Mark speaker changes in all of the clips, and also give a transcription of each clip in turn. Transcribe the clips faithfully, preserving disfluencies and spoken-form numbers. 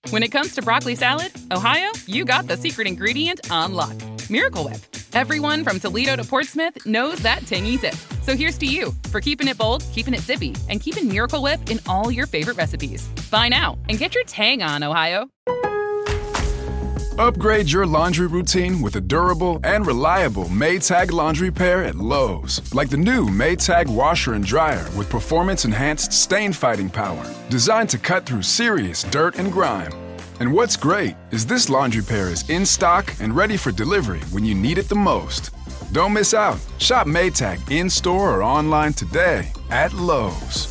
Speaker 1: When it comes to broccoli salad, Ohio, you got the secret ingredient on lock. Miracle Whip. Everyone from Toledo to Portsmouth knows that tangy zip. So here's to you for keeping it bold, keeping it zippy, and keeping Miracle Whip in all your favorite recipes. Buy now and get your tang on, Ohio.
Speaker 2: Upgrade your laundry routine with a durable and reliable Maytag laundry pair at Lowe's. Like the new Maytag washer and dryer with performance-enhanced stain-fighting power. Designed to cut through serious dirt and grime. And what's great is this laundry pair is in stock and ready for delivery when you need it the most. Don't miss out. Shop Maytag in-store or online today at Lowe's.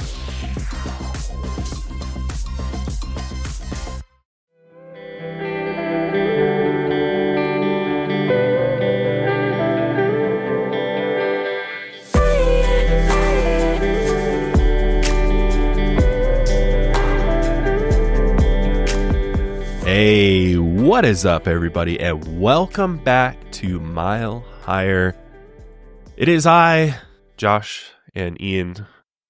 Speaker 3: Hey, what is up, everybody, and welcome back to Mile Higher. It is I, Josh, and Ian.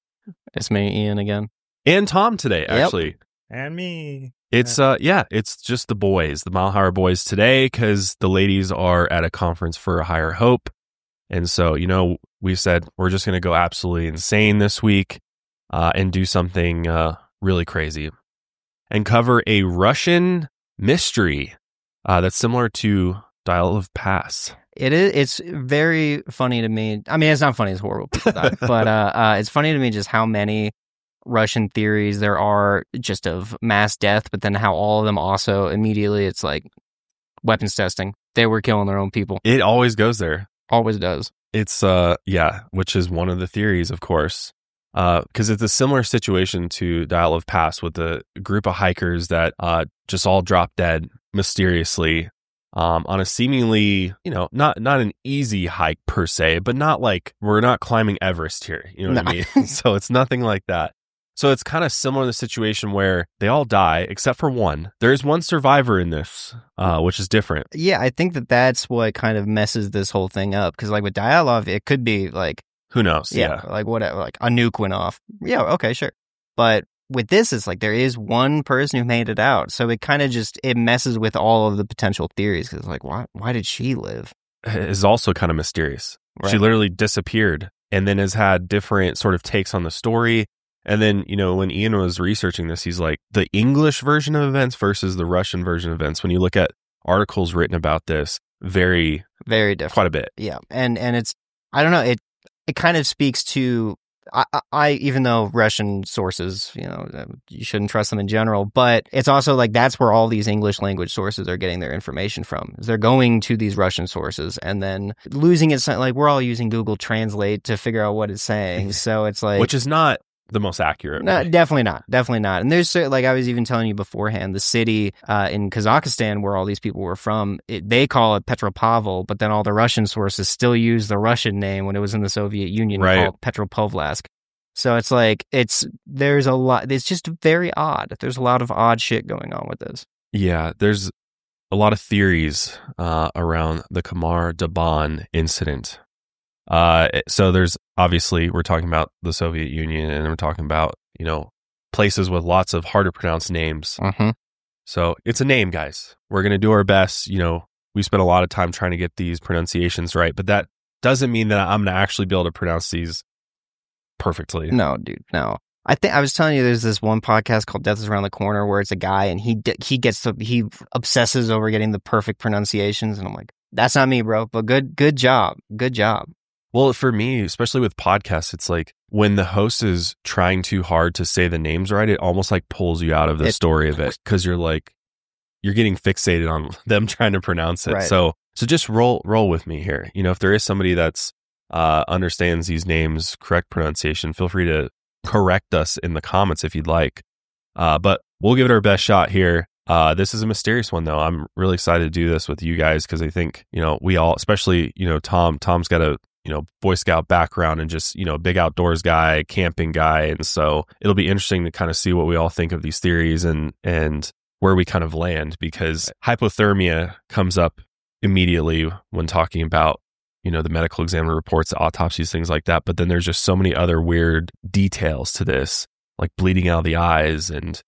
Speaker 4: It's me, Ian, again.
Speaker 3: And Tom today,
Speaker 4: Yep.
Speaker 3: actually.
Speaker 5: And me.
Speaker 3: It's, uh, yeah, it's just the boys, the Mile Higher boys today, because the ladies are at a conference for a higher hope. And so, you know, we said we're just going to go absolutely insane this week uh, and do something uh, really crazy and cover a Russian mystery uh, that's similar to Dial of Pass.
Speaker 4: It is. It's very funny to me. I mean, it's not funny; it's horrible, people die. but uh, uh, it's funny to me just how many Russian theories there are, just of mass death. But then how all of them also immediately, it's like weapons testing. They were killing their own people.
Speaker 3: It always goes there.
Speaker 4: Always does.
Speaker 3: It's uh, yeah, which is one of the theories, of course. Because uh, it's a similar situation to Dial of Pass with a group of hikers that uh, just all drop dead mysteriously um, on a seemingly, you know, not not an easy hike per se, but not like we're not climbing Everest here. You know what
Speaker 4: No.
Speaker 3: I mean? So it's nothing like that. So it's kind of similar to the situation where they all die except for one. There is one survivor in this, uh, which is different.
Speaker 4: Yeah, I think that that's what kind of messes this whole thing up. Because like with Dialov, it could be like,
Speaker 3: Who knows?
Speaker 4: yeah, like whatever, like a nuke went off. Yeah, okay, sure. But with this, it's like there is one person who made it out. So it kind of just, it messes with all of the potential theories. Because like, why, why did she live?
Speaker 3: Is also kind of mysterious. She
Speaker 4: Right.
Speaker 3: literally disappeared and then has had different sort of takes on the story. And then, you know, when Ian was researching this, he's like, the English version of events versus the Russian version of events. When you look at articles written about this, very,
Speaker 4: Very different.
Speaker 3: quite a bit.
Speaker 4: Yeah. And, and it's, I don't know, it, it kind of speaks to, I, I- I, even though Russian sources, you know, uh, you shouldn't trust them in general, but it's also like that's where all these English language sources are getting their information from. Is they're going to these Russian sources and then losing it. Like we're all using Google Translate to figure out what it's saying. So it's like,
Speaker 3: Which is not the most accurate.
Speaker 4: no,
Speaker 3: way.
Speaker 4: definitely not. Definitely not. And there's, cer- like I was even telling you beforehand, the city uh, in Kazakhstan where all these people were from, it, they call it Petropavl, but then all the Russian sources still use the Russian name when it was in the Soviet Union,
Speaker 3: Right.
Speaker 4: called Petropavlovsk. So it's like, it's, there's a lot, it's just very odd. There's a lot of odd shit going on with this.
Speaker 3: Yeah, there's a lot of theories uh, around the Kamar Daban incident. Uh, so there's obviously, we're talking about the Soviet Union and we're talking about, you know, places with lots of hard to pronounce names.
Speaker 4: Mm-hmm.
Speaker 3: So it's a name, guys. We're going to do our best. You know, we spent a lot of time trying to get these pronunciations right, but that doesn't mean that I'm going to actually be able to pronounce these perfectly.
Speaker 4: No, dude, no. I think I was telling you there's this one podcast called Death is Around the Corner where it's a guy and he d- he gets to, he obsesses over getting the perfect pronunciations and I'm like, that's not me, bro, but good good job. Good job.
Speaker 3: Well, for me, especially with podcasts, it's like when the host is trying too hard to say the names right, it almost like pulls you out of the
Speaker 4: It-
Speaker 3: story of it because you're like, you're getting fixated on them trying to pronounce it.
Speaker 4: Right.
Speaker 3: So, so just roll, roll with me here. You know, if there is somebody that's uh, understands these names, correct pronunciation, feel free to correct us in the comments if you'd like. Uh, but we'll give it our best shot here. Uh, this is a mysterious one, though. I'm really excited to do this with you guys because I think, you know, we all, especially, you know, Tom, Tom's got a, you know, Boy Scout background and just, you know, big outdoors guy, camping guy. And so it'll be interesting to kind of see what we all think of these theories and, and where we kind of land because hypothermia comes up immediately when talking about, you know, the medical examiner reports, the autopsies, things like that. But then there's just so many other weird details to this, like bleeding out of the eyes and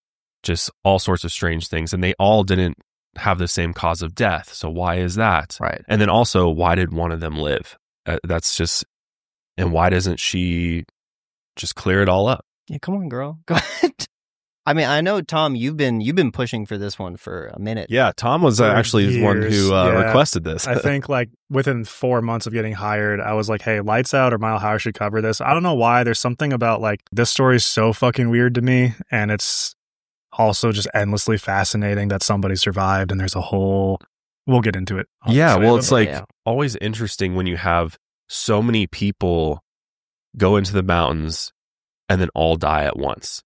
Speaker 3: just all sorts of strange things. And they all didn't have the same cause of death. So why is that?
Speaker 4: Right.
Speaker 3: And then also, why did one of them live? Uh, that's just, and why doesn't she just clear it all up?
Speaker 4: Yeah, come on, girl. Go ahead. I mean, I know, Tom, you've been you've been pushing for this one for a minute.
Speaker 3: Yeah, Tom was uh,
Speaker 5: For
Speaker 3: actually the one
Speaker 5: years,
Speaker 3: who uh,
Speaker 5: yeah.
Speaker 3: requested this.
Speaker 5: I think like within four months of getting hired, I was like, hey, Lights Out or Mile High should cover this. I don't know why. There's something about like this story is so fucking weird to me. And it's also just endlessly fascinating that somebody survived. And there's a whole, we'll get into it.
Speaker 3: Yeah,
Speaker 5: obviously,
Speaker 3: well,
Speaker 5: but-
Speaker 3: it's like
Speaker 4: Yeah.
Speaker 3: always interesting when you have so many people go into the mountains and then all die at once.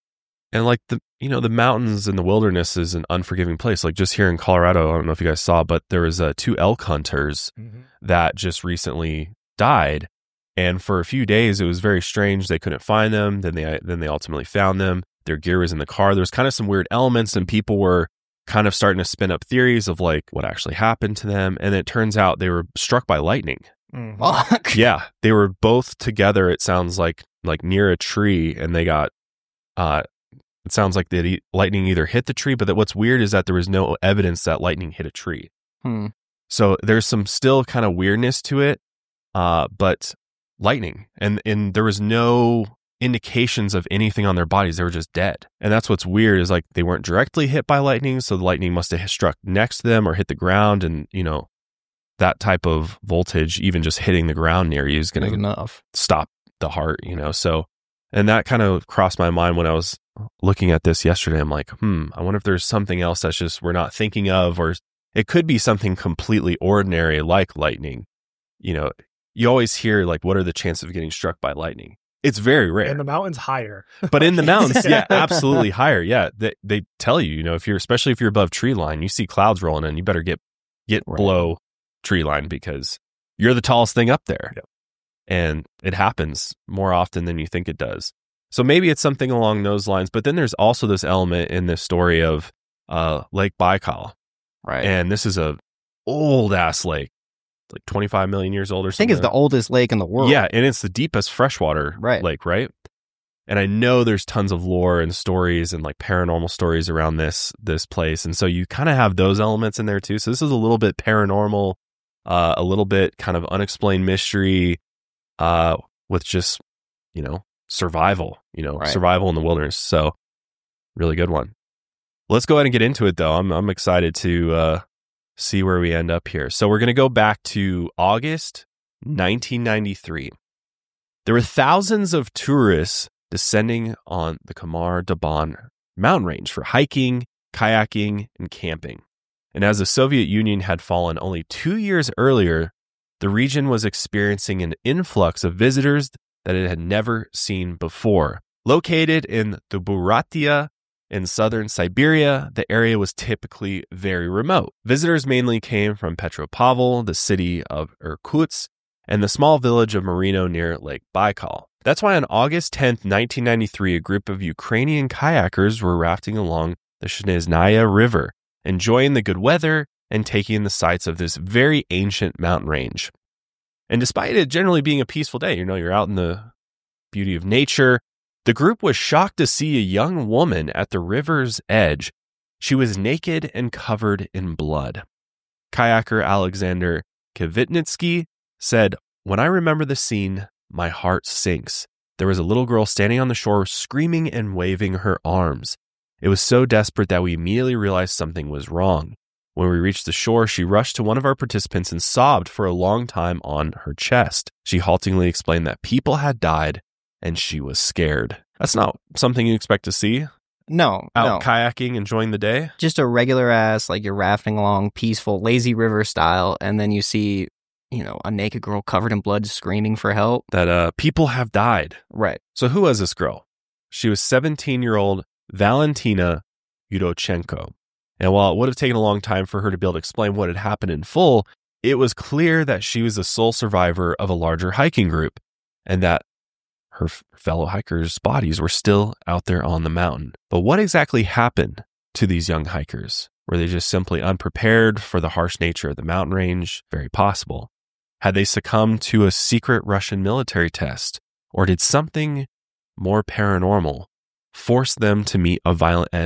Speaker 3: And like the, you know, the mountains and the wilderness is an unforgiving place. Like just here in Colorado, I don't know if you guys saw, but there was uh, two elk hunters
Speaker 5: Mhm.
Speaker 3: that just recently died. And for a few days, it was very strange. They couldn't find them. Then they, then they ultimately found them. Their gear was in the car. There was kind of some weird elements, and people were kind of starting to spin up theories of like what actually happened to them. And it turns out they were struck by lightning.
Speaker 5: Mhm.
Speaker 4: Fuck.
Speaker 3: Yeah, they were both together. It sounds like like near a tree, and they got. Uh, it sounds like the lightning either hit the tree, but that what's weird is that there was no evidence that lightning hit a tree.
Speaker 4: Hmm.
Speaker 3: So there's some still kind of weirdness to it, uh, but lightning, and and there was no indications of anything on their bodies. They were just dead, and that's what's weird is like they weren't directly hit by lightning, so the lightning must have struck next to them or hit the ground, and you know that type of voltage, even just hitting the ground near you, is going
Speaker 4: Good
Speaker 3: to
Speaker 4: enough.
Speaker 3: stop the heart. You know, so and that kind of crossed my mind when I was looking at this yesterday. I'm like, hmm, I wonder if there's something else that's just we're not thinking of, or it could be something completely ordinary like lightning. You know, you always hear like, what are the chances of getting struck by lightning? It's very rare.
Speaker 5: And the mountain's higher.
Speaker 3: But in the mountains, yeah, absolutely higher. Yeah, they they tell you, you know, if you're especially if you're above tree line, you see clouds rolling in, you better get get
Speaker 4: Right.
Speaker 3: below tree line because you're the tallest thing up there.
Speaker 5: Yep.
Speaker 3: And it happens more often than you think it does. So maybe it's something along those lines. But then there's also this element in this story of uh, Lake Baikal,
Speaker 4: Right.
Speaker 3: and this is a old ass lake, like twenty-five million years old or
Speaker 4: I
Speaker 3: something.
Speaker 4: think it's the oldest lake in the world.
Speaker 3: Yeah, and it's the deepest freshwater
Speaker 4: Right.
Speaker 3: lake, right? And I know there's tons of lore and stories and like paranormal stories around this this place, and so you kind of have those elements in there too. So this is a little bit paranormal, uh, a little bit kind of unexplained mystery, uh, with just you know survival, you know
Speaker 4: Right.
Speaker 3: survival in the wilderness. So really good one. Let's go ahead and get into it, though. I'm I'm excited to uh, see where we end up here. So we're going to go back to August nineteen ninety-three. There were thousands of tourists descending on the Kamar Daban mountain range for hiking, kayaking, and camping. And as the Soviet Union had fallen only two years earlier, the region was experiencing an influx of visitors that it had never seen before. Located in the Buryatia in southern Siberia, the area was typically very remote. Visitors mainly came from Petropavl, the city of Irkutsk, and the small village of Marino near Lake Baikal. That's why on August tenth, nineteen ninety-three, a group of Ukrainian kayakers were rafting along the Snezhnaya River, enjoying the good weather and taking in the sights of this very ancient mountain range. And despite it generally being a peaceful day, you know, you're out in the beauty of nature, the group was shocked to see a young woman at the river's edge. She was naked and covered in blood. Kayaker Alexander Kvitnitsky said, "When I remember the scene, my heart sinks. There was a little girl standing on the shore screaming and waving her arms. It was so desperate that we immediately realized something was wrong. When we reached the shore, she rushed to one of our participants and sobbed for a long time on her chest. She haltingly explained that people had died and she was scared." That's not something you expect to see
Speaker 4: No,
Speaker 3: out
Speaker 4: no.
Speaker 3: kayaking, enjoying the day.
Speaker 4: Just a regular ass, like you're rafting along, peaceful, lazy river style, and then you see, you know, a naked girl covered in blood screaming for help.
Speaker 3: That uh, people have died.
Speaker 4: Right.
Speaker 3: So who was this girl? She was seventeen-year-old Valentina Yudochenko. And while it would have taken a long time for her to be able to explain what had happened in full, it was clear that she was the sole survivor of a larger hiking group and that her f- fellow hikers' bodies were still out there on the mountain. But what exactly happened to these young hikers? Were they just simply unprepared for the harsh nature of the mountain range? Very possible. Had they succumbed to a secret Russian military test? Or did something more paranormal force them to meet a violent end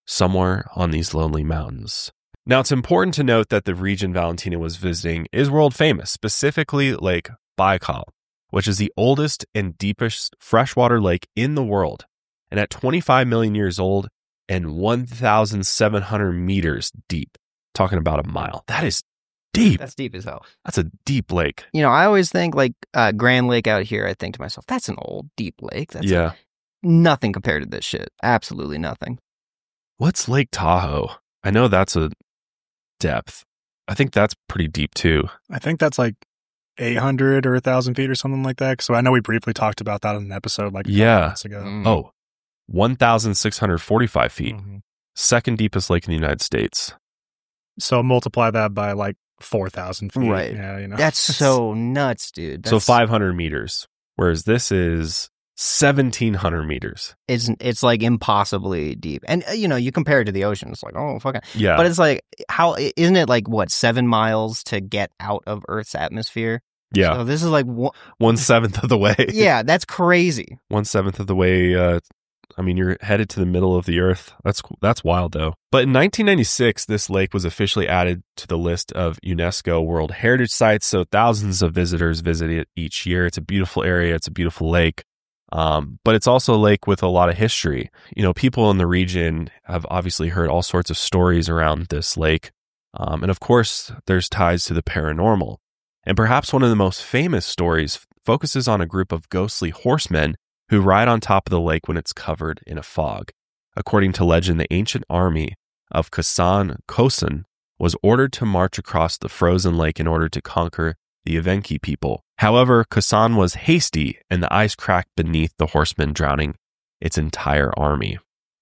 Speaker 3: somewhere on these lonely mountains. Now, it's important to note that the region Valentina was visiting is world famous, specifically Lake Baikal, which is the oldest and deepest freshwater lake in the world. And at twenty-five million years old and one thousand seven hundred meters deep, talking about a mile. That is deep.
Speaker 4: That's deep as hell.
Speaker 3: That's a deep lake.
Speaker 4: You know, I always think like uh, Grand Lake out here, I think to myself, that's an old, deep lake. That's
Speaker 3: yeah.
Speaker 4: like nothing compared to this shit. Absolutely nothing.
Speaker 3: What's Lake Tahoe? I know that's a depth. I think that's pretty deep too.
Speaker 5: I think that's like eight hundred or one thousand feet or something like that. So I know we briefly talked about that in an episode like a
Speaker 3: yeah.
Speaker 5: couple months ago.
Speaker 4: Mm.
Speaker 3: Oh, one thousand six hundred forty-five feet.
Speaker 5: Mm-hmm.
Speaker 3: Second deepest lake in the United States.
Speaker 5: So multiply that by like four thousand feet.
Speaker 4: Right.
Speaker 5: Yeah, you know.
Speaker 4: That's so nuts, dude. That's,
Speaker 3: So five hundred meters, whereas this is seventeen hundred meters.
Speaker 4: It's, it's like impossibly deep. And, uh, you know, you compare it to the ocean. It's like, oh, fucking.
Speaker 3: Yeah.
Speaker 4: But it's like, how, isn't it like, what, seven miles to get out of Earth's atmosphere?
Speaker 3: yeah.
Speaker 4: So this is like, one,
Speaker 3: One seventh of the way.
Speaker 4: yeah, that's crazy.
Speaker 3: One seventh of the way. Uh, I mean, you're headed to the middle of the earth. That's that's wild, though. But in nineteen ninety-six, this lake was officially added to the list of UNESCO World Heritage Sites. So thousands of visitors visit it each year. It's a beautiful area. It's a beautiful lake. Um, but it's also a lake with a lot of history. You know, people in the region have obviously heard all sorts of stories around this lake. Um, and of course, there's ties to the paranormal. And perhaps one of the most famous stories focuses on a group of ghostly horsemen who ride on top of the lake when it's covered in a fog. According to legend, the ancient army of Kasan Kosan was ordered to march across the frozen lake in order to conquer the Evenki people. However, Kasan was hasty and the ice cracked beneath the horsemen, drowning its entire army.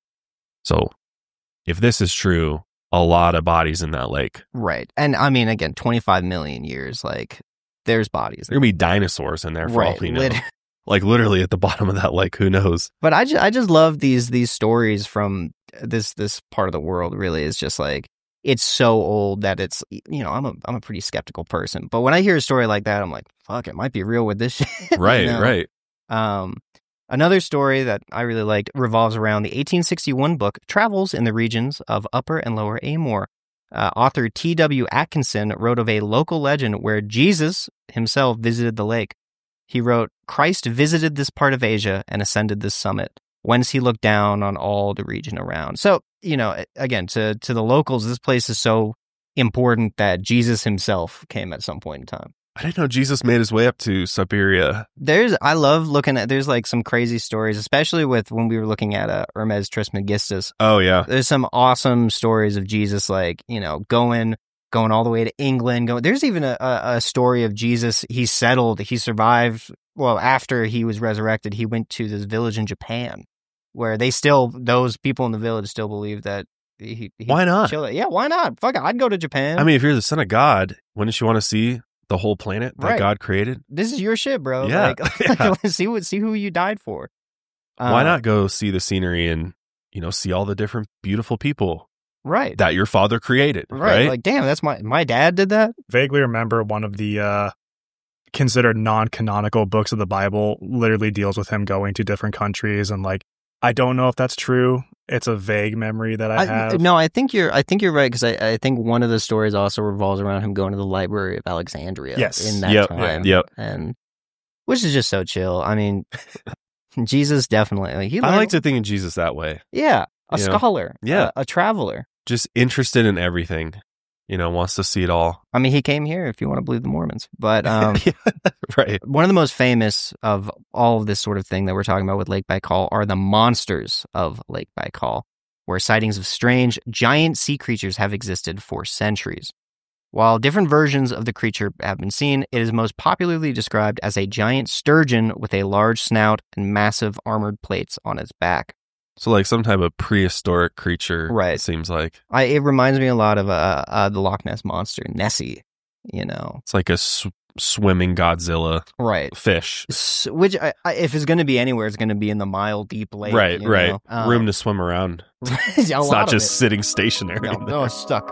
Speaker 3: So, if this is true, a lot of bodies in that lake.
Speaker 4: Right. And I mean, again, twenty-five million years, like, there's bodies.
Speaker 3: There could be dinosaurs in there for all
Speaker 4: Right.
Speaker 3: we know.
Speaker 4: Lit-
Speaker 3: Like literally at the bottom of that lake, who knows?
Speaker 4: But I just, I just love these these stories from this this part of the world. Really, is just like it's so old that it's, you know, I'm a I'm a pretty skeptical person. But when I hear a story like that, I'm like, fuck, it might be real with this shit.
Speaker 3: Right,
Speaker 4: you know?
Speaker 3: right.
Speaker 4: Um, another story that I really liked revolves around the eighteen sixty-one book Travels in the Regions of Upper and Lower Amur. Uh, author T W Atkinson wrote of a local legend where Jesus himself visited the lake. He wrote, Christ visited this part of Asia and ascended this summit, whence he looked down on all the region around. So, you know, again, to, to the locals, this place is so important that Jesus himself came at some point in time.
Speaker 3: I didn't know Jesus made his way up to Siberia.
Speaker 4: There's, I love looking at, there's like some crazy stories, especially with when we were looking at uh, Hermes Trismegistus.
Speaker 3: Oh, yeah.
Speaker 4: There's some awesome stories of Jesus, like, you know, going going all the way to England. Going, there's even a, a, a story of Jesus. He settled, he survived. Well, after he was resurrected, he went to this village in Japan where they still, those people in the village still believe that he, he
Speaker 3: Why not?
Speaker 4: chilled. Yeah, why not? Fuck it, I'd go to Japan.
Speaker 3: I mean, if you're the son of God, wouldn't you want to see the whole planet that
Speaker 4: Right.
Speaker 3: God created?
Speaker 4: This is your shit, bro.
Speaker 3: Yeah,
Speaker 4: Like,
Speaker 3: yeah.
Speaker 4: see what, see who you died for.
Speaker 3: Why
Speaker 4: Uh,
Speaker 3: not go see the scenery and, you know, see all the different beautiful people
Speaker 4: Right.
Speaker 3: that your father created,
Speaker 4: right.
Speaker 3: right?
Speaker 4: Like, damn, that's my, my dad did that.
Speaker 5: Vaguely remember one of the uh, considered non-canonical books of the Bible literally deals with him going to different countries, and like I don't know if that's true. It's a vague memory that I, have.
Speaker 4: No, I think you're. I think you're right because I, I think one of the stories also revolves around him going to the Library of Alexandria.
Speaker 5: Yes.
Speaker 4: in that
Speaker 3: Yep,
Speaker 4: time.
Speaker 3: yep.
Speaker 4: and which is just so chill. I mean, Jesus definitely. Like, he
Speaker 3: I
Speaker 4: learned-
Speaker 3: like to think of Jesus that way.
Speaker 4: Yeah, a
Speaker 3: You know?
Speaker 4: scholar.
Speaker 3: Yeah.
Speaker 4: a, a traveler.
Speaker 3: Just interested in everything, you know, wants to see it all.
Speaker 4: I mean, he came here if you want to believe the Mormons. But um,
Speaker 3: Yeah, right.
Speaker 4: one of the most famous of all of this sort of thing that we're talking about with Lake Baikal are the monsters of Lake Baikal, where sightings of strange, giant sea creatures have existed for centuries. While different versions of the creature have been seen, it is most popularly described as a giant sturgeon with a large snout and massive armored plates on its back.
Speaker 3: So like some type of prehistoric creature,
Speaker 4: Right.
Speaker 3: it seems like.
Speaker 4: I, it reminds me a lot of uh, uh, the Loch Ness Monster, Nessie, you know.
Speaker 3: It's like a sw- swimming Godzilla
Speaker 4: Right.
Speaker 3: fish.
Speaker 4: S- Which, I, I, if it's going to be anywhere, it's going to be in the mile deep lake.
Speaker 3: right,
Speaker 4: you
Speaker 3: right.
Speaker 4: know? Um,
Speaker 3: Room to swim around.
Speaker 4: a
Speaker 3: It's
Speaker 4: lot
Speaker 3: not
Speaker 4: of
Speaker 3: just
Speaker 4: it.
Speaker 3: sitting stationary.
Speaker 4: No,
Speaker 3: in
Speaker 4: no,
Speaker 3: there.
Speaker 4: it's stuck.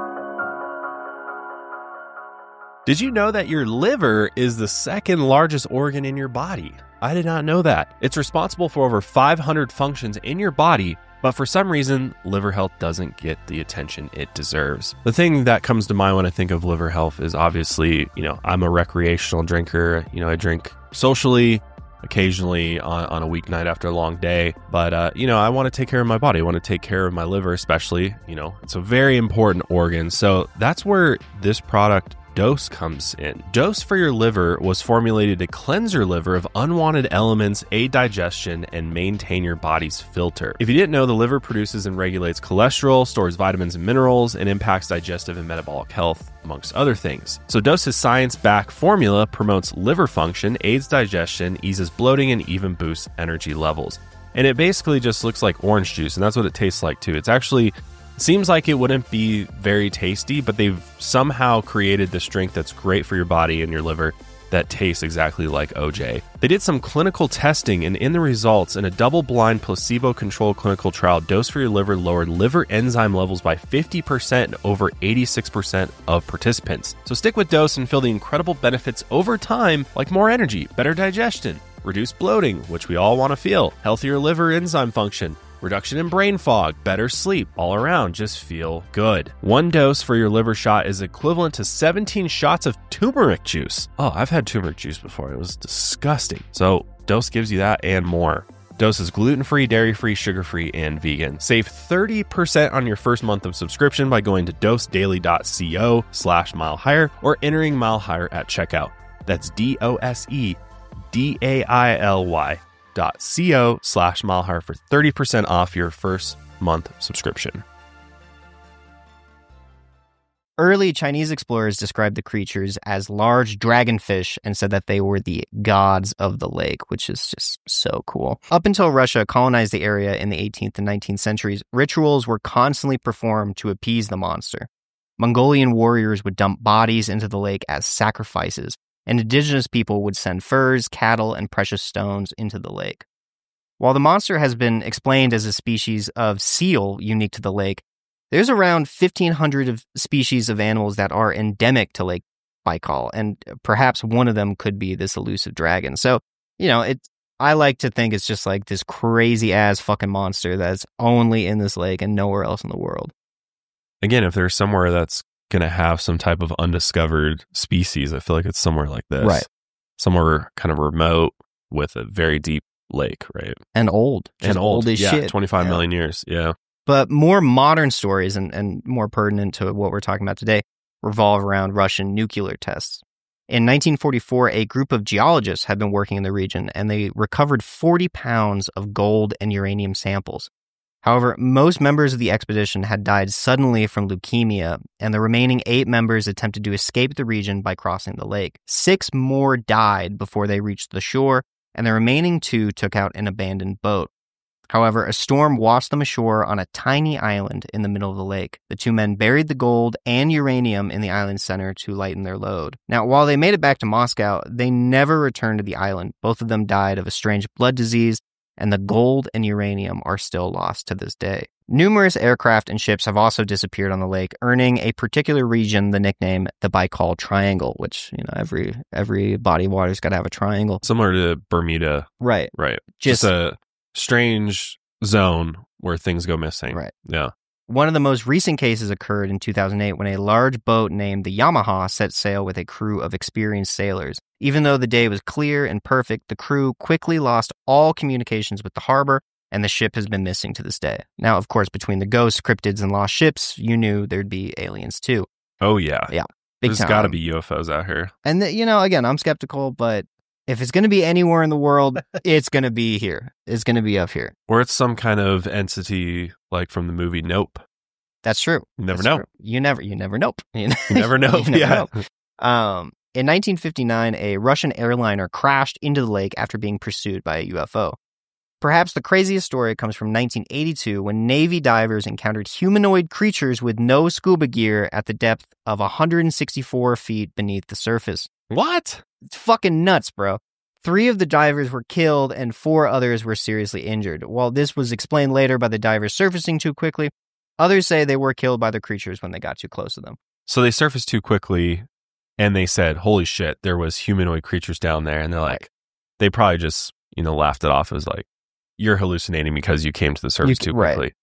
Speaker 3: Did you know that your liver is the second largest organ in your body? I did not know that. It's responsible for over five hundred functions in your body, But for some reason, liver health doesn't get the attention it deserves. The thing that comes to mind when I think of liver health is obviously, you know, I'm a recreational drinker. You know, I drink socially, occasionally on, on a weeknight after a long day. But, uh, you know, I want to take care of my body. I want to take care of my liver, especially, you know, it's a very important organ. So that's where this product Dose comes in. Dose for your liver was formulated to cleanse your liver of unwanted elements, aid digestion, and maintain your body's filter. If you didn't know, the liver produces and regulates cholesterol, stores vitamins and minerals, and impacts digestive and metabolic health, amongst other things. So Dose's science-backed formula promotes liver function, aids digestion, eases bloating, and even boosts energy levels. And it basically just looks like orange juice, and that's what it tastes like too. It's actually seems like it wouldn't be very tasty, but they've somehow created this drink that's great for your body and your liver that tastes exactly like O J. They did some clinical testing, and in the results, in a double-blind placebo-controlled clinical trial, Dose for your liver lowered liver enzyme levels by fifty percent in over eighty-six percent of participants. So stick with Dose and feel the incredible benefits over time, like more energy, better digestion, reduced bloating, which we all want to feel, healthier liver enzyme function, reduction in brain fog, better sleep, all around, just feel good. One dose for your liver shot is equivalent to seventeen shots of turmeric juice. Oh, I've had turmeric juice before. It was disgusting. So Dose gives you that and more. Dose is gluten-free, dairy-free, sugar-free, and vegan. Save thirty percent on your first month of subscription by going to dosedaily.co slash mile higher or entering mile higher at checkout. That's D O S E D A I L Y dot co slash mile higher for thirty percent off your first month subscription.
Speaker 4: Early Chinese explorers described the creatures as large dragonfish and said that they were the gods of the lake, which is just so cool. Up until Russia colonized the area in the eighteenth and nineteenth centuries, rituals were constantly performed to appease the monster. Mongolian warriors would dump bodies into the lake as sacrifices, and indigenous people would send furs, cattle, and precious stones into the lake. While the monster has been explained as a species of seal unique to the lake, there's around fifteen hundred of species of animals that are endemic to Lake Baikal, and perhaps one of them could be this elusive dragon. So, you know, it. I like to think it's just like this crazy-ass fucking monster that's only in this lake and nowhere else in the world.
Speaker 3: Again, if there's somewhere that's going to have some type of undiscovered species, I feel like it's somewhere like this.
Speaker 4: Right.
Speaker 3: Somewhere kind of remote with a very deep lake, right?
Speaker 4: And old.
Speaker 3: And old.
Speaker 4: old as
Speaker 3: yeah,
Speaker 4: shit.
Speaker 3: twenty-five
Speaker 4: yeah.
Speaker 3: million years. Yeah.
Speaker 4: But more modern stories and, and more pertinent to what we're talking about today revolve around Russian nuclear tests. In nineteen forty-four, a group of geologists had been working in the region, and they recovered forty pounds of gold and uranium samples. However, most members of the expedition had died suddenly from leukemia, and the remaining eight members attempted to escape the region by crossing the lake. Six more died before they reached the shore, and the remaining two took out an abandoned boat. However, a storm washed them ashore on a tiny island in the middle of the lake. The two men buried the gold and uranium in the island's center to lighten their load. Now, while they made it back to Moscow, they never returned to the island. Both of them died of a strange blood disease, and the gold and uranium are still lost to this day. Numerous aircraft and ships have also disappeared on the lake, earning a particular region the nickname the Baikal Triangle, which, you know, every every body of water's got to have a triangle.
Speaker 3: Similar to Bermuda.
Speaker 4: Right.
Speaker 3: Right.
Speaker 4: Just,
Speaker 3: Just a strange zone where things go missing.
Speaker 4: Right.
Speaker 3: Yeah.
Speaker 4: One of the most recent cases occurred in two thousand eight when a large boat named the Yamaha set sail with a crew of experienced sailors. Even though the day was clear and perfect, the crew quickly lost all communications with the harbor, and the ship has been missing to this day. Now, of course, between the ghosts, cryptids, and lost ships, you knew there'd be aliens too.
Speaker 3: Oh, yeah.
Speaker 4: Yeah. Big
Speaker 3: There's
Speaker 4: time.
Speaker 3: got to be U F Os out here.
Speaker 4: And, the, you know, again, I'm skeptical, but if it's going to be anywhere in the world, it's going to be here. It's going to be up here.
Speaker 3: Or it's some kind of entity like from the movie Nope.
Speaker 4: That's true.
Speaker 3: You never
Speaker 4: That's
Speaker 3: know.
Speaker 4: True. You never, you never know. You
Speaker 3: never know.
Speaker 4: you never
Speaker 3: yeah.
Speaker 4: know. Um, in nineteen fifty-nine, a Russian airliner crashed into the lake after being pursued by a U F O. Perhaps the craziest story comes from nineteen eighty-two when Navy divers encountered humanoid creatures with no scuba gear at the depth of one hundred sixty-four feet beneath the surface.
Speaker 3: What?
Speaker 4: It's fucking nuts, bro. Three of the divers were killed and four others were seriously injured. While this was explained later by the divers surfacing too quickly, others say they were killed by the creatures when they got too close to them.
Speaker 3: So they surfaced too quickly and they said, holy shit, there was humanoid creatures down there. And they're like, right. They probably just, you know, laughed it off as like, you're hallucinating because you came to the surface
Speaker 4: you,
Speaker 3: too quickly.
Speaker 4: Right.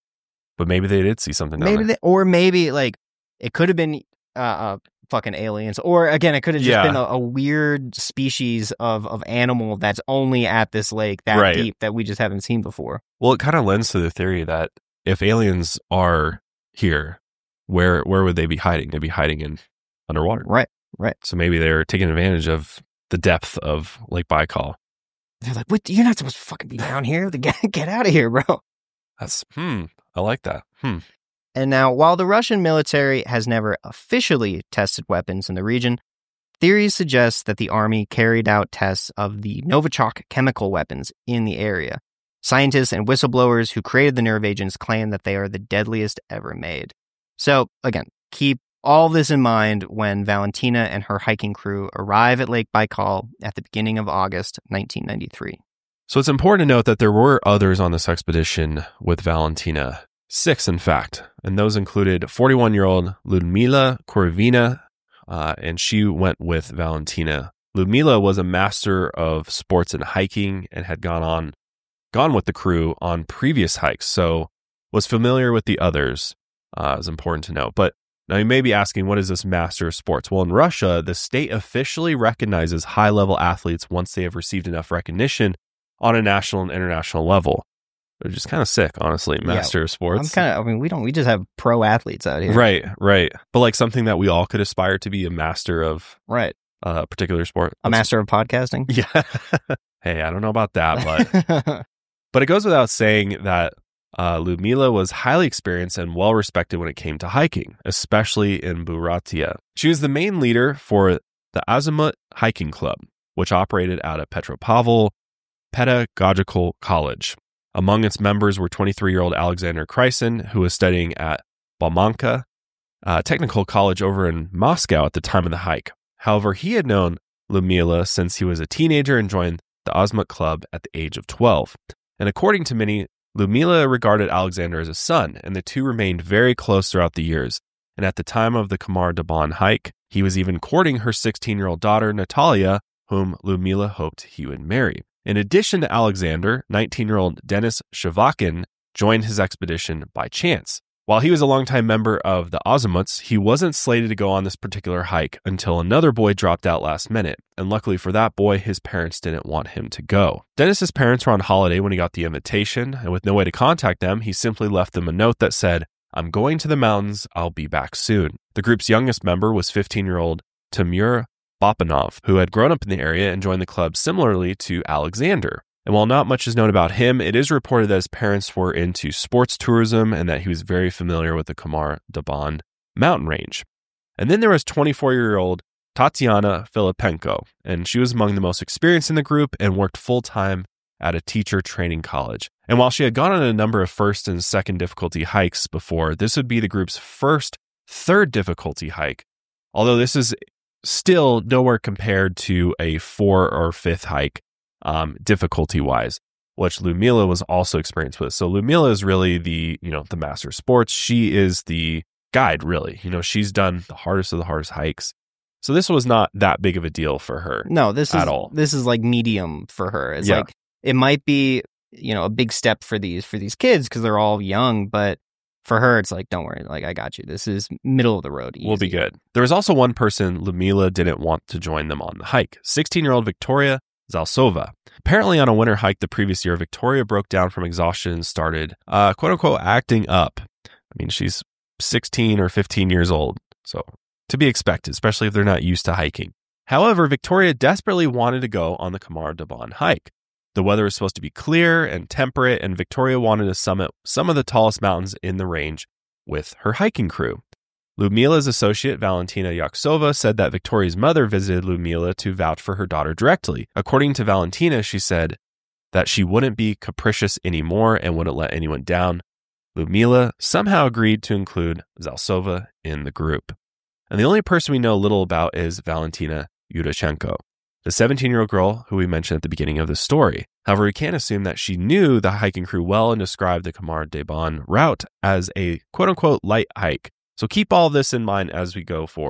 Speaker 3: But maybe they did see something down
Speaker 4: maybe
Speaker 3: there.
Speaker 4: they, or maybe like it could have been uh, uh fucking aliens, or again it could have just
Speaker 3: Yeah.
Speaker 4: been a, a weird species of of animal that's only at this lake that
Speaker 3: Right.
Speaker 4: deep that we just haven't seen before.
Speaker 3: Well, it kind of lends to the theory that if aliens are here, where where would they be hiding? They'd be hiding in underwater.
Speaker 4: Right, right.
Speaker 3: So maybe they're taking advantage of the depth of Lake Baikal.
Speaker 4: They're like, "What? You're not supposed to fucking be down here. Get get out of here, bro."
Speaker 3: That's hmm. I like that. Hmm.
Speaker 4: And now, while the Russian military has never officially tested weapons in the region, theories suggest that the army carried out tests of the Novichok chemical weapons in the area. Scientists and whistleblowers who created the nerve agents claim that they are the deadliest ever made. So, again, keep all this in mind when Valentina and her hiking crew arrive at Lake Baikal at the beginning of August nineteen ninety-three.
Speaker 3: So it's important to note that there were others on this expedition with Valentina. Six, in fact. And those included forty-one-year-old Ludmila Kurvina, uh, and she went with Valentina. Ludmila was a master of sports and hiking and had gone on, gone with the crew on previous hikes, so was familiar with the others. Uh, it's important to note. But now you may be asking, what is this master of sports? Well, in Russia, the state officially recognizes high-level athletes once they have received enough recognition on a national and international level. They're just kind of sick, honestly. Master
Speaker 4: Yeah,
Speaker 3: of sports.
Speaker 4: I'm kind of, I mean, we don't, we just have pro athletes out here.
Speaker 3: Right, right. But like something that we all could aspire to be a master of
Speaker 4: Right.
Speaker 3: a particular sport.
Speaker 4: A master of podcasting.
Speaker 3: Yeah. Hey, I don't know about that, but but it goes without saying that uh, Ludmila was highly experienced and well respected when it came to hiking, especially in Buryatia. She was the main leader for the Azimut Hiking Club, which operated out of Petropavl Pedagogical College. Among its members were twenty-three-year-old Alexander Krysin, who was studying at Balmanka uh, Technical College over in Moscow at the time of the hike. However, he had known Ludmila since he was a teenager and joined the Azimut Club at the age of twelve. And according to many, Ludmila regarded Alexander as a son, and the two remained very close throughout the years. And at the time of the Kamar Daban hike, he was even courting her sixteen-year-old daughter, Natalia, whom Ludmila hoped he would marry. In addition to Alexander, nineteen-year-old Denis Shavakin joined his expedition by chance. While he was a longtime member of the Azimuts, he wasn't slated to go on this particular hike until another boy dropped out last minute, and luckily for that boy, his parents didn't want him to go. Denis's parents were on holiday when he got the invitation, and with no way to contact them, he simply left them a note that said, "I'm going to the mountains, I'll be back soon." The group's youngest member was fifteen-year-old Timur Bapanov, who had grown up in the area and joined the club similarly to Alexander. And while not much is known about him, it is reported that his parents were into sports tourism and that he was very familiar with the Kamar Daban mountain range. And then there was twenty-four-year-old Tatiana Filipenko, and she was among the most experienced in the group and worked full-time at a teacher training college. And while she had gone on a number of first and second difficulty hikes before, this would be the group's first third difficulty hike, although this is still nowhere compared to a four or fifth hike um, difficulty-wise, which Ludmila was also experienced with. So Ludmila is really the, you know, the master of sports. She is the guide, really. You know, she's done the hardest of the hardest hikes. So this was not that big of a deal for her.
Speaker 4: No, this
Speaker 3: at
Speaker 4: is
Speaker 3: all.
Speaker 4: This is like medium for her. It's
Speaker 3: Yeah.
Speaker 4: like it might be, you know, a big step for these for these kids because they're all young, but for her, it's like, don't worry, like I got you. This is middle of the road. Easy.
Speaker 3: We'll be good. There was also one person Ludmila didn't want to join them on the hike. sixteen-year-old Victoria Zalsova. Apparently on a winter hike the previous year, Victoria broke down from exhaustion and started, uh, quote unquote, acting up. I mean, she's sixteen or fifteen years old, so to be expected, especially if they're not used to hiking. However, Victoria desperately wanted to go on the Kamar Daban hike. The weather was supposed to be clear and temperate, and Victoria wanted to summit some of the tallest mountains in the range with her hiking crew. Ludmila's associate, Valentina Yaksova, said that Victoria's mother visited Ludmila to vouch for her daughter directly. According to Valentina, she said that she wouldn't be capricious anymore and wouldn't let anyone down. Ludmila somehow agreed to include Zalsova in the group. And the only person we know little about is Valentina Yudashenko, the seventeen-year-old girl who we mentioned at the beginning of the story. However, we can assume that she knew the hiking crew well and described the Kamar Daban route as a quote-unquote light hike. So keep all this in mind as we go forward.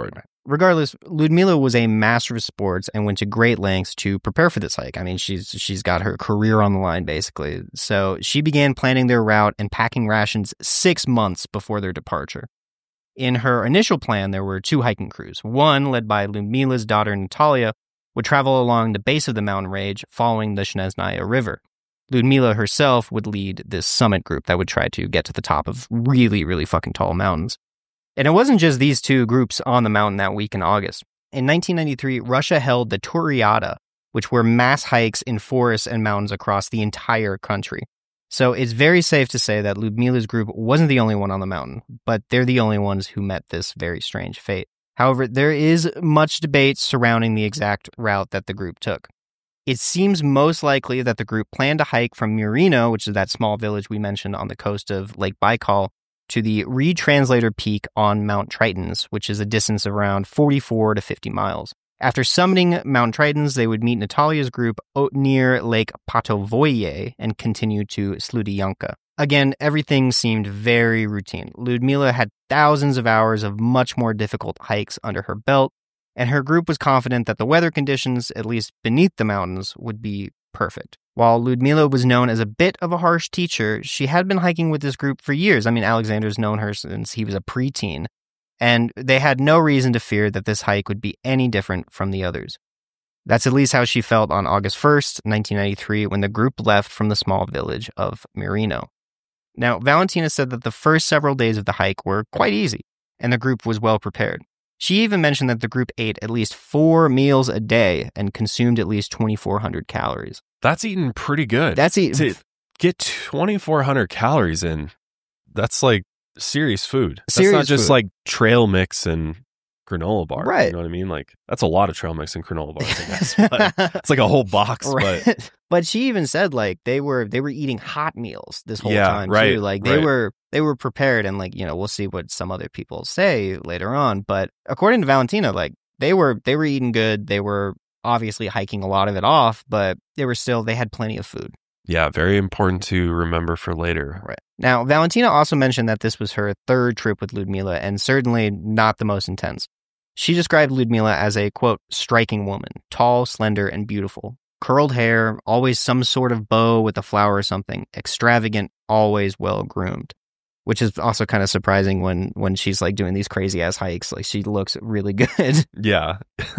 Speaker 4: regardless, Ludmila was a master of sports and went to great lengths to prepare for this hike. I mean, she's she's got her career on the line, basically. So she began planning their route and packing rations six months before their departure. In her initial plan, there were two hiking crews. One, led by Ludmila's daughter Natalia, would travel along the base of the mountain range following the Snezhnaya River. Ludmila herself would lead this summit group that would try to get to the top of really, really fucking tall mountains. And it wasn't just these two groups on the mountain that week in August. In nineteen ninety-three, Russia held the Turiada, which were mass hikes in forests and mountains across the entire country. So it's very safe to say that Ludmila's group wasn't the only one on the mountain, but they're the only ones who met this very strange fate. However, there is much debate surrounding the exact route that the group took. It seems most likely that the group planned to hike from Murino, which is that small village we mentioned on the coast of Lake Baikal, to the Retranslator Peak on Mount Tritons, which is a distance of around forty-four to fifty miles. After summiting Mount Tritons, they would meet Natalia's group near Lake Patovoye and continue to Sludyanka. Again, everything seemed very routine. Ludmila had thousands of hours of much more difficult hikes under her belt, and her group was confident that the weather conditions, at least beneath the mountains, would be perfect. While Ludmila was known as a bit of a harsh teacher, she had been hiking with this group for years. I mean, Alexander's known her since he was a preteen, and they had no reason to fear that this hike would be any different from the others. That's at least how she felt on August first, nineteen ninety-three, when the group left from the small village of Murino. Now, Valentina said that the first several days of the hike were quite easy, and the group was well prepared. She even mentioned that the group ate at least four meals a day and consumed at least twenty-four hundred calories.
Speaker 3: That's eating pretty good.
Speaker 4: That's eating...
Speaker 3: To get twenty-four hundred calories in, that's like serious food.
Speaker 4: Serious
Speaker 3: that's not just
Speaker 4: food.
Speaker 3: like trail mix and granola bar.
Speaker 4: Right.
Speaker 3: You know what I mean? Like, that's a lot of trail mix and granola bars, I guess. But it's like a whole box.
Speaker 4: Right.
Speaker 3: But
Speaker 4: But she even said like they were they were eating hot meals this whole
Speaker 3: Yeah,
Speaker 4: time
Speaker 3: right,
Speaker 4: too. Like they
Speaker 3: right.
Speaker 4: were they were prepared, and like, you know, we'll see what some other people say later on. But according to Valentina, like they were they were eating good. They were obviously hiking a lot of it off, but they were still they had plenty of food.
Speaker 3: yeah, very important to remember for later.
Speaker 4: Right. Now, Valentina also mentioned that this was her third trip with Ludmila, and certainly not the most intense. She described Ludmila as a, quote, striking woman, tall, slender, and beautiful. Curled hair, always some sort of bow with a flower or something, extravagant, always well-groomed. Which is also kind of surprising when, when she's like doing these crazy-ass hikes. Like, she looks really good.
Speaker 3: Yeah.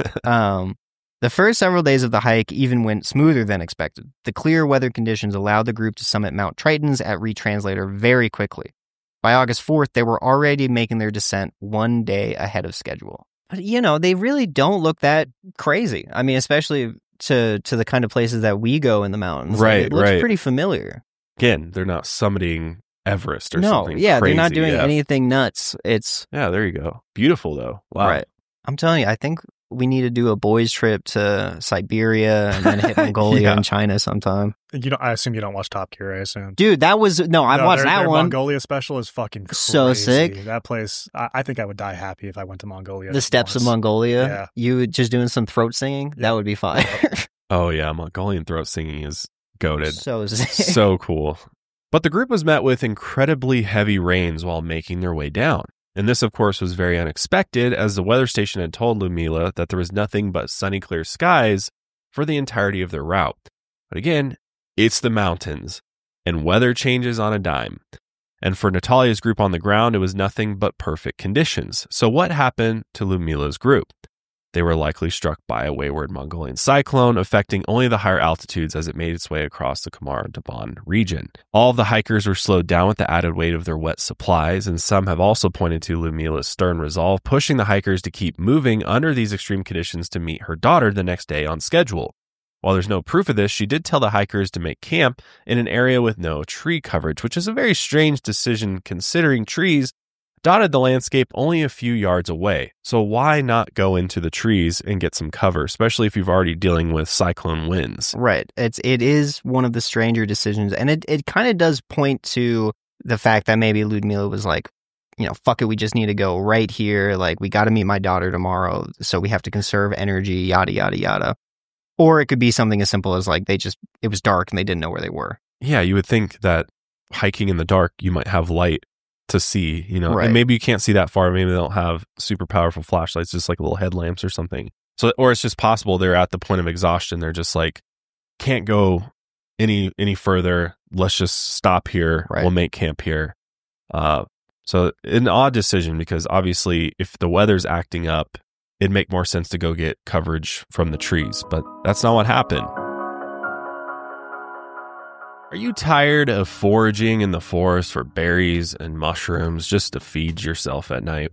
Speaker 4: um, the first several days of the hike even went smoother than expected. The clear weather conditions allowed the group to summit Mount Tritons at Retranslator very quickly. By August fourth, they were already making their descent one day ahead of schedule. But, you know, they really don't look that crazy. I mean, especially to to the kind of places that we go in the mountains. Like,
Speaker 3: Right,
Speaker 4: it looks
Speaker 3: right.
Speaker 4: pretty familiar.
Speaker 3: Again, they're not summiting Everest or
Speaker 4: No,
Speaker 3: something
Speaker 4: yeah,
Speaker 3: crazy.
Speaker 4: they're not doing
Speaker 3: yeah.
Speaker 4: anything nuts. It's
Speaker 3: Yeah, there you go. Beautiful, though. Wow.
Speaker 4: right. I'm telling you, I think we need to do a boys' trip to Siberia and then hit Mongolia
Speaker 3: Yeah.
Speaker 4: and China sometime.
Speaker 5: You don't, I assume you don't watch Top Gear, I assume.
Speaker 4: Dude, that was no, I
Speaker 5: No,
Speaker 4: watched
Speaker 5: their-
Speaker 4: that
Speaker 5: their
Speaker 4: one.
Speaker 5: Mongolia special is fucking crazy.
Speaker 4: So sick.
Speaker 5: That place, I, I think I would die happy if I went to Mongolia.
Speaker 4: The steppes of
Speaker 5: once.
Speaker 4: Mongolia.
Speaker 5: Yeah.
Speaker 4: You just doing some throat singing? That would be fire.
Speaker 3: Oh, yeah. Mongolian throat singing is goated.
Speaker 4: so sick.
Speaker 3: So cool. But the group was met with incredibly heavy rains while making their way down. And this, of course, was very unexpected, as the weather station had told Ludmila that there was nothing but sunny, clear skies for the entirety of their route. But again, it's the mountains, and weather changes on a dime. And for Natalia's group on the ground, it was nothing but perfect conditions. So what happened to Ludmila's group? They were likely struck by a wayward Mongolian cyclone, affecting only the higher altitudes as it made its way across the Khmar-Daban region. All of the hikers were slowed down with the added weight of their wet supplies, and some have also pointed to Ludmila's stern resolve, pushing the hikers to keep moving under these extreme conditions to meet her daughter the next day on schedule. While there's no proof of this, she did tell the hikers to make camp in an area with no tree coverage, which is a very strange decision considering trees dotted the landscape only a few yards away. So why not go into the trees and get some cover, especially if you're already dealing with cyclone winds?
Speaker 4: Right. It's it is one of the stranger decisions, and it, it kind of does point to the fact that maybe Ludmila was like, you know, fuck it, we just need to go right here. Like, we got to meet my daughter tomorrow, so we have to conserve energy, yada, yada, yada. Or it could be something as simple as like they just, it was dark and they didn't know where they were.
Speaker 3: Yeah, you would think that hiking in the dark, you might have light to see, you know,
Speaker 4: Right.
Speaker 3: and maybe you can't see that far. Maybe they don't have super powerful flashlights, just like little headlamps or something. So, or it's just possible they're at the point of exhaustion. They're just like, can't go any any further. Let's just stop here.
Speaker 4: Right.
Speaker 3: We'll make camp here. Uh, so an odd decision, because obviously if the weather's acting up, it'd make more sense to go get coverage from the trees, but that's not what happened. Are you tired of foraging in the forest for berries and mushrooms just to feed yourself at night?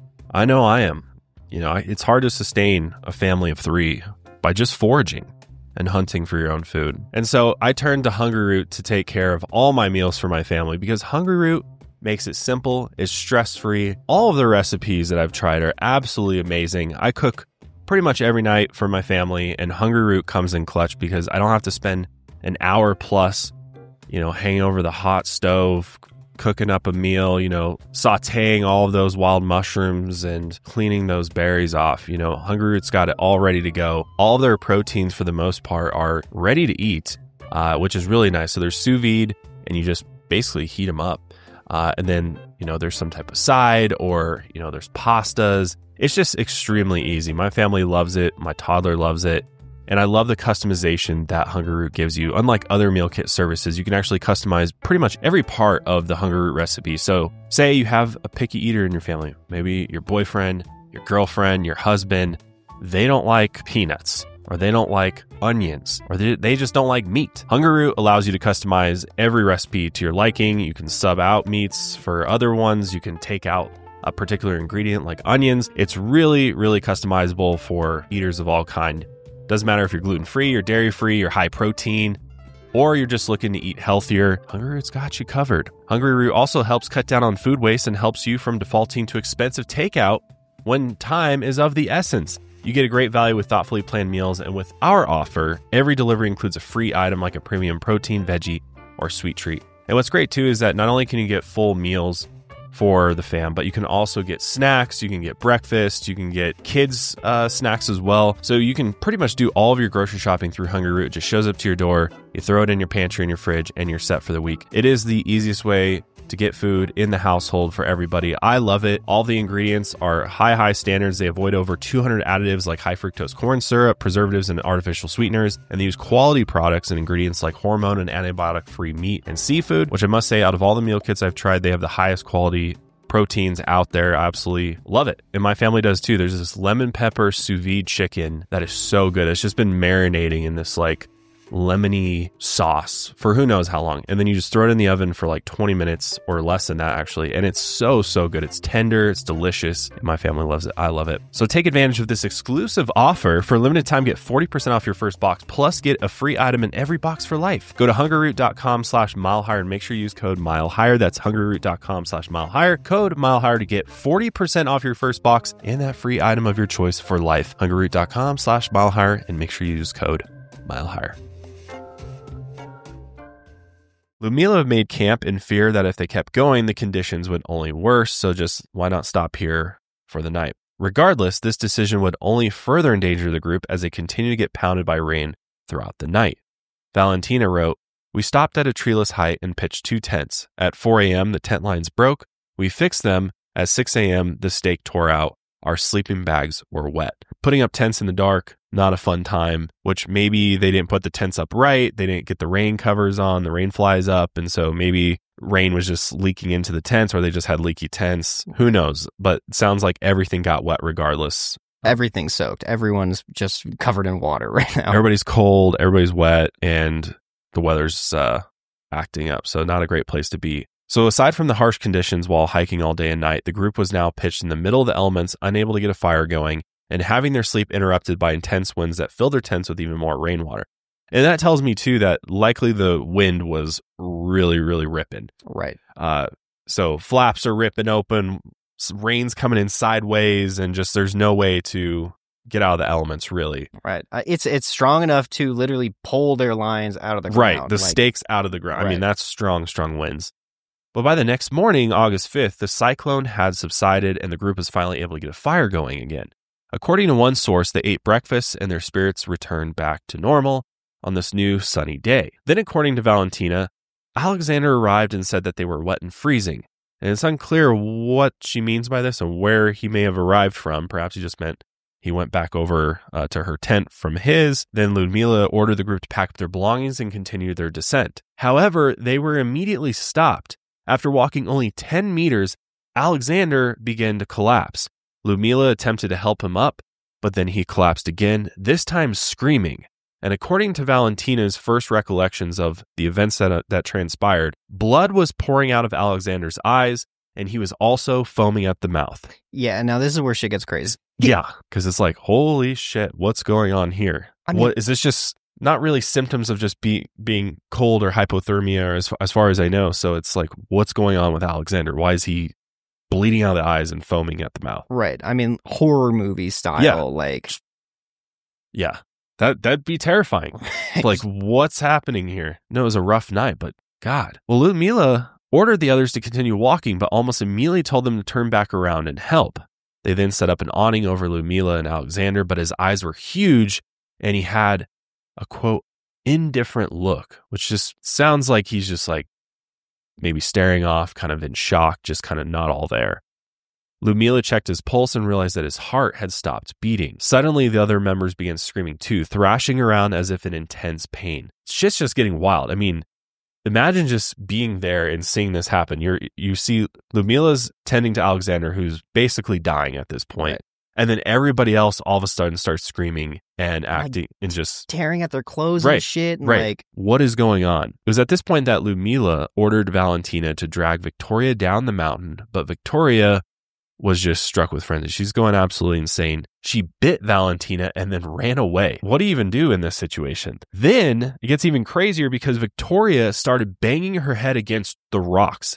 Speaker 3: I know I am. You know, it's hard to sustain a family of three by just foraging and hunting for your own food. And so I turned to Hungryroot to take care of all my meals for my family, because Hungryroot makes it simple, it's stress-free. All of the recipes that I've tried are absolutely amazing. I cook pretty much every night for my family, and Hungryroot comes in clutch because I don't have to spend an hour plus, you know, hanging over the hot stove, cooking up a meal, you know, sauteing all of those wild mushrooms and cleaning those berries off. You know, Hungryroot's got it all ready to go. All of their proteins, for the most part, are ready to eat, uh, which is really nice. So they're sous vide, and you just basically heat them up. Uh, and then, you know, there's some type of side, or, you know, there's pastas. It's just extremely easy. My family loves it. My toddler loves it. And I love the customization that Hungryroot gives you. Unlike other meal kit services, you can actually customize pretty much every part of the Hungryroot recipe. So say you have a picky eater in your family, maybe your boyfriend, your girlfriend, your husband, they don't like peanuts, or they don't like onions, or they, they just don't like meat. Hungryroot allows you to customize every recipe to your liking. You can sub out meats for other ones. You can take out a particular ingredient like onions. It's really, really customizable for eaters of all kind. Doesn't matter if you're gluten-free, you're dairy-free, you're high protein, or you're just looking to eat healthier. Hungryroot's got you covered. Hungryroot also helps cut down on food waste and helps you from defaulting to expensive takeout when time is of the essence. You get a great value with thoughtfully planned meals, and with our offer, every delivery includes a free item like a premium protein, veggie, or sweet treat. And what's great too is that not only can you get full meals for the fam, but you can also get snacks, you can get breakfast, you can get kids uh, snacks as well. So you can pretty much do all of your grocery shopping through Hungryroot. It just shows up to your door, you throw it in your pantry and your fridge, and you're set for the week. It is the easiest way to get food in the household for everybody. I love it. All the ingredients are high, high standards. They avoid over two hundred additives like high fructose corn syrup, preservatives, and artificial sweeteners. And they use quality products and ingredients like hormone and antibiotic-free meat and seafood, which I must say, out of all the meal kits I've tried, they have the highest quality proteins out there. I absolutely love it. And my family does too. There's this lemon pepper sous vide chicken that is so good. It's just been marinating in this like lemony sauce for who knows how long. And then you just throw it in the oven for like twenty minutes or less than that, actually. And it's so, so good. It's tender. It's delicious. And my family loves it. I love it. So take advantage of this exclusive offer. For a limited time, get forty percent off your first box, plus get a free item in every box for life. Go to hungryroot.com slash mile higher and make sure you use code mile higher. That's hungryroot.com slash mile higher. Code mile higher to get forty percent off your first box and that free item of your choice for life. hungryroot.com slash mile higher and make sure you use code mile higher. Lumila made camp in fear that if they kept going, the conditions would only worse, so just why not stop here for the night? Regardless, this decision would only further endanger the group as they continue to get pounded by rain throughout the night. Valentina wrote, "We stopped at a treeless height and pitched two tents. At four a.m., the tent lines broke. We fixed them. At six a.m., the stake tore out. Our sleeping bags were wet. Putting up tents in the dark, not a fun time, which maybe they didn't put the tents up right. They didn't get the rain covers on, the rain flies up. And so maybe rain was just leaking into the tents, or they just had leaky tents. Who knows? But it sounds like everything got wet regardless.
Speaker 4: Everything's soaked. Everyone's just covered in water right now.
Speaker 3: Everybody's cold, everybody's wet, and the weather's uh, acting up. So not a great place to be. So aside from the harsh conditions while hiking all day and night, the group was now pitched in the middle of the elements, unable to get a fire going, and having their sleep interrupted by intense winds that filled their tents with even more rainwater. And that tells me, too, that likely the wind was really, really ripping.
Speaker 4: Right.
Speaker 3: Uh, so flaps are ripping open, rain's coming in sideways, and just there's no way to get out of the elements, really.
Speaker 4: Right. Uh, it's it's strong enough to literally pull their lines out of the ground.
Speaker 3: Right. The
Speaker 4: like,
Speaker 3: stakes out of the ground.
Speaker 4: Right.
Speaker 3: I mean, that's strong, strong winds. But by the next morning, August fifth, the cyclone had subsided and the group was finally able to get a fire going again. According to one source, they ate breakfast and their spirits returned back to normal on this new sunny day. Then, according to Valentina, Alexander arrived and said that they were wet and freezing. And it's unclear what she means by this and where he may have arrived from. Perhaps he just meant he went back over uh, to her tent from his. Then Ludmila ordered the group to pack up their belongings and continue their descent. However, they were immediately stopped. After walking only ten meters, Alexander began to collapse. Ludmila attempted to help him up, but then he collapsed again, this time screaming. And according to Valentina's first recollections of the events that, uh, that transpired, blood was pouring out of Alexander's eyes, and he was also foaming at the mouth.
Speaker 4: Yeah, now this is where shit gets crazy.
Speaker 3: Yeah, because it's like, holy shit, what's going on here?
Speaker 4: I mean,
Speaker 3: what is this? Just not really symptoms of just be, being cold or hypothermia, or as, as far as I know. So it's like, what's going on with Alexander? Why is he bleeding out of the eyes and foaming at the mouth?
Speaker 4: Right. I mean, horror movie style.
Speaker 3: Yeah.
Speaker 4: Like,
Speaker 3: yeah, that that'd be terrifying. Like, what's happening here? No, it was a rough night, but God. Well, Ludmila ordered the others to continue walking, but almost immediately told them to turn back around and help. They then set up an awning over Ludmila and Alexander, but his eyes were huge, and he had a, quote, indifferent look, which just sounds like he's just like maybe staring off, kind of in shock, just kind of not all there. Ludmila checked his pulse and realized that his heart had stopped beating. Suddenly, the other members began screaming too, thrashing around as if in intense pain. Shit's just getting wild. I mean, imagine just being there and seeing this happen. You're, you see Ludmila's tending to Alexander, who's basically dying at this point. Right. And then everybody else all of a sudden starts screaming and acting like, and just
Speaker 4: tearing at their clothes
Speaker 3: right,
Speaker 4: and shit. And
Speaker 3: right.
Speaker 4: Like,
Speaker 3: what is going on? It was at this point that Ludmila ordered Valentina to drag Victoria down the mountain, but Victoria was just struck with frenzy. She's going absolutely insane. She bit Valentina and then ran away. What do you even do in this situation? Then it gets even crazier because Victoria started banging her head against the rocks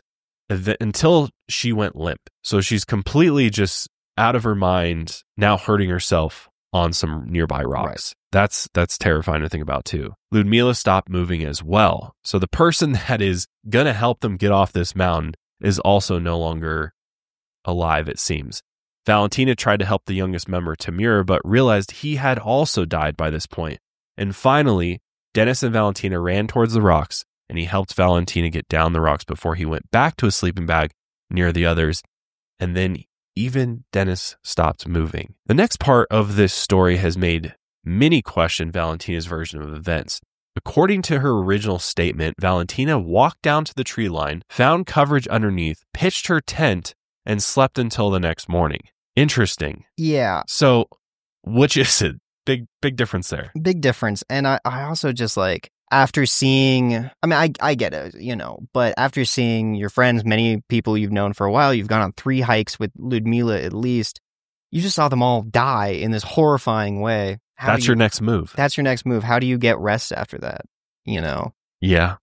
Speaker 3: until she went limp. So she's completely just out of her mind, now hurting herself on some nearby rocks. Right. That's that's terrifying to think about too. Ludmila stopped moving as well. So the person that is going to help them get off this mountain is also no longer alive, it seems. Valentina tried to help the youngest member, Timur, but realized he had also died by this point. And finally, Dennis and Valentina ran towards the rocks, and he helped Valentina get down the rocks before he went back to his sleeping bag near the others. And then even Dennis stopped moving. The next part of this story has made many question Valentina's version of events. According to her original statement, Valentina walked down to the tree line, found coverage underneath, pitched her tent, and slept until the next morning. Interesting.
Speaker 4: Yeah.
Speaker 3: So, which is it? Big, big difference there.
Speaker 4: Big difference. And I, I also just like, after seeing, I mean, I, I get it, you know, but after seeing your friends, many people you've known for a while, you've gone on three hikes with Ludmila at least, you just saw them all die in this horrifying way. How
Speaker 3: that's
Speaker 4: you,
Speaker 3: your next move.
Speaker 4: That's your next move. How do you get rest after that? You know?
Speaker 3: Yeah.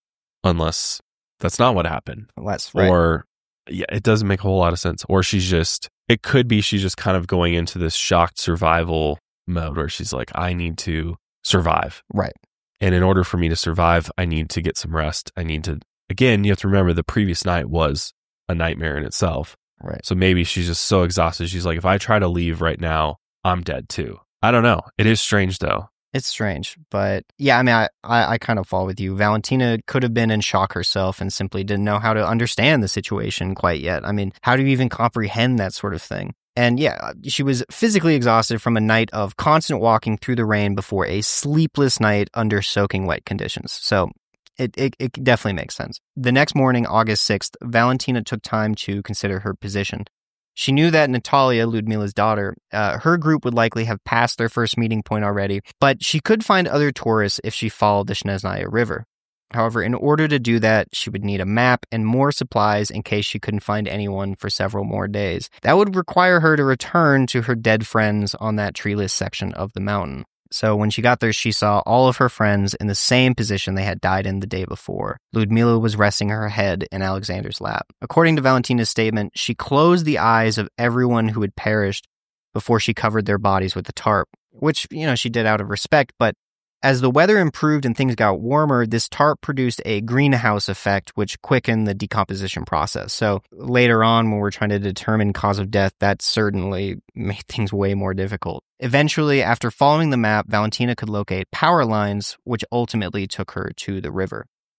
Speaker 3: Unless that's not what happened.
Speaker 4: Unless, right.
Speaker 3: Or, yeah, it doesn't make a whole lot of sense. Or she's just, it could be she's just kind of going into this shocked survival mode where she's like, I need to survive.
Speaker 4: Right.
Speaker 3: And in order for me to survive, I need to get some rest. I need to, again, you have to remember the previous night was a nightmare in itself.
Speaker 4: Right.
Speaker 3: So maybe she's just so exhausted. She's like, if I try to leave right now, I'm dead too. I don't know. It is strange though.
Speaker 4: It's strange, but yeah, I mean, I, I, I kind of fall with you. Valentina could have been in shock herself and simply didn't know how to understand the situation quite yet. I mean, how do you even comprehend that sort of thing? And yeah, she was physically exhausted from a night of constant walking through the rain before a sleepless night under soaking wet conditions. So it, it, it definitely makes sense. The next morning, August sixth, Valentina took time to consider her position. She knew that Natalia, Ludmila's daughter, uh, her group would likely have passed their first meeting point already, but she could find other tourists if she followed the Snezhnaya River. However, in order to do that, she would need a map and more supplies in case she couldn't find anyone for several more days. That would require her to return to her dead friends on that treeless section of the mountain. So when she got there, she saw all of her friends in the same position they had died in the day before. Ludmila was resting her head in Alexander's lap. According to Valentina's statement, she closed the eyes of everyone who had perished before she covered their bodies with the tarp, which, you know, she did out of respect, but as the weather improved and things got warmer, this tarp produced a greenhouse effect, which quickened the decomposition process. So later on, when we're trying to determine cause of death, that certainly made things way more difficult. Eventually, after following the map, Valentina could locate power lines, which ultimately took her to the river.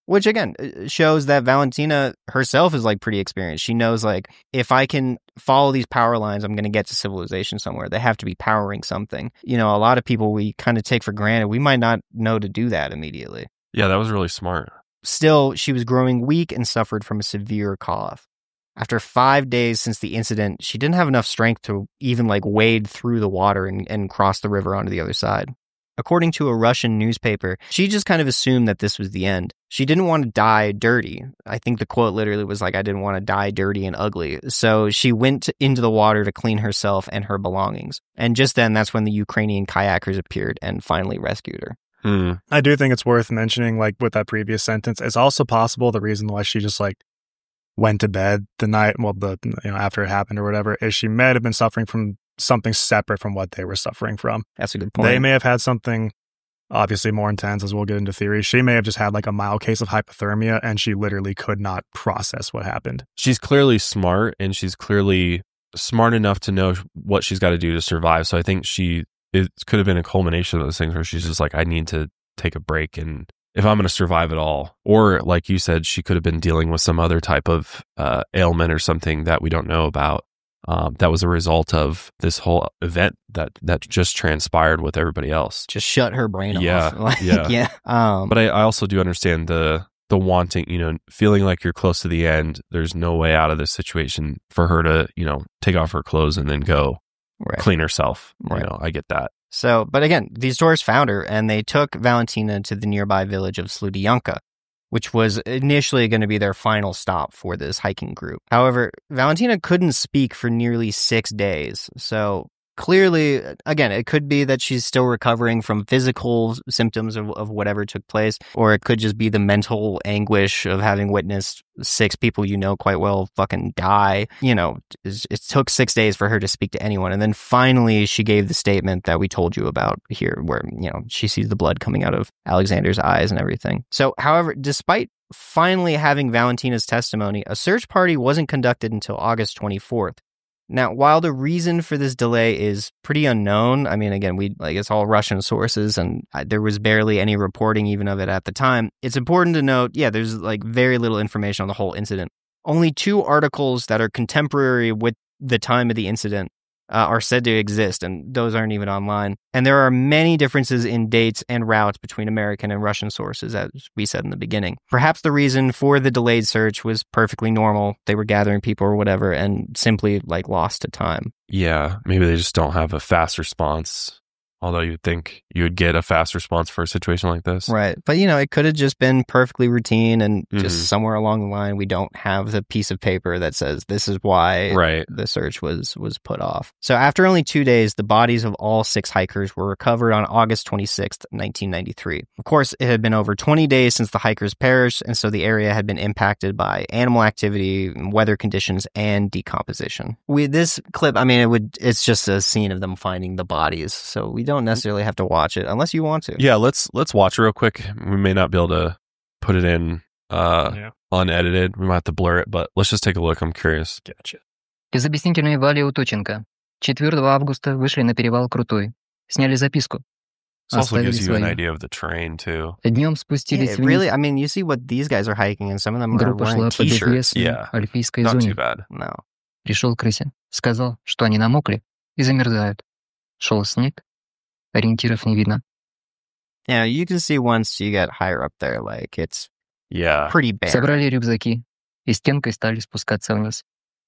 Speaker 4: Which, again, shows that Valentina herself is, like, pretty experienced. She knows, like, if I can follow these power lines, I'm going to get to civilization somewhere. They have to be powering something. You know, a lot of people we kind of take for granted. We might not know to do that immediately.
Speaker 3: Yeah, that was really smart.
Speaker 4: Still, she was growing weak and suffered from a severe cough. After five days since the incident, she didn't have enough strength to even, like, wade through the water and, and cross the river onto the other side. According to a Russian newspaper, she just kind of assumed that this was the end. She didn't want to die dirty. I think the quote literally was like, I didn't want to die dirty and ugly. So she went into the water to clean herself and her belongings. And just then, that's when the Ukrainian kayakers appeared and finally rescued her.
Speaker 3: Hmm.
Speaker 5: I do think it's worth mentioning, like with that previous sentence, it's also possible the reason why she just like went to bed the night, well, the you know after it happened or whatever, is she may have been suffering from something separate from what they were suffering from.
Speaker 4: That's a good point.
Speaker 5: They may have had something obviously more intense, as we'll get into theory. She may have just had like a mild case of hypothermia and she literally could not process what happened.
Speaker 3: She's clearly smart, and she's clearly smart enough to know what she's got to do to survive. So I think she, it could have been a culmination of those things where she's just like, I need to take a break, and if I'm going to survive at all. Or like you said, she could have been dealing with some other type of uh, ailment or something that we don't know about. Um, that was a result of this whole event that that just transpired with everybody else.
Speaker 4: Just shut her brain
Speaker 3: Yeah,
Speaker 4: off. Like,
Speaker 3: yeah.
Speaker 4: yeah. Um,
Speaker 3: But I, I also do understand the the wanting, you know, feeling like you're close to the end. There's no way out of this situation for her to, you know, take off her clothes and then go
Speaker 4: right.
Speaker 3: clean herself.
Speaker 4: Right.
Speaker 3: You know, I get that.
Speaker 4: So, but again, these tourists found her and they took Valentina to the nearby village of Sludyanka, which was initially going to be their final stop for this hiking group. However, Valentina couldn't speak for nearly six days. So clearly, again, it could be that she's still recovering from physical symptoms of, of whatever took place, or it could just be the mental anguish of having witnessed six people you know quite well fucking die. You know, it, it took six days for her to speak to anyone. And then finally, she gave the statement that we told you about here, where, you know, she sees the blood coming out of Alexander's eyes and everything. So, however, despite finally having Valentina's testimony, a search party wasn't conducted until August twenty-fourth. Now, while the reason for this delay is pretty unknown, I mean, again, we like it's all Russian sources, and there was barely any reporting even of it at the time. It's important to note, yeah, there's like very little information on the whole incident. Only two articles that are contemporary with the time of the incident uh, are said to exist, and those aren't even online. And there are many differences in dates and routes between American and Russian sources, as we said in the beginning. Perhaps the reason for the delayed search was perfectly normal. They were gathering people or whatever and simply like lost to time.
Speaker 3: Yeah, maybe they just don't have a fast response. Although you'd think you would get a fast response for a situation like this.
Speaker 4: Right. But, you know, it could have just been perfectly routine and
Speaker 3: Mhm.
Speaker 4: just somewhere along the line, we don't have the piece of paper that says this is why
Speaker 3: Right.
Speaker 4: the search was was put off. So after only two days, the bodies of all six hikers were recovered on August twenty-sixth, nineteen ninety-three. Of course, it had been over twenty days since the hikers perished, and so the area had been impacted by animal activity, weather conditions, and decomposition. With this clip, I mean, it would it's just a scene of them finding the bodies, so we don't necessarily have to watch it unless you want to.
Speaker 3: Yeah, let's let's watch it real quick. We may not be able to put it in uh,
Speaker 5: Yeah.
Speaker 3: unedited. We might have to blur it, but let's just take a look. I'm curious.
Speaker 5: Gotcha.
Speaker 6: Из объяснительной Вали Уточенко. четвёртого августа вышли на перевал Крутой. Сняли записку.
Speaker 3: This also
Speaker 6: Оставили
Speaker 3: gives you an
Speaker 6: свои.
Speaker 3: idea of the terrain too.
Speaker 6: Днем
Speaker 4: Yeah,
Speaker 6: спустились
Speaker 4: it
Speaker 6: вниз.
Speaker 4: really, I mean, you see what these guys are hiking, and some of them are
Speaker 6: Группа
Speaker 4: wearing
Speaker 6: шла по
Speaker 4: t-shirts.
Speaker 6: безлесной
Speaker 3: Yeah.
Speaker 6: альпийской
Speaker 3: Not too
Speaker 6: зоне.
Speaker 3: bad.
Speaker 4: No.
Speaker 6: Пришел Крысин. Сказал, что они намокли и замерзают. Шел снег. Ориентиров не видно.
Speaker 4: Yeah, you can see once you get higher up there, like it's
Speaker 3: Yeah.
Speaker 4: pretty bare.
Speaker 6: Собрали рюкзаки и стенкой стали спускаться вниз.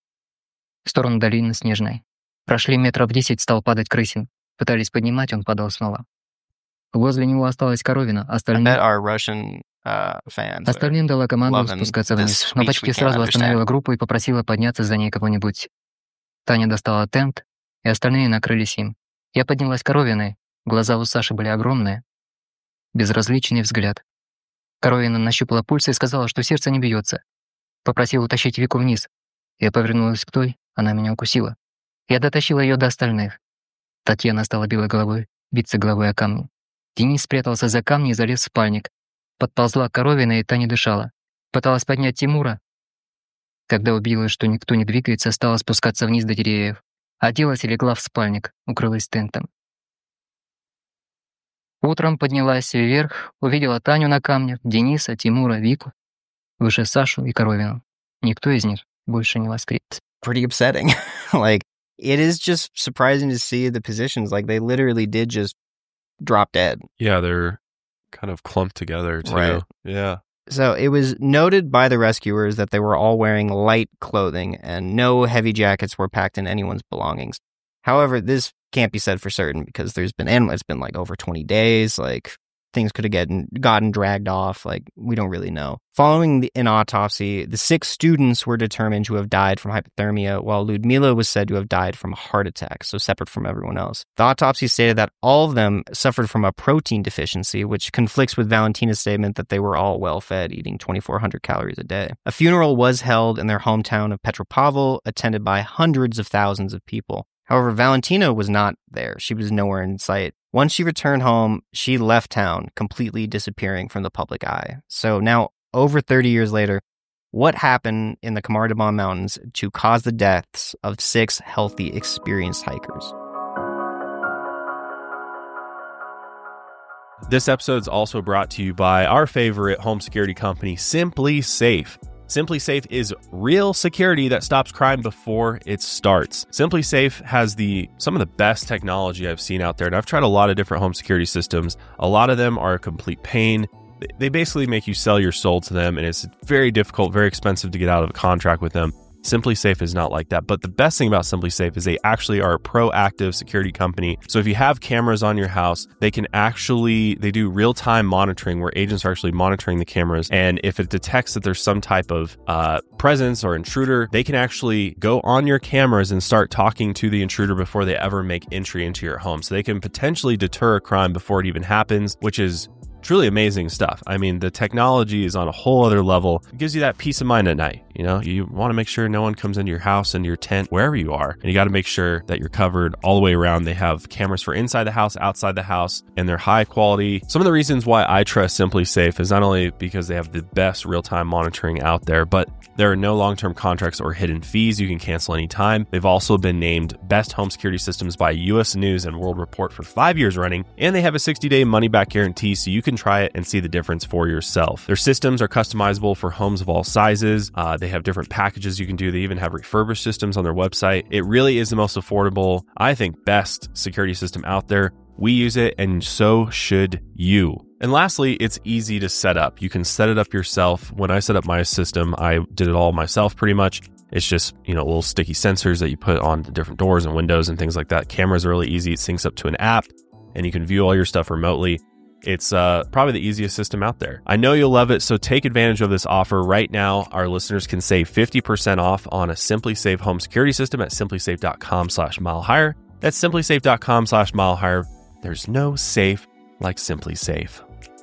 Speaker 6: В сторону долины Снежной. Прошли метров десять, стал падать Крысин. Пытались поднимать, он падал снова. Возле него осталась коровина,
Speaker 4: I
Speaker 6: остальным,
Speaker 4: bet our Russian uh, fans. are-
Speaker 6: остальным дала команду
Speaker 4: loving
Speaker 6: спускаться
Speaker 4: this
Speaker 6: вниз. Но
Speaker 4: speech
Speaker 6: почти
Speaker 4: we can't
Speaker 6: сразу
Speaker 4: understand.
Speaker 6: остановила группу и попросила подняться за ней кого-нибудь. Таня достала тент, и остальные накрылись им. Я поднялась коровиной, глаза у Саши были огромные. Безразличный взгляд. Коровина нащупала пульс и сказала, что сердце не бьется. Попросила утащить Вику вниз. Я повернулась к той, она меня укусила. Я дотащила ее до остальных. Татьяна стала белой головой, биться головой о камни. Денис спрятался за камни и залез в спальник. Подползла к коровиной, и та не дышала. Пыталась поднять Тимура. Когда убедилась, что никто не двигается, стала спускаться вниз до деревьев. Оделась и легла в спальник, укрылась тентом. Утром поднялась вверх, увидела Таню на камнях, Дениса, Тимура, Вику, выше Сашу и Коровину. Никто из них больше не воскрес.
Speaker 4: Pretty upsetting. Like, it is just surprising to see the positions. Like, they literally did just drop dead.
Speaker 3: Yeah, they're kind of clumped together, too.
Speaker 4: Right.
Speaker 3: Yeah.
Speaker 4: So it was noted by the rescuers that they were all wearing light clothing and no heavy jackets were packed in anyone's belongings. However, this can't be said for certain because there's been, and it's been like over twenty days, like things could have gotten, gotten dragged off, like we don't really know. Following the, an autopsy, the six students were determined to have died from hypothermia, while Ludmila was said to have died from a heart attack, so separate from everyone else. The autopsy stated that all of them suffered from a protein deficiency, which conflicts with Valentina's statement that they were all well-fed, eating twenty-four hundred calories a day. A funeral was held in their hometown of Petropavl, attended by hundreds of thousands of people. However, Valentina was not there. She was nowhere in sight. Once she returned home, she left town, completely disappearing from the public eye. So now, over thirty years later, what happened in the Kamardabam Mountains to cause the deaths of six healthy, experienced hikers?
Speaker 3: This episode is also brought to you by our favorite home security company, SimpliSafe. SimpliSafe is real security that stops crime before it starts. SimpliSafe has the some of the best technology I've seen out there, and I've tried a lot of different home security systems. A lot of them are a complete pain. They basically make you sell your soul to them, and it's very difficult, very expensive to get out of a contract with them. SimpliSafe is not like that. But the best thing about SimpliSafe is they actually are a proactive security company. So if you have cameras on your house, they can actually, they do real-time monitoring where agents are actually monitoring the cameras. And if it detects that there's some type of uh, presence or intruder, they can actually go on your cameras and start talking to the intruder before they ever make entry into your home. So they can potentially deter a crime before it even happens, which is truly amazing stuff. I mean, the technology is on a whole other level. It gives you that peace of mind at night. You know, you want to make sure no one comes into your house, into your tent, wherever you are. And you got to make sure that you're covered all the way around. They have cameras for inside the house, outside the house, and they're high quality. Some of the reasons why I trust SimpliSafe is not only because they have the best real-time monitoring out there, but there are no long-term contracts or hidden fees. You can cancel anytime. They've also been named Best Home Security Systems by U S News and World Report for five years running. And they have a sixty-day money-back guarantee, so you can try it and see the difference for yourself. Their systems are customizable for homes of all sizes. Uh, they have different packages you can do. They even have refurbished systems on their website. It really is the most affordable, I think, best security system out there. We use it, and so should you. And lastly, it's easy to set up. You can set it up yourself. When I set up my system, I did it all myself pretty much. It's just, you know, little sticky sensors that you put on the different doors and windows and things like that. Cameras are really easy. It syncs up to an app, and you can view all your stuff remotely. It's uh, probably the easiest system out there. I know you'll love it, so take advantage of this offer. Right now, our listeners can save fifty percent off on a SimpliSafe home security system at simplisafe.com slash mile higher. That's simplisafe.com slash mile higher. There's no safe like SimpliSafe.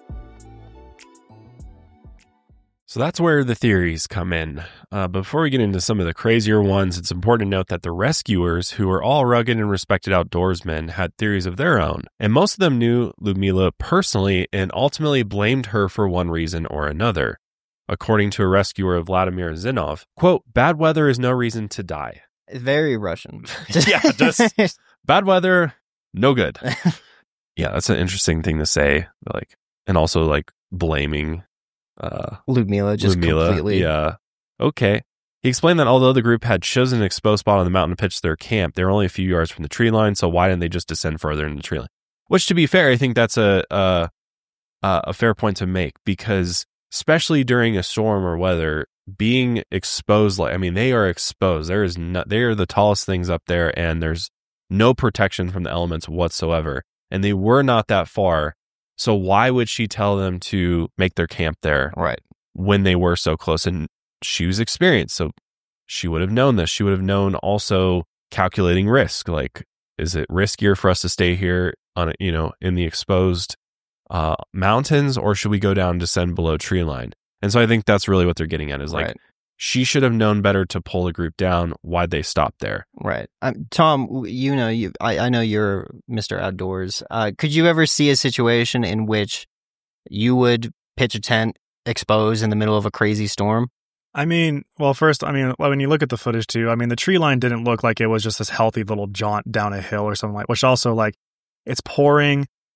Speaker 3: So that's where the theories come in. Uh, before we get into some of the crazier ones, it's important to note that the rescuers, who are all rugged and respected outdoorsmen, had theories of their own. And most of them knew Ludmila personally and ultimately blamed her for one reason or another. According to a rescuer, Vladimir Zinov, quote, "Bad weather is no reason to die."
Speaker 4: Very Russian.
Speaker 3: Yeah, just bad weather, no good. Yeah, that's an interesting thing to say. Like, and also like blaming uh,
Speaker 4: Ludmila just
Speaker 3: Ludmila,
Speaker 4: completely.
Speaker 3: Yeah. Okay. He explained that although the group had chosen an exposed spot on the mountain to pitch their camp, they were only a few yards from the tree line, so why didn't they just descend further into the tree line? Which, to be fair, I think that's a a, a fair point to make, because especially during a storm or weather, being exposed, like I mean, they are exposed. There is no, they are the tallest things up there, and there's no protection from the elements whatsoever. And they were not that far. So why would she tell them to make their camp there?
Speaker 4: Right.
Speaker 3: When they were so close? And she was experienced, so she would have known this. She would have known also calculating risk. Like, is it riskier for us to stay here on, you know, in the exposed uh, mountains, or should we go down and descend below tree line? And so I think that's really what they're getting at, is like,
Speaker 4: right.
Speaker 3: She should have known better to pull the group down. Why'd they stop there?
Speaker 4: Right. Um, Tom, you know, you I, I know you're Mister Outdoors. Uh, could you ever see a situation in which you would pitch a tent exposed in the middle of a crazy storm?
Speaker 5: I mean, well, first, I mean, when you look at the footage too, I mean, the tree line didn't look like it was just this healthy little jaunt down a hill or something like, which also like, it's pouring.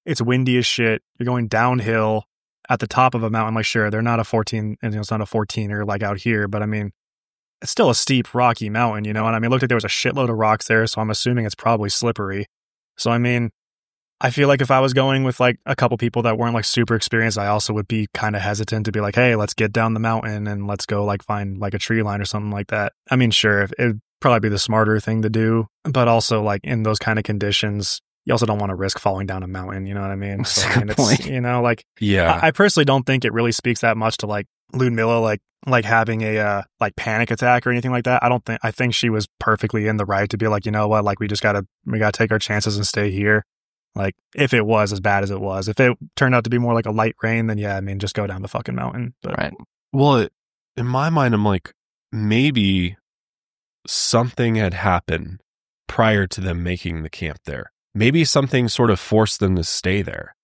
Speaker 5: it's windy as shit. You're going downhill at the top of a mountain. Like, sure, they're not a fourteen, and it's not a fourteener like out here, but I mean, it's still a steep, rocky mountain, you know? And I mean, it looked like there was a shitload of rocks there, so I'm assuming it's probably slippery. So, I mean, I feel like if I was going with like a couple people that weren't like super experienced, I also would be kind of hesitant to be like, hey, let's get down the mountain and let's go like find like a tree line or something like that. I mean, sure, it'd probably be the smarter thing to do, but also like in those kind of conditions, you also don't want to risk falling down a mountain, you know what I mean?
Speaker 4: That's
Speaker 5: So,
Speaker 4: a
Speaker 5: I mean,
Speaker 4: good
Speaker 5: it's,
Speaker 4: point.
Speaker 5: you know, like,
Speaker 3: Yeah.
Speaker 5: I, I personally don't think it really speaks that much to like Ludmilla, like, like having a uh, like panic attack or anything like that. I don't think, I think she was perfectly in the right to be like, you know what, like we just gotta, we gotta take our chances and stay here. Like if it was as bad as it was, if it turned out to be more like a light rain, then yeah, I mean, just go down the fucking mountain. But
Speaker 4: Right.
Speaker 3: Well, it, in my mind, I'm like, maybe something had happened prior to them making the camp there. Maybe something sort of forced them to stay there.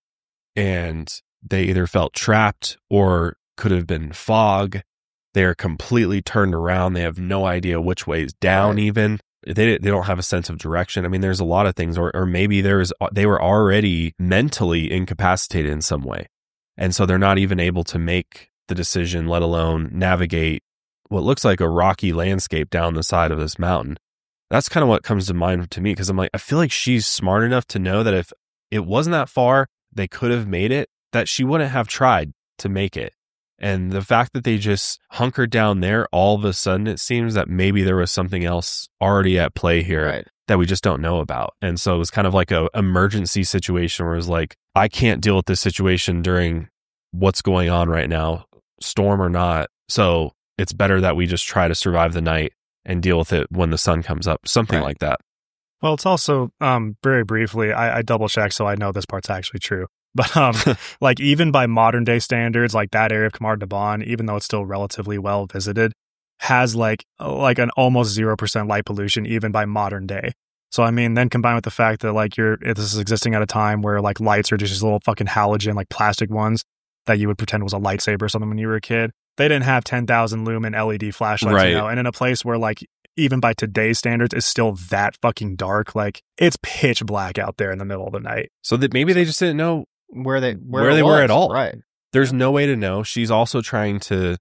Speaker 3: And they either felt trapped or could have been fog. They're completely turned around. They have no idea which way is down
Speaker 4: Right.
Speaker 3: even. They they don't have a sense of direction. I mean, there's a lot of things, or or maybe there's they were already mentally incapacitated in some way, and so they're not even able to make the decision, let alone navigate what looks like a rocky landscape down the side of this mountain. That's kind of what comes to mind to me, because I'm like, I feel like she's smart enough to know that if it wasn't that far, they could have made it, that she wouldn't have tried to make it. And the fact that they just hunkered down there, all of a sudden, it seems that maybe there was something else already at play here
Speaker 4: Right.
Speaker 3: that we just don't know about. And so it was kind of like a emergency situation where it was like, I can't deal with this situation during what's going on right now, storm or not. So it's better that we just try to survive the night and deal with it when the sun comes up. Something
Speaker 4: Right.
Speaker 3: like that.
Speaker 5: well, it's also um very briefly, I, I double checked, so I know this part's actually true. But um, like even by modern day standards, like that area of Kamar Daban, even though it's still relatively well visited, has like like an almost zero percent light pollution, even by modern day. So I mean, then combined with the fact that like you're this is existing at a time where like lights are just these little fucking halogen like plastic ones that you would pretend was a lightsaber or something when you were a kid. They didn't have ten thousand lumen L E D flashlights,
Speaker 3: Right.
Speaker 5: you know, and in a place where like even by today's standards is still that fucking dark, like it's pitch black out there in the middle of the night.
Speaker 3: So that maybe they just didn't know
Speaker 4: Where they where,
Speaker 3: Where
Speaker 4: it
Speaker 3: they were
Speaker 4: was.
Speaker 3: at all.
Speaker 4: Right.
Speaker 3: there's no way to know. She's also trying to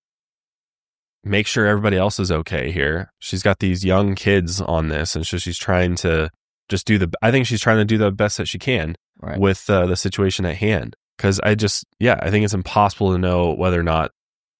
Speaker 3: make sure everybody else is okay here. She's got these young kids on this, and so she's trying to just do the, I think she's trying to do the best that she can
Speaker 4: Right.
Speaker 3: with uh, the situation at hand. Because I just, yeah, I think it's impossible to know whether or not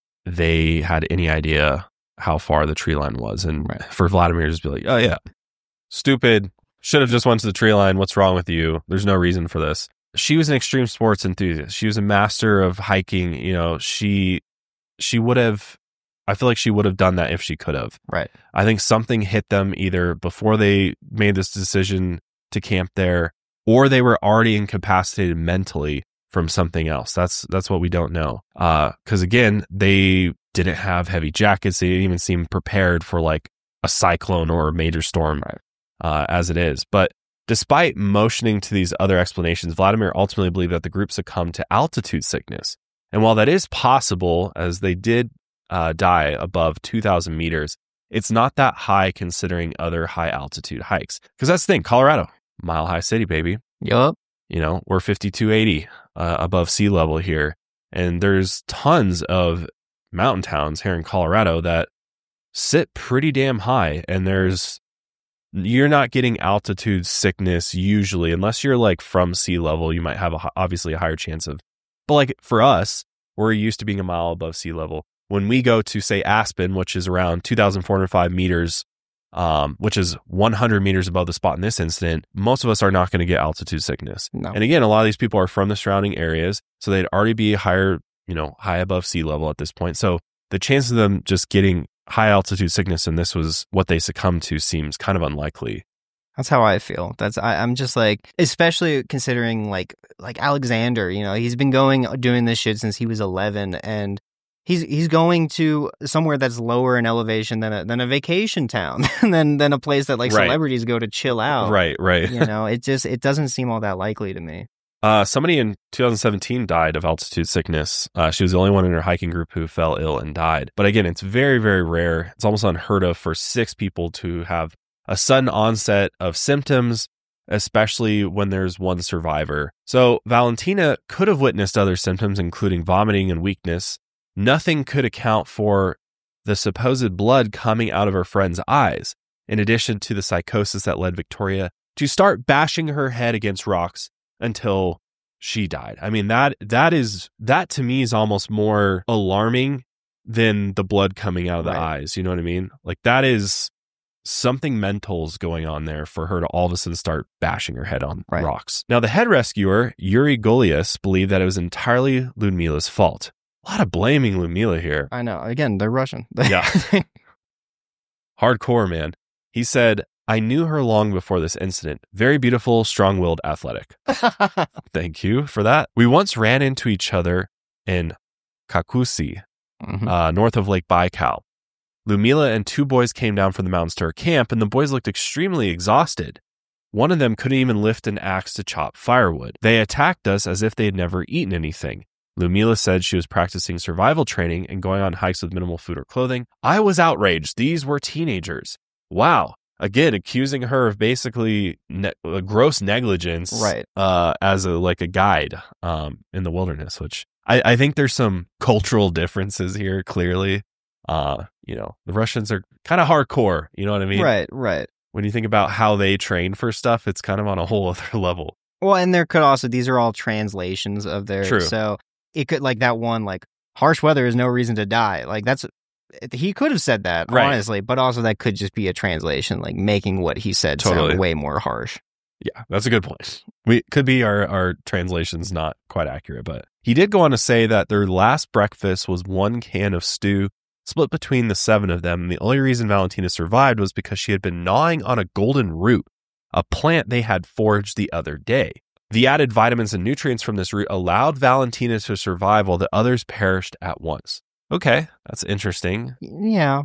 Speaker 3: they had any idea how far the tree line was. And
Speaker 4: Right.
Speaker 3: for Vladimir to just be like, oh, yeah, stupid, should have just went to the tree line. What's wrong with you? There's no reason for this. She was an extreme sports enthusiast. She was a master of hiking. You know, she she would have, I feel like she would have done that if she could have.
Speaker 4: Right.
Speaker 3: I think something hit them either before they made this decision to camp there, or they were already incapacitated mentally from something else. That's that's what we don't know. Because again, they didn't have heavy jackets. They didn't even seem prepared for like a cyclone or a major storm
Speaker 4: Right.
Speaker 3: uh, as it is. But despite motioning to these other explanations, Vladimir ultimately believed that the group succumbed to altitude sickness. And while that is possible, as they did uh, die above two thousand meters, it's not that high considering other high altitude hikes. Because that's the thing, Colorado, mile high city, baby.
Speaker 4: Yup.
Speaker 3: You know, we're fifty-two eighty uh, above sea level here. And there's tons of mountain towns here in Colorado that sit pretty damn high. And there's, you're not getting altitude sickness usually, unless you're like from sea level. You might have a, obviously a higher chance of, but like for us, we're used to being a mile above sea level. When we go to say Aspen, which is around two thousand four hundred five meters, um, which is one hundred meters above the spot in this incident, most of us are not going to get altitude sickness.
Speaker 4: No.
Speaker 3: And again, a lot of these people are from the surrounding areas, so they'd already be higher, you know, high above sea level at this point. So the chance of them just getting high altitude sickness, and this was what they succumbed to, seems kind of unlikely.
Speaker 4: That's how I feel. That's I, I'm just like, especially considering like like Alexander, you know, he's been going doing this shit since he was eleven, and he's he's going to somewhere that's lower in elevation than a than a vacation town, than than a place that like
Speaker 3: Right.
Speaker 4: celebrities go to chill out.
Speaker 3: Right, right.
Speaker 4: You know, it just it doesn't seem all that likely to me.
Speaker 3: Uh, somebody in two thousand seventeen died of altitude sickness. Uh, she was the only one in her hiking group who fell ill and died. But again, it's very, very rare. It's almost unheard of for six people to have a sudden onset of symptoms especially when there's one survivor. So Valentina could have witnessed other symptoms, including vomiting and weakness. Nothing could account for the supposed blood coming out of her friend's eyes, in addition to the psychosis that led Victoria to start bashing her head against rocks until she died. I mean, that that is that to me is almost more alarming than the blood coming out of the
Speaker 4: Right.
Speaker 3: eyes. You know what I mean? Like, that is something mental's going on there for her to all of a sudden start bashing her head on
Speaker 4: Right.
Speaker 3: rocks. Now, the head rescuer, Yuri Golias, believed that it was entirely Ludmila's fault. A lot of blaming Ludmila here.
Speaker 4: I know. Again, they're Russian.
Speaker 3: Yeah. Hardcore, man. He said, I knew her long before this incident. Very beautiful, strong-willed, athletic. Thank you for that. We once ran into each other in Kakusi,
Speaker 4: Mhm.
Speaker 3: uh, north of Lake Baikal. Ludmila and two boys came down from the mountains to her camp, and the boys looked extremely exhausted. One of them couldn't even lift an axe to chop firewood. They attacked us as if they had never eaten anything. Ludmila said she was practicing survival training and going on hikes with minimal food or clothing. I was outraged. These were teenagers. Wow. Again, accusing her of basically ne- uh, gross negligence,
Speaker 4: Right.
Speaker 3: Uh, as a like a guide um, in the wilderness, which I, I think there's some cultural differences here. Clearly, uh, you know, the Russians are kind of hardcore. You know what I mean?
Speaker 4: Right, right.
Speaker 3: When you think about how they train for stuff, it's kind of on a whole other level.
Speaker 4: Well, and there could also, these are all translations of their,
Speaker 3: True.
Speaker 4: so it could, like that one, like, harsh weather is no reason to die. Like, that's, he could have said that,
Speaker 3: Right.
Speaker 4: honestly, but also that could just be a translation, like making what he said
Speaker 3: Totally.
Speaker 4: sound way more harsh.
Speaker 3: Yeah, that's a good point. We could be our, our translation's not quite accurate, but he did go on to say that their last breakfast was one can of stew split between the seven of them. And the only reason Valentina survived was because she had been gnawing on a golden root, a plant they had foraged the other day. The added vitamins and nutrients from this root allowed Valentina to survive while the others perished at once. Okay, that's interesting.
Speaker 4: Yeah.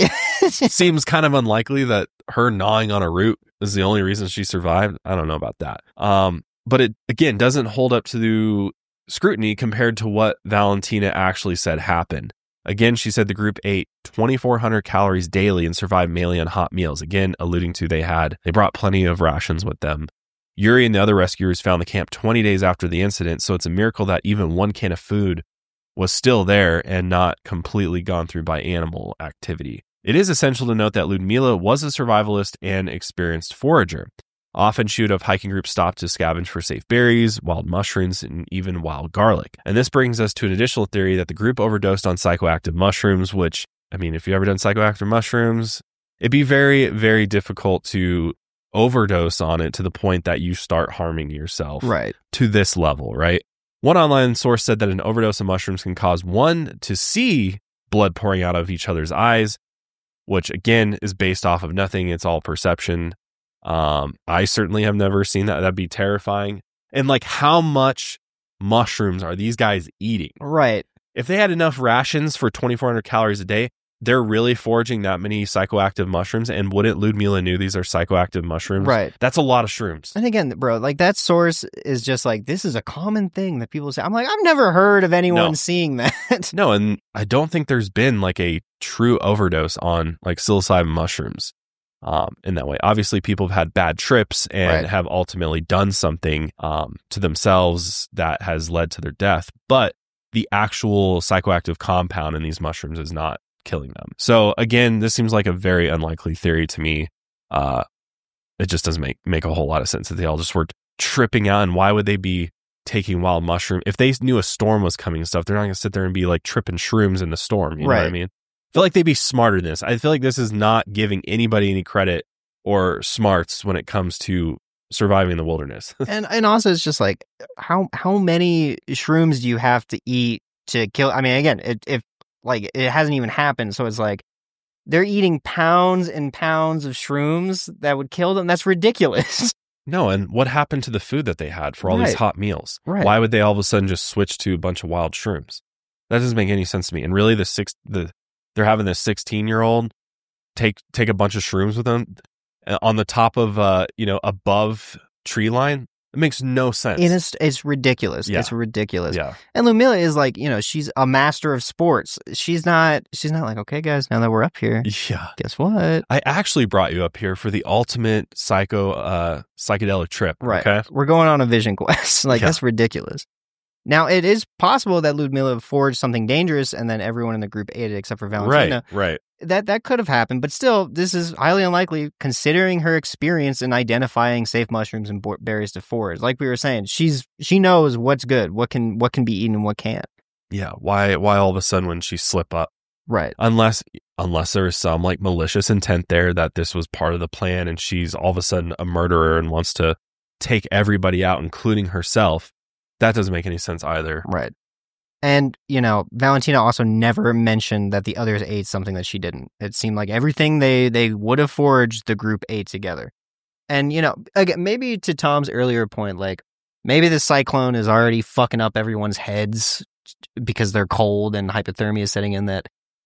Speaker 3: Seems kind of unlikely that her gnawing on a root is the only reason she survived. I don't know about that. Um, but it, again, doesn't hold up to the scrutiny compared to what Valentina actually said happened. Again, she said the group ate twenty-four hundred calories daily and survived mainly on hot meals. Again, alluding to they had, they brought plenty of rations with them. Yuri and the other rescuers found the camp twenty days after the incident, so it's a miracle that even one can of food was still there and not completely gone through by animal activity. It is essential to note that Ludmila was a survivalist and experienced forager. Often she would have hiking groups stop to scavenge for safe berries, wild mushrooms, and even wild garlic. And this brings us to an additional theory that the group overdosed on psychoactive mushrooms, which, I mean, if you've ever done psychoactive mushrooms, it'd be very, very difficult to overdose on it to the point that you start harming yourself
Speaker 4: Right.
Speaker 3: to this level, right? One online source said that an overdose of mushrooms can cause one to see blood pouring out of each other's eyes, which again is based off of nothing. It's all perception. Um, I certainly have never seen that. That'd be terrifying. And like, how much mushrooms are these guys eating?
Speaker 4: Right.
Speaker 3: If they had enough rations for twenty-four hundred calories a day, they're really foraging that many psychoactive mushrooms. And wouldn't Ludmila knew these are psychoactive mushrooms?
Speaker 4: Right.
Speaker 3: That's a lot of shrooms.
Speaker 4: And again, bro, like that source is just like, this is a common thing that people say. I'm like, I've never heard of anyone
Speaker 3: No.
Speaker 4: seeing that.
Speaker 3: No, and I don't think there's been like a true overdose on like psilocybin mushrooms um, in that way. Obviously, people have had bad trips and
Speaker 4: Right.
Speaker 3: have ultimately done something um, to themselves that has led to their death. But the actual psychoactive compound in these mushrooms is not killing them. So again, this seems like a very unlikely theory to me. Uh, it just doesn't make, make a whole lot of sense that they all just were tripping out. And why would they be taking wild mushroom? If they knew a storm was coming and stuff, they're not going to sit there and be like tripping shrooms in the storm. You know what I
Speaker 4: Right.
Speaker 3: mean? I feel like they'd be smarter than this. I feel like this is not giving anybody any credit or smarts when it comes to surviving in the wilderness.
Speaker 4: and and also it's just like, how how many shrooms do you have to eat to kill? I mean, again, it, if like it hasn't even happened, so it's like they're eating pounds and pounds of shrooms that would kill them. That's ridiculous.
Speaker 3: No, and what happened to the food that they had for all these
Speaker 4: Right.
Speaker 3: hot meals?
Speaker 4: Right.
Speaker 3: Why would they all of a sudden just switch to a bunch of wild shrooms? That doesn't make any sense to me. And really, the six the they're having this sixteen year old take take a bunch of shrooms with them uh, on the top of uh you know above tree line. It makes no sense.
Speaker 4: In a, it's ridiculous.
Speaker 3: Yeah.
Speaker 4: It's ridiculous.
Speaker 3: Yeah.
Speaker 4: And Ludmilla is like, you know, she's a master of sports. She's not. She's not like, okay, guys, now that we're up here,
Speaker 3: Yeah.
Speaker 4: guess what?
Speaker 3: I actually brought you up here for the ultimate psycho uh, psychedelic trip.
Speaker 4: Right.
Speaker 3: Okay.
Speaker 4: We're going on a vision quest. Like,
Speaker 3: Yeah.
Speaker 4: that's ridiculous. Now, it is possible that Ludmilla forged something dangerous and then everyone in the group ate it except for Valentina.
Speaker 3: Right. Right.
Speaker 4: That that could have happened, but still, this is highly unlikely considering her experience in identifying safe mushrooms and bo- berries to forage. Like we were saying, she's she knows what's good, what can what can be eaten and what can't.
Speaker 3: Yeah. Why? Why all of a sudden when she slip up?
Speaker 4: Right.
Speaker 3: Unless unless there is some like malicious intent there that this was part of the plan and she's all of a sudden a murderer and wants to take everybody out, including herself. That doesn't make any sense either.
Speaker 4: Right. And, you know, Valentina also never mentioned that the others ate something that she didn't. It seemed like everything they, they would have foraged, the group ate together. And, you know, again, maybe to Tom's earlier point, like, maybe the cyclone is already fucking up everyone's heads because they're cold and hypothermia is setting in, that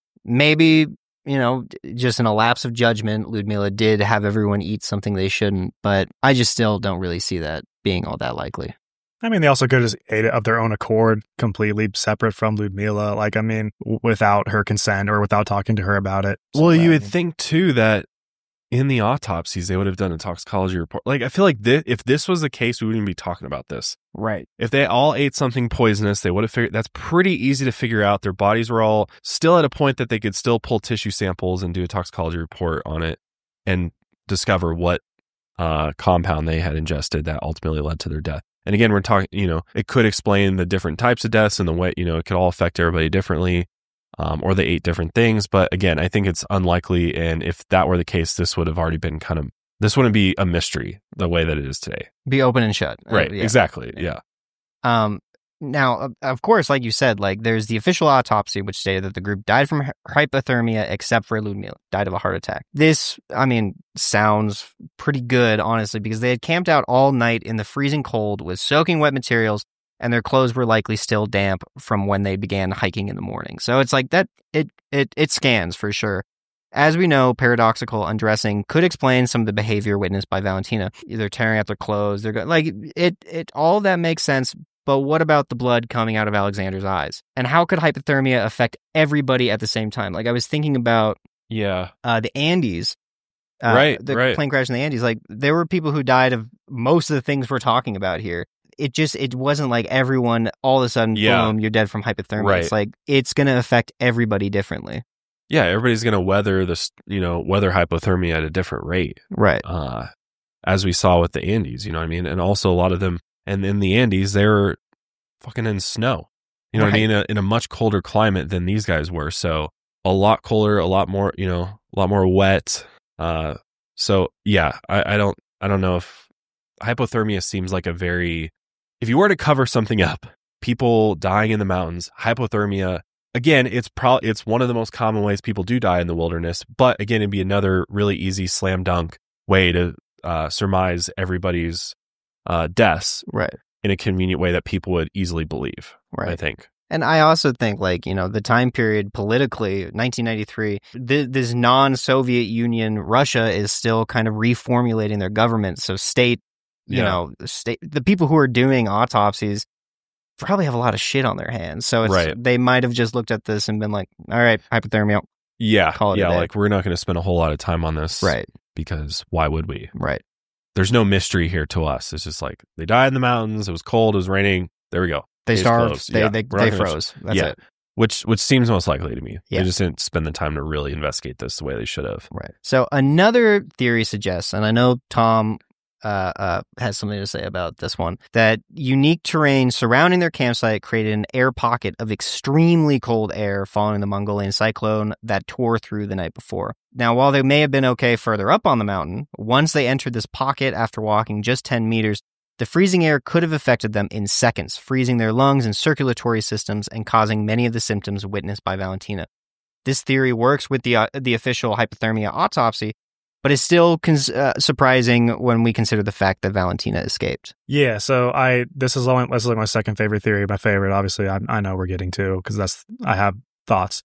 Speaker 4: maybe, you know, just in a lapse of judgment, Ludmilla did have everyone eat something they shouldn't. But I just still don't really see that being all that likely.
Speaker 5: I mean, they also could have just ate it of their own accord, completely separate from Ludmilla. Like, I mean, w- without her consent or without talking to her about it.
Speaker 3: Well,
Speaker 5: So,
Speaker 3: you
Speaker 5: I
Speaker 3: would
Speaker 5: mean,
Speaker 3: think too that in the autopsies they would have done a toxicology report. Like, I feel like this, if this was the case, we wouldn't be talking about this.
Speaker 4: Right.
Speaker 3: If they all ate something poisonous, they would have figured. That's pretty easy to figure out. Their bodies were all still at a point that they could still pull tissue samples and do a toxicology report on it and discover what uh, compound they had ingested that ultimately led to their death. And again, we're talking, you know, it could explain the different types of deaths and the way, you know, it could all affect everybody differently, um, or they ate different things. But again, I think it's unlikely. And if that were the case, this would have already been kind of, this wouldn't be a mystery the way that it is today.
Speaker 4: Be open and shut.
Speaker 3: Right.
Speaker 4: Uh, yeah.
Speaker 3: Exactly. Yeah.
Speaker 4: Um, now, of course, like you said, like there's the official autopsy, which stated that the group died from hypothermia, except for Ludmilla, died of a heart attack. This, I mean, sounds pretty good, honestly, because they had camped out all night in the freezing cold with soaking wet materials, and their clothes were likely still damp from when they began hiking in the morning. So it's like that, it, it, it scans for sure. As we know, paradoxical undressing could explain some of the behavior witnessed by Valentina, either tearing out their clothes, they're go- like it, it, all that makes sense. But what about the blood coming out of Alexander's eyes? And how could hypothermia affect everybody at the same time? Like, I was thinking about
Speaker 3: Yeah.
Speaker 4: uh, the Andes. Uh,
Speaker 3: Right,
Speaker 4: the
Speaker 3: right.
Speaker 4: plane crash in the Andes. Like, there were people who died of most of the things we're talking about here. It just, it wasn't like everyone, all of a sudden,
Speaker 3: Yeah.
Speaker 4: boom, you're dead from hypothermia.
Speaker 3: Right.
Speaker 4: It's like, it's going to affect everybody differently.
Speaker 3: Yeah. Everybody's going to weather this, you know, weather hypothermia at a different rate.
Speaker 4: Right.
Speaker 3: Uh, as we saw with the Andes, you know what I mean? And also a lot of them, and in the Andes, they're fucking in snow. You know what I
Speaker 4: Right.
Speaker 3: mean? In a, in a much colder climate than these guys were. So a lot colder, a lot more, you know, a lot more wet. Uh, so yeah, I, I don't, I don't know if hypothermia seems like a very, if you were to cover something up, people dying in the mountains, hypothermia, again, it's probably, it's one of the most common ways people do die in the wilderness. But again, it'd be another really easy slam dunk way to uh, surmise everybody's uh, deaths
Speaker 4: Right.
Speaker 3: in a convenient way that people would easily believe.
Speaker 4: Right.
Speaker 3: I think.
Speaker 4: And I also think, like, you know, the time period politically, nineteen ninety-three, th- this non-Soviet Union Russia is still kind of reformulating their government. So state, you
Speaker 3: Yeah.
Speaker 4: know, state, the people who are doing autopsies probably have a lot of shit on their hands. So it's,
Speaker 3: Right.
Speaker 4: they might have just looked at this and been like, all right, hypothermia.
Speaker 3: Yeah.
Speaker 4: Call it a
Speaker 3: yeah.
Speaker 4: day.
Speaker 3: Like we're not going to spend a whole lot of time on this.
Speaker 4: Right.
Speaker 3: Because why would we?
Speaker 4: Right.
Speaker 3: There's no mystery here to us. It's just like they died in the mountains. It was cold. It was raining. There we go.
Speaker 4: They
Speaker 3: Case
Speaker 4: starved.
Speaker 3: closed.
Speaker 4: They,
Speaker 3: Yeah,
Speaker 4: they,
Speaker 3: we're not
Speaker 4: they
Speaker 3: gonna-
Speaker 4: froze. That's
Speaker 3: yeah.
Speaker 4: it.
Speaker 3: Which which seems most likely to me.
Speaker 4: Yeah.
Speaker 3: They just didn't spend the time to really investigate this the way they should have.
Speaker 4: Right. So another theory suggests, and I know Tom uh, uh, has something to say about this one, that unique terrain surrounding their campsite created an air pocket of extremely cold air following the Mongolian cyclone that tore through the night before. Now, while they may have been okay further up on the mountain, once they entered this pocket after walking just ten meters, the freezing air could have affected them in seconds, freezing their lungs and circulatory systems and causing many of the symptoms witnessed by Valentina. This theory works with the uh, the official hypothermia autopsy, but is still cons- uh, surprising when we consider the fact that Valentina escaped.
Speaker 5: Yeah, so I this is only this is like my second favorite theory. My favorite, obviously, I, I know we're getting to because that's I have thoughts.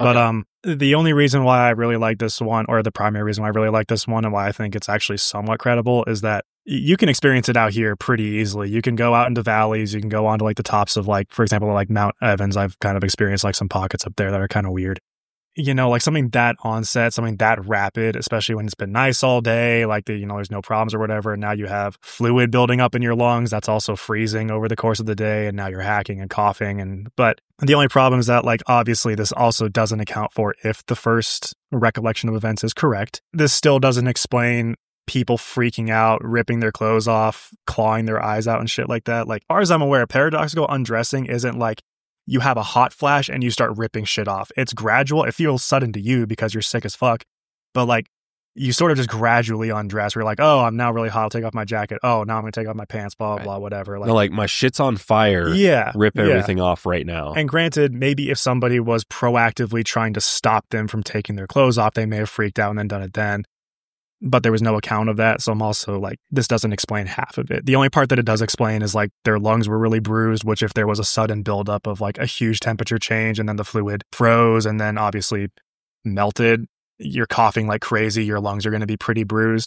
Speaker 5: But um, the only reason why I really like this one, or the primary reason why I really like this one and why I think it's actually somewhat credible, is that you can experience it out here pretty easily. You can go out into valleys. You can go onto like the tops of like, for example, like Mount Evans. I've kind of experienced like some pockets up there that are kind of weird. You know, like something that onset, something that rapid, especially when it's been nice all day, like the, you know, there's no problems or whatever. And now you have fluid building up in your lungs. That's also freezing over the course of the day. And now you're hacking and coughing. And, but the only problem is that, like, obviously this also doesn't account for if the first recollection of events is correct. This still doesn't explain people freaking out, ripping their clothes off, clawing their eyes out and shit like that. Like, as far as I'm aware, paradoxical undressing isn't like you have a hot flash and you start ripping shit off. It's gradual. It feels sudden to you because you're sick as fuck. But like, you sort of just gradually undress. We're like, oh, I'm now really hot. I'll take off my jacket. Oh, now I'm going to take off my pants, blah,
Speaker 3: right.
Speaker 5: blah, whatever.
Speaker 3: Like, no, like my shit's on fire.
Speaker 5: Yeah.
Speaker 3: Rip
Speaker 5: yeah.
Speaker 3: everything off right now.
Speaker 5: And granted, maybe if somebody was proactively trying to stop them from taking their clothes off, they may have freaked out and then done it then. But there was no account of that. So I'm also like, this doesn't explain half of it. The only part that it does explain is like their lungs were really bruised, which if there was a sudden buildup of like a huge temperature change and then the fluid froze and then obviously melted, you're coughing like crazy. Your lungs are going to be pretty bruised.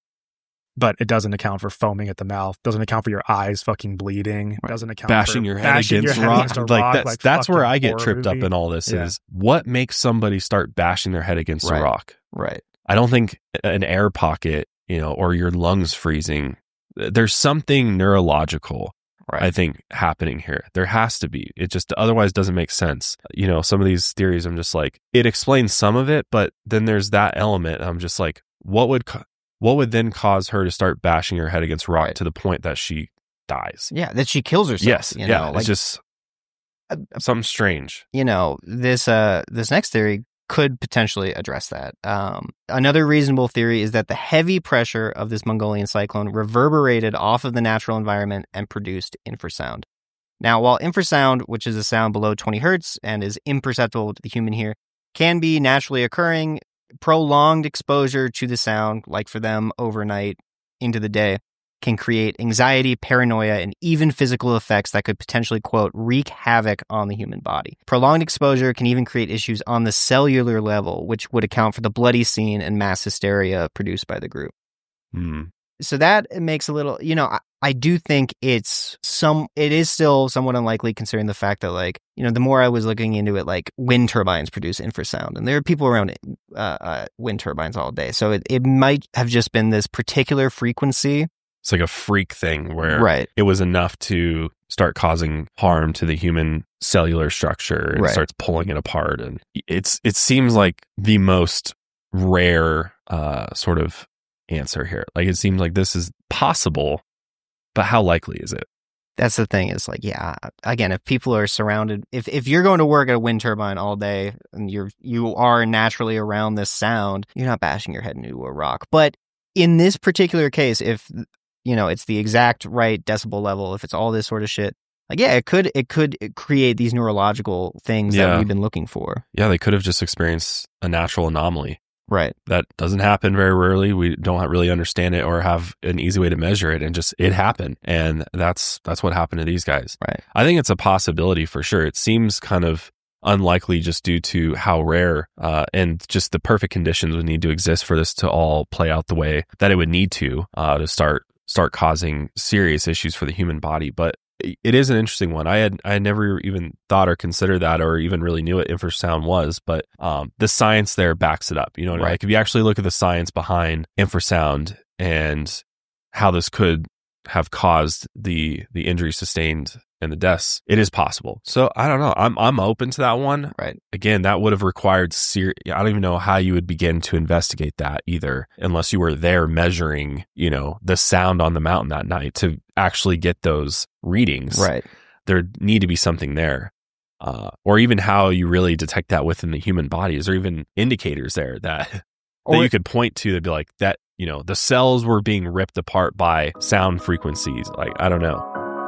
Speaker 5: But it doesn't account for foaming at the mouth. Doesn't account for your eyes fucking bleeding. Doesn't account
Speaker 3: bashing
Speaker 5: for
Speaker 3: your head
Speaker 5: bashing
Speaker 3: against
Speaker 5: your head
Speaker 3: rock.
Speaker 5: against a
Speaker 3: Like
Speaker 5: rock,
Speaker 3: that's
Speaker 5: like
Speaker 3: that's where
Speaker 5: fucking
Speaker 3: I get
Speaker 5: horror
Speaker 3: tripped
Speaker 5: movie.
Speaker 3: up in all this
Speaker 5: Yeah.
Speaker 3: is what makes somebody start bashing their head against
Speaker 4: Right.
Speaker 3: a rock.
Speaker 4: Right.
Speaker 3: I don't think an air pocket, you know, or your lungs freezing. There's something neurological,
Speaker 4: Right.
Speaker 3: I think, happening here. There has to be. It just otherwise doesn't make sense. You know, some of these theories, I'm just like, it explains some of it, but then there's that element. I'm just like, what would what would then cause her to start bashing her head against rock
Speaker 4: Right.
Speaker 3: to the point that she dies?
Speaker 4: Yeah, that she kills herself.
Speaker 3: Yes.
Speaker 4: You
Speaker 3: yeah.
Speaker 4: know,
Speaker 3: It's
Speaker 4: like,
Speaker 3: just
Speaker 4: uh,
Speaker 3: something strange.
Speaker 4: you know, this uh this next theory could potentially address that. Um, another reasonable theory is that the heavy pressure of this Mongolian cyclone reverberated off of the natural environment and produced infrasound. Now, while infrasound, which is a sound below twenty hertz and is imperceptible to the human ear, can be naturally occurring, prolonged exposure to the sound, like for them overnight into the day, can create anxiety, paranoia, and even physical effects that could potentially, quote, wreak havoc on the human body. Prolonged exposure can even create issues on the cellular level, which would account for the bloody scene and mass hysteria produced by the group.
Speaker 3: Hmm.
Speaker 4: So that makes a little, you know, I, I do think it's some, it is still somewhat unlikely considering the fact that, like, you know, the more I was looking into it, like wind turbines produce infrasound and there are people around uh, uh, wind turbines all day. So it, it might have just been this particular frequency.
Speaker 3: It's like a freak thing where
Speaker 4: Right.
Speaker 3: it was enough to start causing harm to the human cellular structure and
Speaker 4: Right.
Speaker 3: starts pulling it apart. And it's it seems like the most rare uh, sort of answer here. Like it seems like this is possible, but how likely is it?
Speaker 4: That's the thing is like, yeah, again, if people are surrounded, if, if you're going to work at a wind turbine all day and you're, you are naturally around this sound, you're not bashing your head into a rock. But in this particular case, if, you know, it's the exact right decibel level, if it's all this sort of shit, like, yeah, it could, it could create these neurological things
Speaker 3: Yeah.
Speaker 4: that we've been looking for.
Speaker 3: Yeah, they could have just experienced a natural anomaly.
Speaker 4: Right.
Speaker 3: That doesn't happen very rarely. We don't really understand it or have an easy way to measure it, and just it happened. And that's that's what happened to these guys.
Speaker 4: Right.
Speaker 3: I think it's a possibility for sure. It seems kind of unlikely just due to how rare uh, and just the perfect conditions would need to exist for this to all play out the way that it would need to uh, to start start causing serious issues for the human body. But it is an interesting one. I had I had never even thought or considered that or even really knew what infrasound was, but um, the science there backs it up. You know, what I mean?
Speaker 4: Right.
Speaker 3: Like if you actually look at the science behind infrasound and how this could have caused the the injury sustained and the deaths, it is possible. So I don't know. I'm I'm open to that one.
Speaker 4: Right.
Speaker 3: Again, that would have required ser- I don't even know how you would begin to investigate that either, unless you were there measuring, you know, the sound on the mountain that night to actually get those readings.
Speaker 4: Right.
Speaker 3: There need to be something there. Uh, or even how you really detect that within the human body. Is there even indicators there that that
Speaker 4: Or-
Speaker 3: you could point to that'd be like that, you know, the cells were being ripped apart by sound frequencies? Like, I don't know.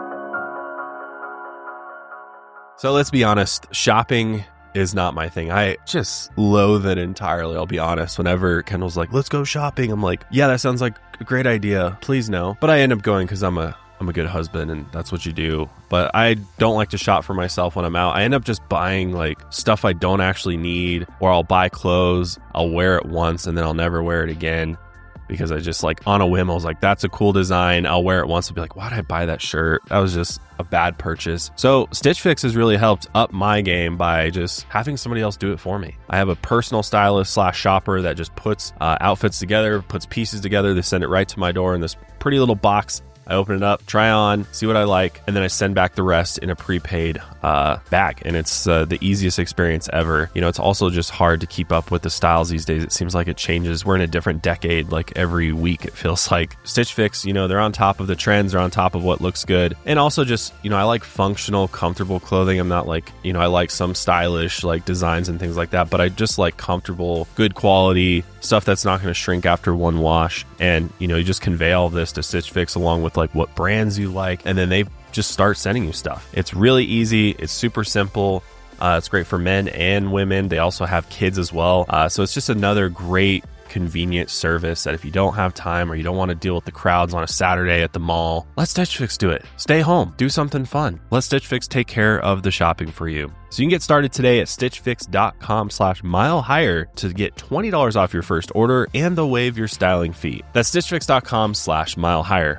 Speaker 3: So let's be honest, shopping is not my thing. I just loathe it entirely, I'll be honest. Whenever Kendall's like, let's go shopping, I'm like, yeah, that sounds like a great idea. Please no. But I end up going because I'm a I'm a good husband and that's what you do. But I don't like to shop for myself when I'm out. I end up just buying like stuff I don't actually need, or I'll buy clothes, I'll wear it once and then I'll never wear it again. Because I just like on a whim, I was like, that's a cool design. I'll wear it once and be like, why did I buy that shirt? That was just a bad purchase. So Stitch Fix has really helped up my game by just having somebody else do it for me. I have a personal stylist slash shopper that just puts uh, outfits together, puts pieces together. They send it right to my door in this pretty little box. I open it up, try on, see what I like, and then I send back the rest in a prepaid uh, bag. And it's uh, the easiest experience ever. You know, it's also just hard to keep up with the styles these days. It seems like it changes. We're in a different decade, like every week it feels like. Stitch Fix, you know, they're on top of the trends, they're on top of what looks good. And also just, you know, I like functional, comfortable clothing. I'm not like, you know, I like some stylish like designs and things like that, but I just like comfortable, good quality stuff that's not going to shrink after one wash. And, you know, you just convey all of this to Stitch Fix along with like what brands you like, and then they just start sending you stuff. It's really easy. It's super simple. Uh, it's great for men and women. They also have kids as well. Uh, so it's just another great, convenient service that if you don't have time or you don't want to deal with the crowds on a Saturday at the mall, let Stitch Fix do it. Stay home. Do something fun. Let Stitch Fix take care of the shopping for you. So you can get started today at stitchfix.com slash mile higher to get twenty dollars off your first order and they'll waive your styling fee. That's stitchfix.com slash mile higher.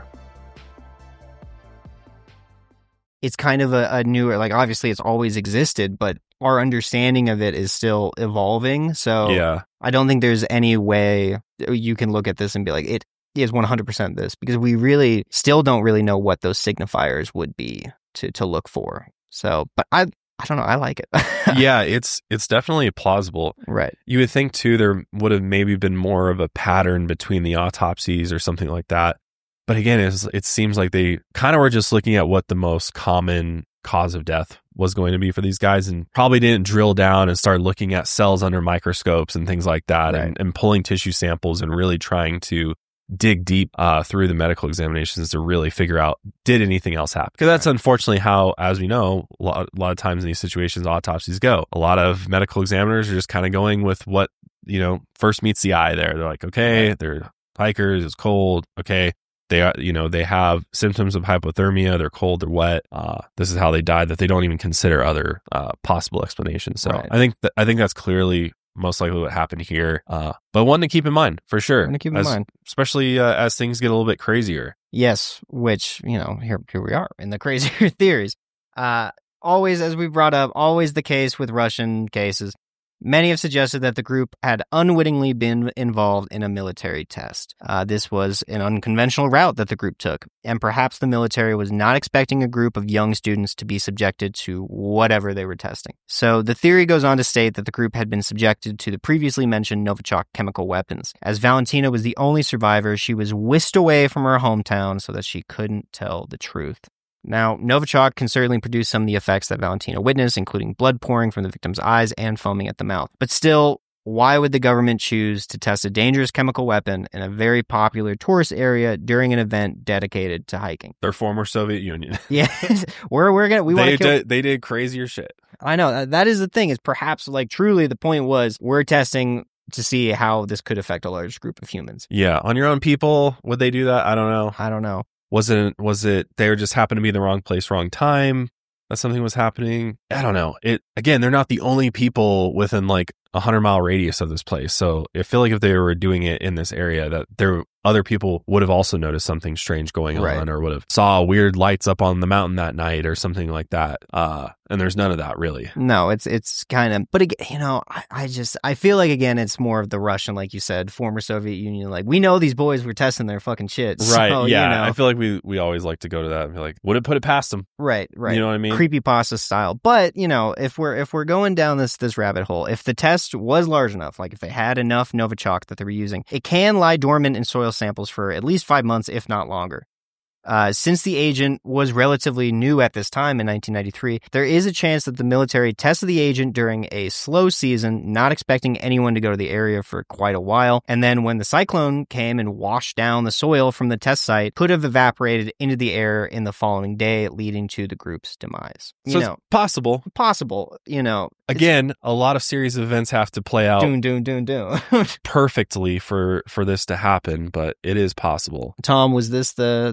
Speaker 4: It's kind of a, a newer, like obviously it's always existed, but our understanding of it is still evolving. So
Speaker 3: yeah.
Speaker 4: I don't think there's any way you can look at this and be like, it is one hundred percent this, because we really still don't really know what those signifiers would be to, to look for. So, but I, I don't know. I like it.
Speaker 3: Yeah, it's it's definitely plausible.
Speaker 4: Right.
Speaker 3: You would think too, there would have maybe been more of a pattern between the autopsies or something like that. But again, it's, it seems like they kind of were just looking at what the most common cause of death was going to be for these guys and probably didn't drill down and start looking at cells under microscopes and things like that,
Speaker 4: right.
Speaker 3: and, and pulling tissue samples and really trying to dig deep uh, through the medical examinations to really figure out, did anything else happen? Because that's unfortunately how, as we know, a lot, a lot of times in these situations, autopsies go. A lot of medical examiners are just kind of going with what, you know, first meets the eye there. They're like, okay, they're hikers, it's cold, okay. They are, you know, they have symptoms of hypothermia. They're cold, they're wet. Uh, this is how they died. That they don't even consider other uh, possible explanations. So
Speaker 4: right.
Speaker 3: I think that I think that's clearly most likely what happened here. Uh, but one to keep in mind for sure.
Speaker 4: One to keep in
Speaker 3: as,
Speaker 4: mind,
Speaker 3: especially uh, as things get a little bit crazier.
Speaker 4: Yes, which you know, here here we are in the crazier theories. Uh, always, as we brought up, always the case with Russian cases. Many have suggested that the group had unwittingly been involved in a military test. Uh, this was an unconventional route that the group took, and perhaps the military was not expecting a group of young students to be subjected to whatever they were testing. So the theory goes on to state that the group had been subjected to the previously mentioned Novichok chemical weapons. As Valentina was the only survivor, she was whisked away from her hometown so that she couldn't tell the truth. Now, Novichok can certainly produce some of the effects that Valentina witnessed, including blood pouring from the victim's eyes and foaming at the mouth. But still, why would the government choose to test a dangerous chemical weapon in a very popular tourist area during an event dedicated to hiking?
Speaker 3: Their former Soviet Union.
Speaker 4: Yeah, we're we're gonna we want to
Speaker 3: kill.
Speaker 4: kill.
Speaker 3: Did, they did crazier shit.
Speaker 4: I know that is the thing. Is perhaps like truly the point was we're testing to see how this could affect a large group of humans.
Speaker 3: Yeah, on your own people, would they do that? I don't know.
Speaker 4: I don't know.
Speaker 3: Was it, was it, they were just happened to be in the wrong place, wrong time, that something was happening? I don't know. It, again, they're not the only people within like a hundred mile radius of this place. So I feel like if they were doing it in this area, that there other people would have also noticed something strange going
Speaker 4: right.
Speaker 3: on, or would have saw weird lights up on the mountain that night or something like that. Uh, and there's none of that really.
Speaker 4: No, it's it's kind of, but again, you know, I, I just, I feel like, again, it's more of the Russian, like you said, former Soviet Union. Like, we know these boys were testing their fucking shit.
Speaker 3: Right.
Speaker 4: So,
Speaker 3: yeah.
Speaker 4: You know.
Speaker 3: I feel like we, we always like to go to that and be like, would it put it past them?
Speaker 4: Right. Right.
Speaker 3: You know what I mean?
Speaker 4: Creepypasta style. But, you know, if we're, if we're going down this, this rabbit hole, if the test was large enough, like if they had enough Novichok that they were using, it can lie dormant in soil samples for at least five months, if not longer. Uh, since the agent was relatively new at this time in nineteen ninety-three, there is a chance that the military tested the agent during a slow season, not expecting anyone to go to the area for quite a while. And then when the cyclone came and washed down the soil from the test site, could have evaporated into the air in the following day, leading to the group's demise. You
Speaker 3: so
Speaker 4: know,
Speaker 3: it's possible.
Speaker 4: Possible, you know.
Speaker 3: Again, a lot of series of events have to play out
Speaker 4: Doom, doom, doom, doom.
Speaker 3: perfectly for, for this to happen, but it is possible.
Speaker 4: Tom, was this the, the theory you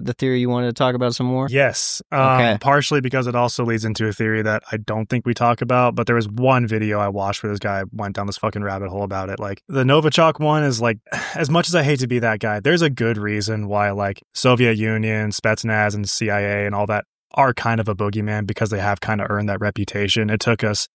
Speaker 4: you wanted to talk about some more?
Speaker 5: Yes. Um,
Speaker 4: Okay.
Speaker 5: Partially because it also leads into a theory that I don't think we talk about, but there was one video I watched where this guy went down this fucking rabbit hole about it. Like, the Novichok one is like, as much as I hate to be that guy, there's a good reason why, like, Soviet Union, Spetsnaz, and C I A and all that are kind of a boogeyman because they have kind of earned that reputation. It took us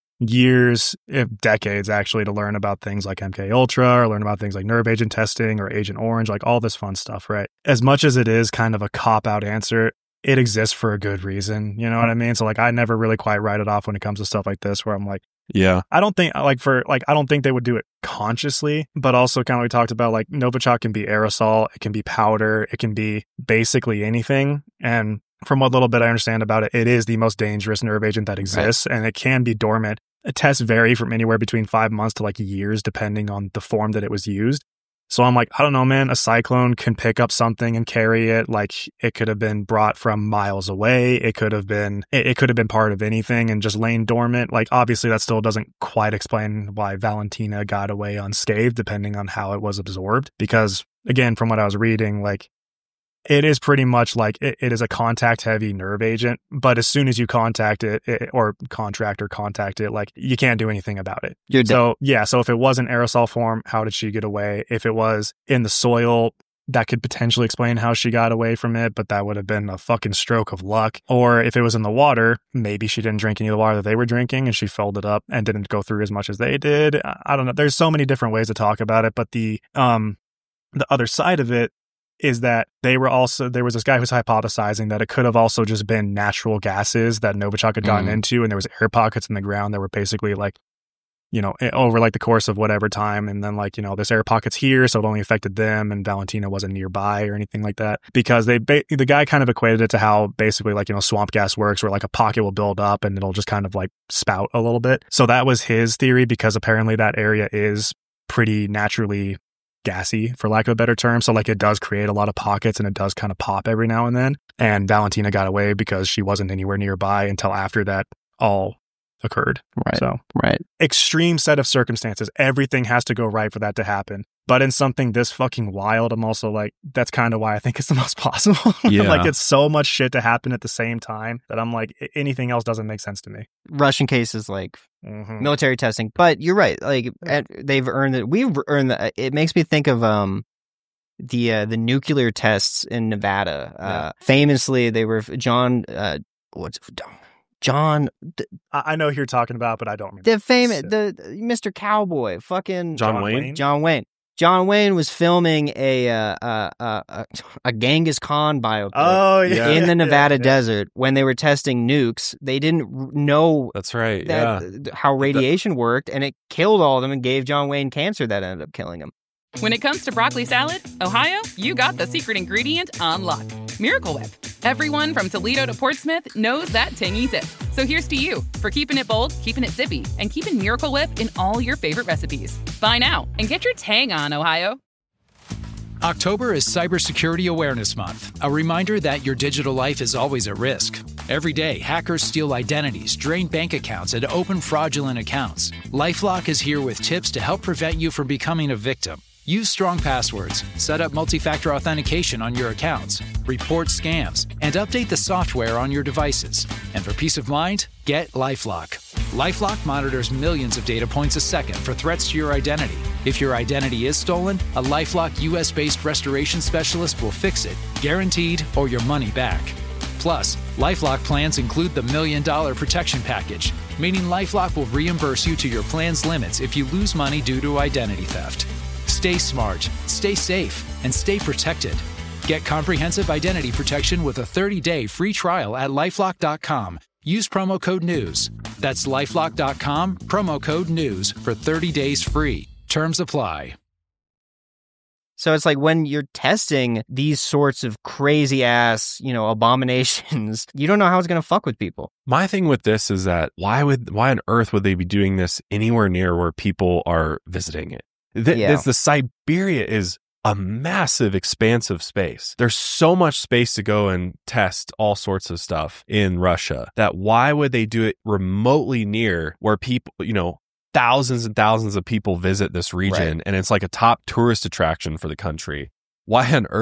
Speaker 5: years, if decades actually, to learn about things like M K Ultra or learn about things like nerve agent testing or Agent Orange, like all this fun stuff, right? As much as it is kind of a cop-out answer, it exists for a good reason. You know what I mean? So like, I never really quite write it off when it comes to stuff like this, where I'm like,
Speaker 3: Yeah.
Speaker 5: I don't think like for like, I don't think they would do it consciously, but also kind of we talked about, like, Novichok can be aerosol, it can be powder, it can be basically anything. And from what little bit I understand about it, it is the most dangerous nerve agent that exists, right. And it can be dormant. Tests vary from anywhere between five months to like years, depending on the form that it was used. So I'm like, I don't know, man, a cyclone can pick up something and carry it. Like, it could have been brought from miles away. It could have been, it, it could have been part of anything and just lain dormant. Like, obviously that still doesn't quite explain why Valentina got away unscathed, depending on how it was absorbed. Because again, from what I was reading, like, it is pretty much like it, it is a contact heavy nerve agent, but as soon as you contact it, it or contract or contact it, like, you can't do anything about it.
Speaker 4: You're dead.
Speaker 5: So yeah, so if it was in aerosol form, how did she get away? If it was in the soil, that could potentially explain how she got away from it, but that would have been a fucking stroke of luck. Or if it was in the water, maybe she didn't drink any of the water that they were drinking and she filled it up and didn't go through as much as they did. I don't know. There's so many different ways to talk about it, but the um the other side of it is that they were also, there was this guy who's hypothesizing that it could have also just been natural gases that Novichok had gotten mm. into, and there was air pockets in the ground that were basically like, you know, over like the course of whatever time, and then like, you know, there's air pockets here, so it only affected them, and Valentina wasn't nearby or anything like that. Because they, ba- the guy kind of equated it to how basically like, you know, swamp gas works, where like a pocket will build up and it'll just kind of like spout a little bit. So that was his theory, because apparently that area is pretty naturally gassy, for lack of a better term. So like, it does create a lot of pockets and it does kind of pop every now and then. And Valentina got away because she wasn't anywhere nearby until after that all occurred.
Speaker 4: Right.
Speaker 5: So
Speaker 4: right.
Speaker 5: Extreme set of circumstances. Everything has to go right for that to happen. But in something this fucking wild, I'm also like, that's kind of why I think it's the most possible.
Speaker 3: Yeah.
Speaker 5: Like, it's so much shit to happen at the same time that I'm like, anything else doesn't make sense to me.
Speaker 4: Russian cases, like
Speaker 5: Mm-hmm.
Speaker 4: military testing. But you're right. Like, they've earned it. We've earned the, it makes me think of um the uh, the nuclear tests in Nevada.
Speaker 5: Yeah.
Speaker 4: Uh, famously, they were John. Uh, what's John? The,
Speaker 5: I know who you're talking about, but I don't remember.
Speaker 4: the famous the Mister Cowboy, fucking
Speaker 3: John Wayne?
Speaker 4: John Wayne. John Wayne was filming a uh, uh, uh, a Genghis Khan biopic.
Speaker 5: Oh, yeah.
Speaker 4: In the Nevada
Speaker 5: yeah, yeah.
Speaker 4: desert, when they were testing nukes, they didn't know
Speaker 3: That's right.
Speaker 4: that,
Speaker 3: Yeah.
Speaker 4: how radiation worked, and it killed all of them and gave John Wayne cancer that ended up killing him.
Speaker 1: When it comes to broccoli salad, Ohio, you got the secret ingredient on lock. Miracle Whip. Everyone from Toledo to Portsmouth knows that tangy zip. So here's to you for keeping it bold, keeping it zippy, and keeping Miracle Whip in all your favorite recipes. Buy now and get your tang on, Ohio.
Speaker 7: October is Cybersecurity Awareness Month, a reminder that your digital life is always at risk. Every day, hackers steal identities, drain bank accounts, and open fraudulent accounts. LifeLock is here with tips to help prevent you from becoming a victim. Use strong passwords, set up multi-factor authentication on your accounts, report scams, and update the software on your devices. And for peace of mind, get LifeLock. LifeLock monitors millions of data points a second for threats to your identity. If your identity is stolen, a LifeLock U S-based restoration specialist will fix it, guaranteed, or your money back. Plus, LifeLock plans include the Million Dollar Protection Package, meaning LifeLock will reimburse you to your plan's limits if you lose money due to identity theft. Stay smart, stay safe, and stay protected. Get comprehensive identity protection with a thirty-day free trial at LifeLock dot com. Use promo code NEWS. That's LifeLock dot com, promo code NEWS for thirty days free. Terms apply.
Speaker 4: So it's like when you're testing these sorts of crazy ass, you know, abominations, you don't know how it's going to fuck with people.
Speaker 3: My thing with this is that why would why on earth would they be doing this anywhere near where people are visiting it? The,
Speaker 4: Yeah.
Speaker 3: the Siberia is a massive, expansive space. There's so much space to go and test all sorts of stuff in Russia that why would they do it remotely near where people, you know, thousands and thousands of people visit this region,
Speaker 4: Right.
Speaker 3: and it's like a top tourist attraction for the country. Why on earth?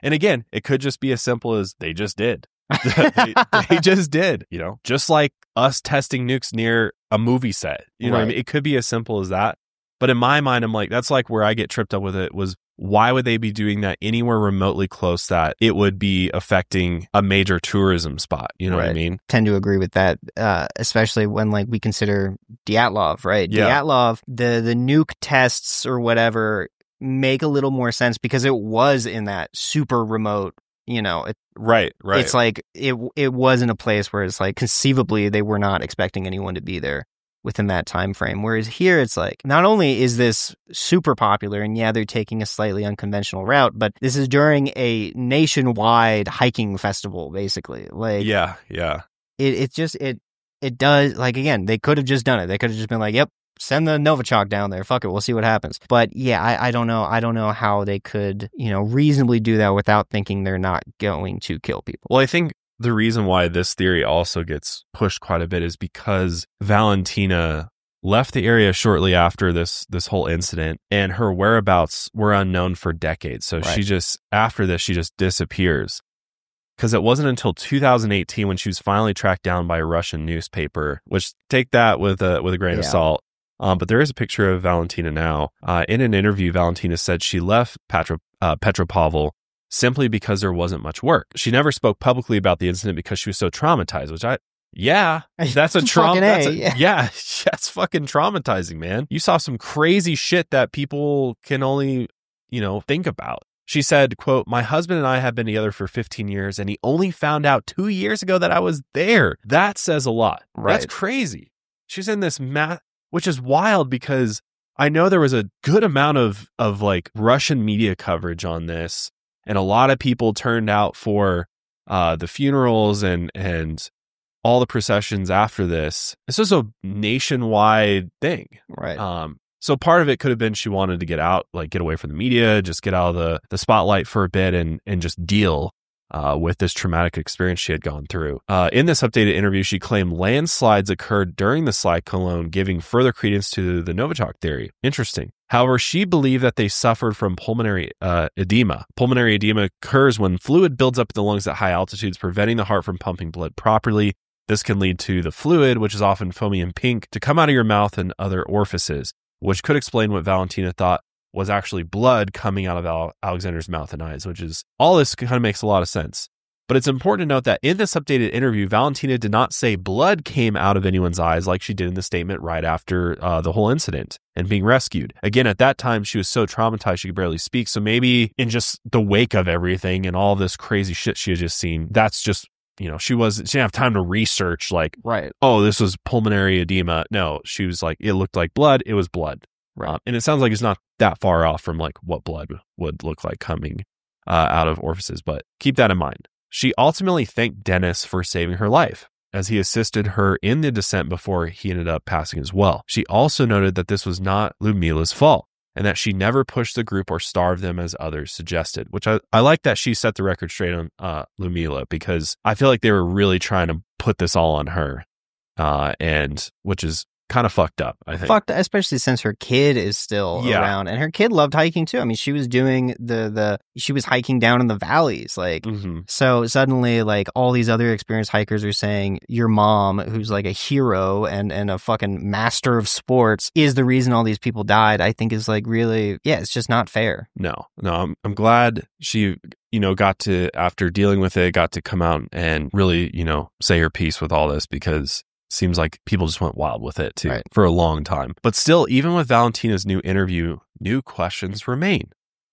Speaker 3: And again, it could just be as simple as they just did. they, they just did, you know, just like us testing nukes near a movie set. You know
Speaker 4: Right.
Speaker 3: what I mean? It could be as simple as that. But in my mind, I'm like, that's like where I get tripped up with it was why would they be doing that anywhere remotely close that it would be affecting a major tourism spot? You know what I
Speaker 4: Right.
Speaker 3: mean?
Speaker 4: Tend to agree with that, uh, especially when like we consider Dyatlov, right?
Speaker 3: Yeah.
Speaker 4: Dyatlov, the the nuke tests or whatever make a little more sense because it was in that super remote, you know, it,
Speaker 3: Right, right.
Speaker 4: it's like it it was in a place where it's like conceivably they were not expecting anyone to be there within that time frame. Whereas here it's like not only is this super popular and yeah, they're taking a slightly unconventional route, but this is during a nationwide hiking festival, basically. Like
Speaker 3: yeah, yeah.
Speaker 4: it it just it it does like again, they could have just done it. They could have just been like, yep, send the Novichok down there. Fuck it, we'll see what happens. But yeah, I, I don't know. I don't know how they could, you know, reasonably do that without thinking they're not going to kill people.
Speaker 3: Well, I think the reason why this theory also gets pushed quite a bit is because Valentina left the area shortly after this this whole incident, and her whereabouts were unknown for decades. So
Speaker 4: Right.
Speaker 3: she just, after this, she just disappears. Because it wasn't until two thousand eighteen when she was finally tracked down by a Russian newspaper, which take that with a, with a grain of
Speaker 4: Yeah.
Speaker 3: salt. Um, but there is a picture of Valentina now. Uh, in an interview, Valentina said she left Petro, uh, Petropavl simply because there wasn't much work. She never spoke publicly about the incident because she was so traumatized, which I, yeah, that's a trauma.
Speaker 4: Fucking A,
Speaker 3: That's a,
Speaker 4: yeah.
Speaker 3: yeah, that's fucking traumatizing, man. You saw some crazy shit that people can only, you know, think about. She said, quote, "My husband and I have been together for fifteen years and he only found out two years ago that I was there." That says a lot.
Speaker 4: Right.
Speaker 3: That's crazy. She's in this math, which is wild because I know there was a good amount of, of like Russian media coverage on this. And a lot of people turned out for uh, the funerals and and all the processions after this. This was a nationwide thing.
Speaker 4: Right.
Speaker 3: Um, so part of it could have been she wanted to get out, like get away from the media, just get out of the, the spotlight for a bit and and just deal uh, with this traumatic experience she had gone through. Uh, in this updated interview, she claimed landslides occurred during the cyclone, giving further credence to the Novichok theory. Interesting. However, she believed that they suffered from pulmonary uh, edema. Pulmonary edema occurs when fluid builds up in the lungs at high altitudes, preventing the heart from pumping blood properly. This can lead to the fluid, which is often foamy and pink, to come out of your mouth and other orifices, which could explain what Valentina thought was actually blood coming out of Al- Alexander's mouth and eyes, which is all this kind of makes a lot of sense. But it's important to note that in this updated interview, Valentina did not say blood came out of anyone's eyes like she did in the statement right after uh, the whole incident and being rescued. Again, at that time, she was so traumatized she could barely speak. So maybe in just the wake of everything and all this crazy shit she had just seen, that's just, you know, she was, she didn't have time to research like,
Speaker 4: Right.
Speaker 3: oh, this was pulmonary edema. No, she was like, it looked like blood. It was blood.
Speaker 4: Right.
Speaker 3: Um, and it sounds like it's not that far off from like what blood would look like coming uh, out of orifices, but keep that in mind. She ultimately thanked Dennis for saving her life, as he assisted her in the descent before he ended up passing as well. She also noted that this was not Ludmila's fault, and that she never pushed the group or starved them as others suggested, which I, I like that she set the record straight on uh, Ludmila, because I feel like they were really trying to put this all on her, uh, and which is kind of fucked up, I think.
Speaker 4: Fucked, especially since her kid is still
Speaker 3: Yeah.
Speaker 4: around, and her kid loved hiking too. I mean, she was doing the the she was hiking down in the valleys, like.
Speaker 3: Mm-hmm.
Speaker 4: So suddenly, like all these other experienced hikers are saying, your mom, who's like a hero and and a fucking master of sports, is the reason all these people died. I think is like really, yeah, it's just not fair.
Speaker 3: No, no, I'm I'm glad she, you know, got to, after dealing with it, got to come out and really, you know, say her piece with all this, because seems like people just went wild with it too
Speaker 4: Right.
Speaker 3: for a long time. But still, even with Valentina's new interview, new questions remain.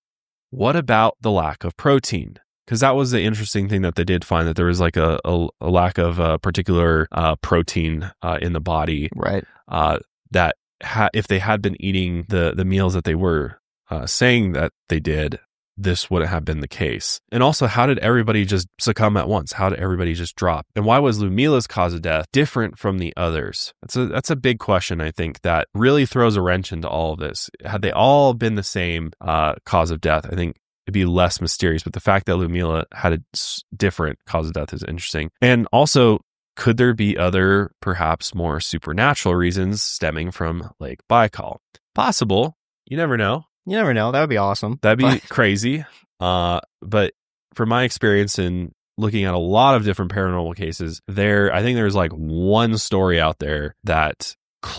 Speaker 3: What about the lack of protein? Because that was the interesting thing that they did find, that there was like a, a, a lack of a particular uh, protein uh, in the body.
Speaker 4: Right.
Speaker 3: Uh, that ha- if they had been eating the the meals that they were uh, saying that they did, this wouldn't have been the case. And also, how did everybody just succumb at once? How did everybody just drop? And why was Ludmila's cause of death different from the others? That's a that's a big question, I think, that really throws a wrench into all of this. Had they all been the same uh, cause of death, I think it'd be less mysterious. But the fact that Ludmila had a s- different cause of death is interesting. And also, could there be other, perhaps more supernatural reasons stemming from Lake Baikal? Possible. You never know.
Speaker 4: You never know. That would be awesome.
Speaker 3: That'd be
Speaker 4: But-
Speaker 3: crazy. Uh, but from my experience in looking at a lot of different paranormal cases, there, I think there's like one story out there that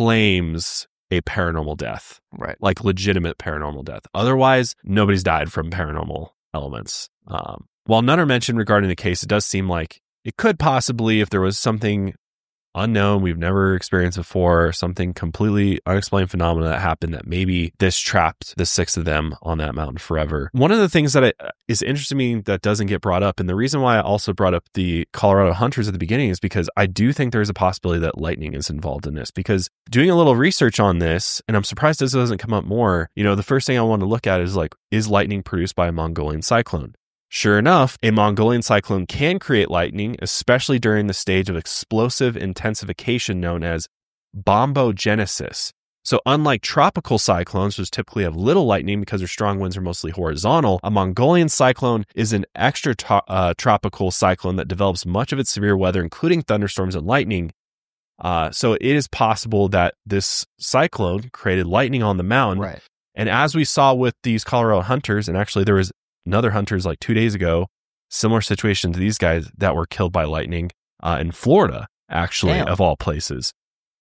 Speaker 3: claims a paranormal death,
Speaker 4: Right.
Speaker 3: like legitimate paranormal death. Otherwise, nobody's died from paranormal elements. Um, while none are mentioned regarding the case, it does seem like it could possibly, if there was something unknown we've never experienced before, something completely unexplained phenomena that happened, that maybe this trapped the six of them on that mountain forever. One of the things that I, is interesting to me that doesn't get brought up, and the reason why I also brought up the Colorado hunters at the beginning, is because I do think there's a possibility that lightning is involved in this. Because doing a little research on this, and I'm surprised this doesn't come up more, you know, the first thing I want to look at is like, is lightning produced by a Mongolian cyclone? Sure enough, a Mongolian cyclone can create lightning, especially during the stage of explosive intensification known as bombogenesis. So unlike tropical cyclones, which typically have little lightning because their strong winds are mostly horizontal, a Mongolian cyclone is an extra to- uh, tropical cyclone that develops much of its severe weather, including thunderstorms and lightning. Uh, so it is possible that this cyclone created lightning on the mountain.
Speaker 4: Right.
Speaker 3: And as we saw with these Colorado hunters, and actually there was another hunters like two days ago, similar situation to these guys that were killed by lightning uh, in Florida, actually,
Speaker 4: Damn.
Speaker 3: of all places.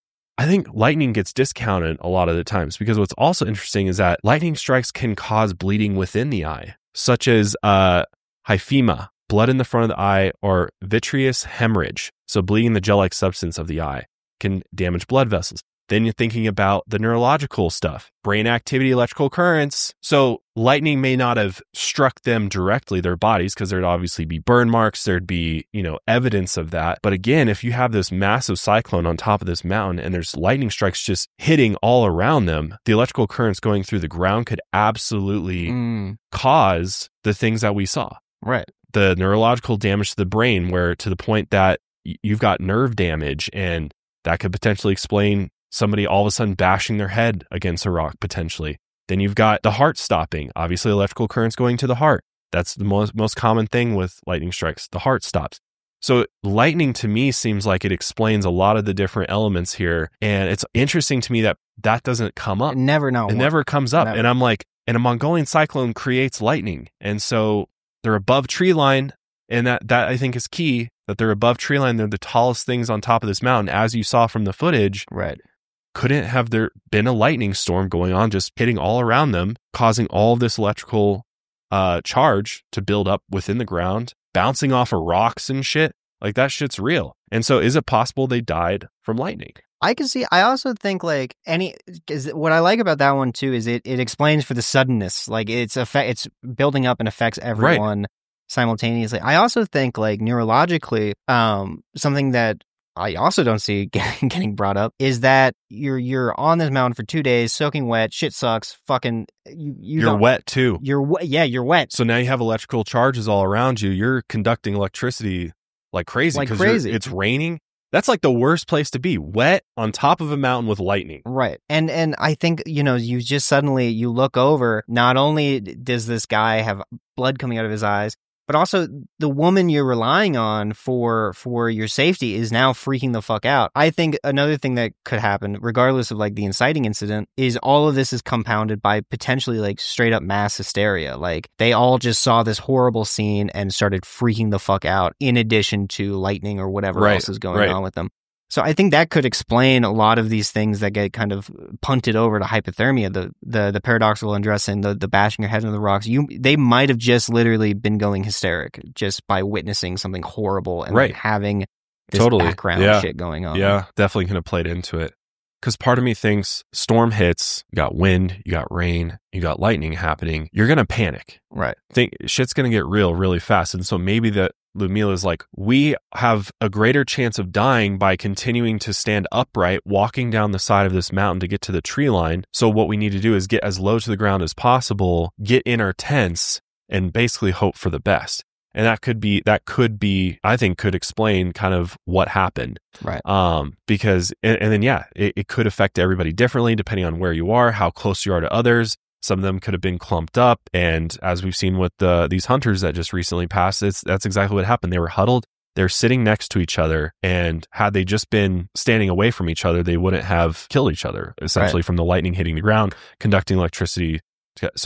Speaker 3: I think lightning gets discounted a lot of the times because what's also interesting is that lightning strikes can cause bleeding within the eye, such as uh, hyphema, blood in the front of the eye, or vitreous hemorrhage. So bleeding the gel-like substance of the eye can damage blood vessels. Then you're thinking about the neurological stuff, brain activity, electrical currents. So lightning may not have struck them directly, their bodies, because there'd obviously be burn marks. There'd be, you know, evidence of that. But again, if you have this massive cyclone on top of this mountain and there's lightning strikes just hitting all around them, the electrical currents going through the ground could absolutely
Speaker 4: Mm,
Speaker 3: cause the things that we saw.
Speaker 4: right.
Speaker 3: The neurological damage to the brain, where to the point that y- you've got nerve damage, and that could potentially explain somebody all of a sudden bashing their head against a rock, potentially. Then you've got the heart stopping. Obviously, electrical currents going to the heart. That's the most, most common thing with lightning strikes. The heart stops. So lightning to me seems like it explains a lot of the different elements here. And it's interesting to me that that doesn't come up.
Speaker 4: Never know.
Speaker 3: It never comes up.
Speaker 4: Never.
Speaker 3: And I'm like, and a Mongolian cyclone creates lightning. And so they're above tree line. And that, that I think is key, that they're above tree line. They're the tallest things on top of this mountain, as you saw from the footage.
Speaker 4: Right.
Speaker 3: Couldn't have there been a lightning storm going on, just hitting all around them, causing all of this electrical uh, charge to build up within the ground, bouncing off of rocks and shit? Like, that shit's real. And so is it possible they died from lightning?
Speaker 4: I can see. I also think like any is what I like about that one too is it it explains for the suddenness. Like it's effect, it's building up and affects everyone simultaneously. I also think like neurologically, um, something that I also don't see getting, getting brought up is that you're you're on this mountain for two days, soaking wet, shit sucks, fucking you. you
Speaker 3: You're
Speaker 4: don't-
Speaker 3: wet too.
Speaker 4: You're wet. Yeah, you're wet.
Speaker 3: So now you have electrical charges all around you. You're conducting electricity like crazy.
Speaker 4: Like
Speaker 3: 'cause you're-
Speaker 4: crazy.
Speaker 3: It's raining. That's like the worst place to be. Wet on top of a mountain with lightning.
Speaker 4: Right. And and I think, you know, you just suddenly you look over, not only does this guy have blood coming out of his eyes, but also the woman you're relying on for for your safety is now freaking the fuck out. I think another thing that could happen, regardless of like the inciting incident, is all of this is compounded by potentially like straight up mass hysteria. Like they all just saw this horrible scene and started freaking the fuck out, in addition to lightning or whatever
Speaker 3: Right,
Speaker 4: else is going
Speaker 3: right.
Speaker 4: on with them. So I think that could explain a lot of these things that get kind of punted over to hypothermia, the the, the paradoxical undressing, the, the bashing your head into the rocks. You they might have just literally been going hysteric just by witnessing something horrible and
Speaker 3: Right.
Speaker 4: like, having this
Speaker 3: Totally.
Speaker 4: background
Speaker 3: Yeah.
Speaker 4: shit going on.
Speaker 3: Yeah, definitely could have played into it. Because part of me thinks storm hits, you got wind, you got rain, you got lightning happening. You're going to panic.
Speaker 4: Right.
Speaker 3: Think shit's going to get real really fast. And so maybe that Ludmila's like, we have a greater chance of dying by continuing to stand upright, walking down the side of this mountain to get to the tree line. So what we need to do is get as low to the ground as possible, get in our tents, and basically hope for the best. And that could be, that could be, I think could explain kind of what happened.
Speaker 4: Right.
Speaker 3: Um, because, and, and then, yeah, it, it could affect everybody differently depending on where you are, how close you are to others. Some of them could have been clumped up. And as we've seen with the, these hunters that just recently passed, it's, that's exactly what happened. They were huddled. They're sitting next to each other. And had they just been standing away from each other, they wouldn't have killed each other, essentially,
Speaker 4: Right.
Speaker 3: from the lightning hitting the ground, conducting electricity. So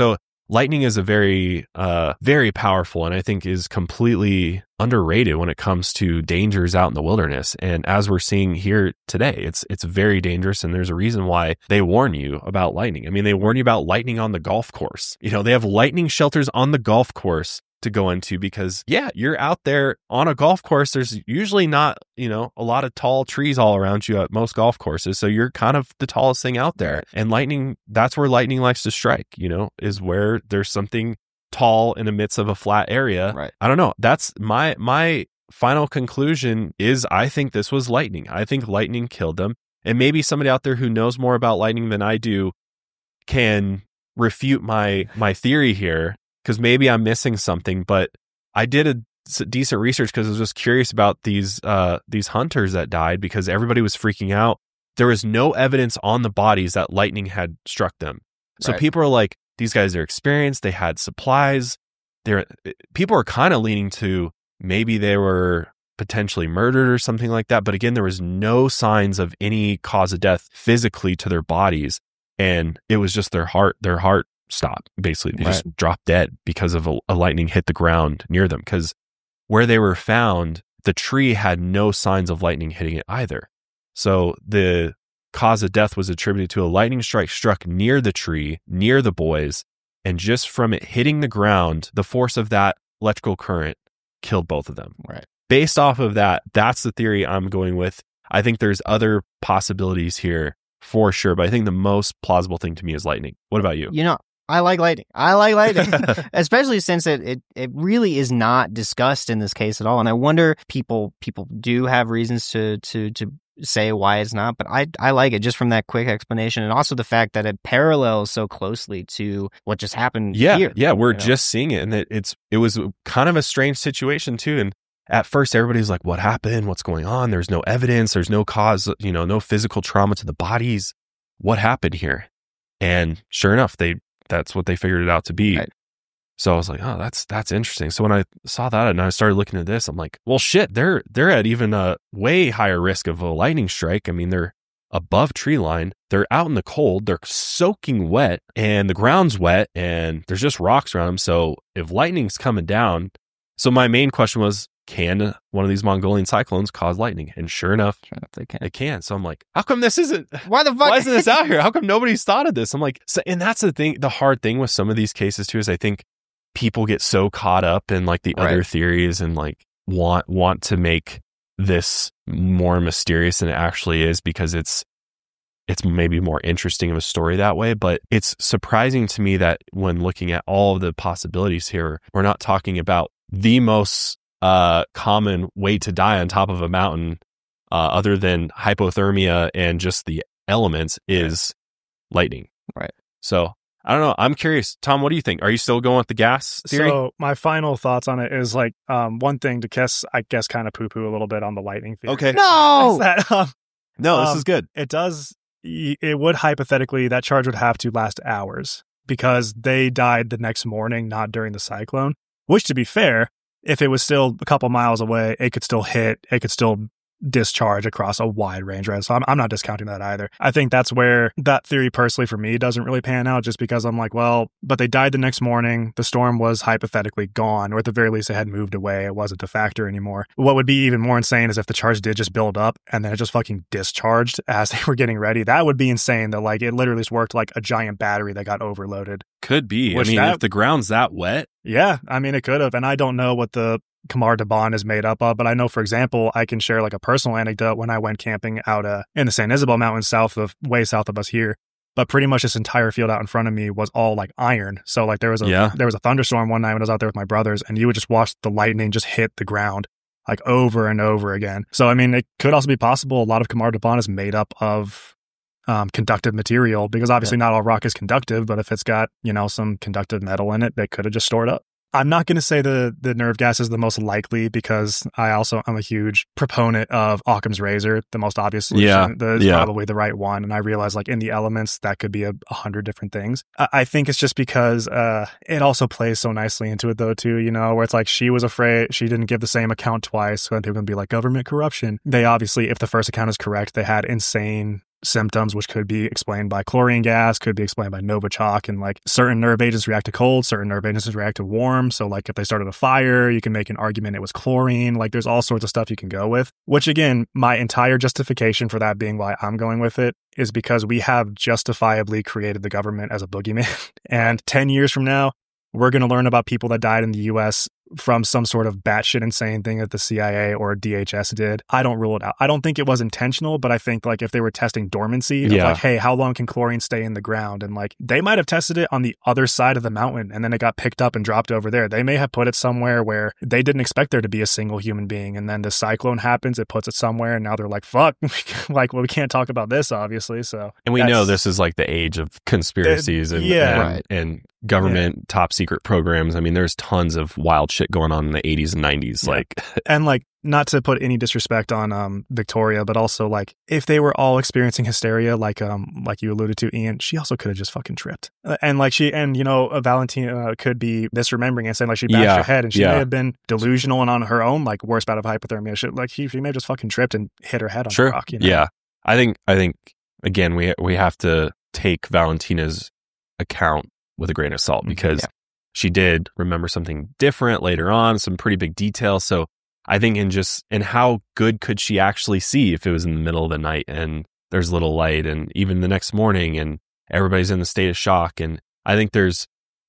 Speaker 3: lightning is a very, uh, very powerful, and I think is completely underrated when it comes to dangers out in the wilderness. And as we're seeing here today, it's it's very dangerous, and there's a reason why they warn you about lightning. I mean, they warn you about lightning on the golf course. You know, they have lightning shelters on the golf course to go into because, yeah, you're out there on a golf course. There's usually not, you know, a lot of tall trees all around you at most golf courses. So you're kind of the tallest thing out there. And lightning, that's where lightning likes to strike, you know, is where there's something tall in the midst of a flat area.
Speaker 4: Right.
Speaker 3: I don't know. That's my, my final conclusion is I think this was lightning. I think lightning killed them. And maybe somebody out there who knows more about lightning than I do can refute my, my theory here. Because maybe I'm missing something, but I did a decent research because I was just curious about these uh, these hunters that died because everybody was freaking out. There was no evidence on the bodies that lightning had struck them. So
Speaker 4: Right.
Speaker 3: people are like, these guys are experienced. They had supplies. They're people are kind of leaning to maybe they were potentially murdered or something like that. But again, there was no signs of any cause of death physically to their bodies, and it was just their heart. Their heart. Stop. Basically, they
Speaker 4: Right.
Speaker 3: just dropped dead because of a, a lightning hit the ground near them. Because where they were found, the tree had no signs of lightning hitting it either. So the cause of death was attributed to a lightning strike struck near the tree, near the boys, and just from it hitting the ground, the force of that electrical current killed both of them.
Speaker 4: Right.
Speaker 3: Based off of that, that's the theory I'm going with. I think there's other possibilities here for sure, but I think the most plausible thing to me is lightning. What about you?
Speaker 4: You know, I like lightning. I like lightning, especially since it, it it really is not discussed in this case at all. And I wonder people people do have reasons to to to say why it's not, but I I like it just from that quick explanation, and also the fact that it parallels so closely to what just happened
Speaker 3: Yeah,
Speaker 4: here.
Speaker 3: yeah, we're
Speaker 4: you know?
Speaker 3: just seeing it, and it, it's it was kind of a strange situation too. And at first, everybody's like, "What happened? What's going on?" There's no evidence. There's no cause. You know, no physical trauma to the bodies. What happened here? And sure enough, they that's what they figured it out to be.
Speaker 4: Right.
Speaker 3: So I was like, "Oh, that's that's interesting." So when I saw that and I started looking at this, I'm like, "Well, shit, they're they're at even a way higher risk of a lightning strike. I mean, they're above tree line. They're out in the cold. They're soaking wet, and the ground's wet, and there's just rocks around them. So if lightning's coming down, so my main question was, can one of these Mongolian cyclones cause lightning? And sure enough,
Speaker 4: Sure enough, they can.
Speaker 3: it can. So I'm like, how come this isn't?
Speaker 4: Why the fuck?
Speaker 3: Why isn't this out here? How come nobody's thought of this? I'm like, so, and that's the thing. The hard thing with some of these cases too is I think people get so caught up in like the
Speaker 4: Right.
Speaker 3: other theories and like want want to make this more mysterious than it actually is because it's it's maybe more interesting of a story that way. But it's surprising to me that when looking at all of the possibilities here, we're not talking about the most uh, common way to die on top of a mountain, uh, other than hypothermia and just the elements, is lightning.
Speaker 4: Right.
Speaker 3: So I don't know. I'm curious. Tom, what do you think? Are you still going with the gas theory?
Speaker 5: So my final thoughts on it is like um, one thing to kiss, I guess, kind of poo-poo a little bit on the lightning theory.
Speaker 3: Okay.
Speaker 4: No.
Speaker 5: Is that, um,
Speaker 3: No, this
Speaker 5: Um,
Speaker 3: is good.
Speaker 5: it does, it would hypothetically, that charge would have to last hours because they died the next morning, not during the cyclone, which to be fair, if it was still a couple miles away, it could still hit, it could still discharge across a wide range, right? So I'm, I'm not discounting that either. I think that's where that theory personally for me doesn't really pan out just because I'm like, well, but they died the next morning. The storm was hypothetically gone, or at the very least it had moved away. It wasn't a factor anymore. What would be even more insane is if the charge did just build up and then it just fucking discharged as they were getting ready. That would be insane that like it literally just worked like a giant battery that got overloaded.
Speaker 3: Could be.
Speaker 5: Which
Speaker 3: I mean,
Speaker 5: that-
Speaker 3: if the ground's that wet,
Speaker 5: Yeah, I mean, it could have. And I don't know what the Kamar Daban is made up of, but I know, for example, I can share like a personal anecdote when I went camping out uh, in the San Isabel Mountains, south of, way south of us here. But pretty much this entire field out in front of me was all like iron. So like there was a
Speaker 3: Yeah.
Speaker 5: there was a thunderstorm one night when I was out there with my brothers, and you would just watch the lightning just hit the ground like over and over again. So I mean, it could also be possible a lot of Kamar Daban is made up of um, conductive material, because obviously not all rock is conductive, but if it's got, you know, some conductive metal in it, they could have just stored up. I'm not going to say the the nerve gas is the most likely, because I also am a huge proponent of Occam's razor, the most obvious solution.
Speaker 3: Yeah,
Speaker 5: That is
Speaker 3: yeah.
Speaker 5: probably the right one. And I realize like in the elements, that could be a, a hundred different things. I, I think it's just because uh, it also plays so nicely into it though too, you know, where it's like she was afraid she didn't give the same account twice. So then people can be like government corruption. They obviously, if the first account is correct, they had insane symptoms, which could be explained by chlorine gas, could be explained by Novichok, and like certain nerve agents react to cold, certain nerve agents react to warm. So like if they started a fire, you can make an argument it was chlorine. Like there's all sorts of stuff you can go with, which again, my entire justification for that being why I'm going with it is because we have justifiably created the government as a boogeyman. And ten years from now, we're going to learn about people that died in the U S from some sort of batshit insane thing that the C I A or D H S did. I don't rule it out. I don't think it was intentional, but I think like if they were testing dormancy,
Speaker 3: Yeah.
Speaker 5: of like, hey, how long can chlorine stay in the ground? And like they might have tested it on the other side of the mountain and then it got picked up and dropped over there. They may have put it somewhere where they didn't expect there to be a single human being. And then the cyclone happens, it puts it somewhere, and now they're like, fuck, like, well, we can't talk about this, obviously. So,
Speaker 3: And we
Speaker 5: that's-
Speaker 3: know this is like the age of conspiracies and,
Speaker 5: yeah.
Speaker 3: and,
Speaker 4: Right.
Speaker 3: and government top secret programs. I mean, there's tons of wild shit going on in the eighties and nineties.
Speaker 5: Yeah.
Speaker 3: Like,
Speaker 5: And like, not to put any disrespect on um Victoria, but also like if they were all experiencing hysteria, like um like you alluded to, Ian, she also could have just fucking tripped. Uh, and like she and you know uh, Valentina uh, could be misremembering and saying like she bashed
Speaker 3: Yeah,
Speaker 5: her head, and she
Speaker 3: yeah.
Speaker 5: may have been delusional and on her own, like worst bout of hypothermia. She, like she, she may have just fucking tripped and hit her head on
Speaker 3: sure.
Speaker 5: the rock. You know?
Speaker 3: Yeah. I think, I think again, we, we have to take Valentina's account with a grain of salt because
Speaker 4: Yeah.
Speaker 3: she did remember something different later on, some pretty big details. So I think in just, and how good could she actually see if it was in the middle of the night and there's little light, and even the next morning and everybody's in the state of shock. And I think there's,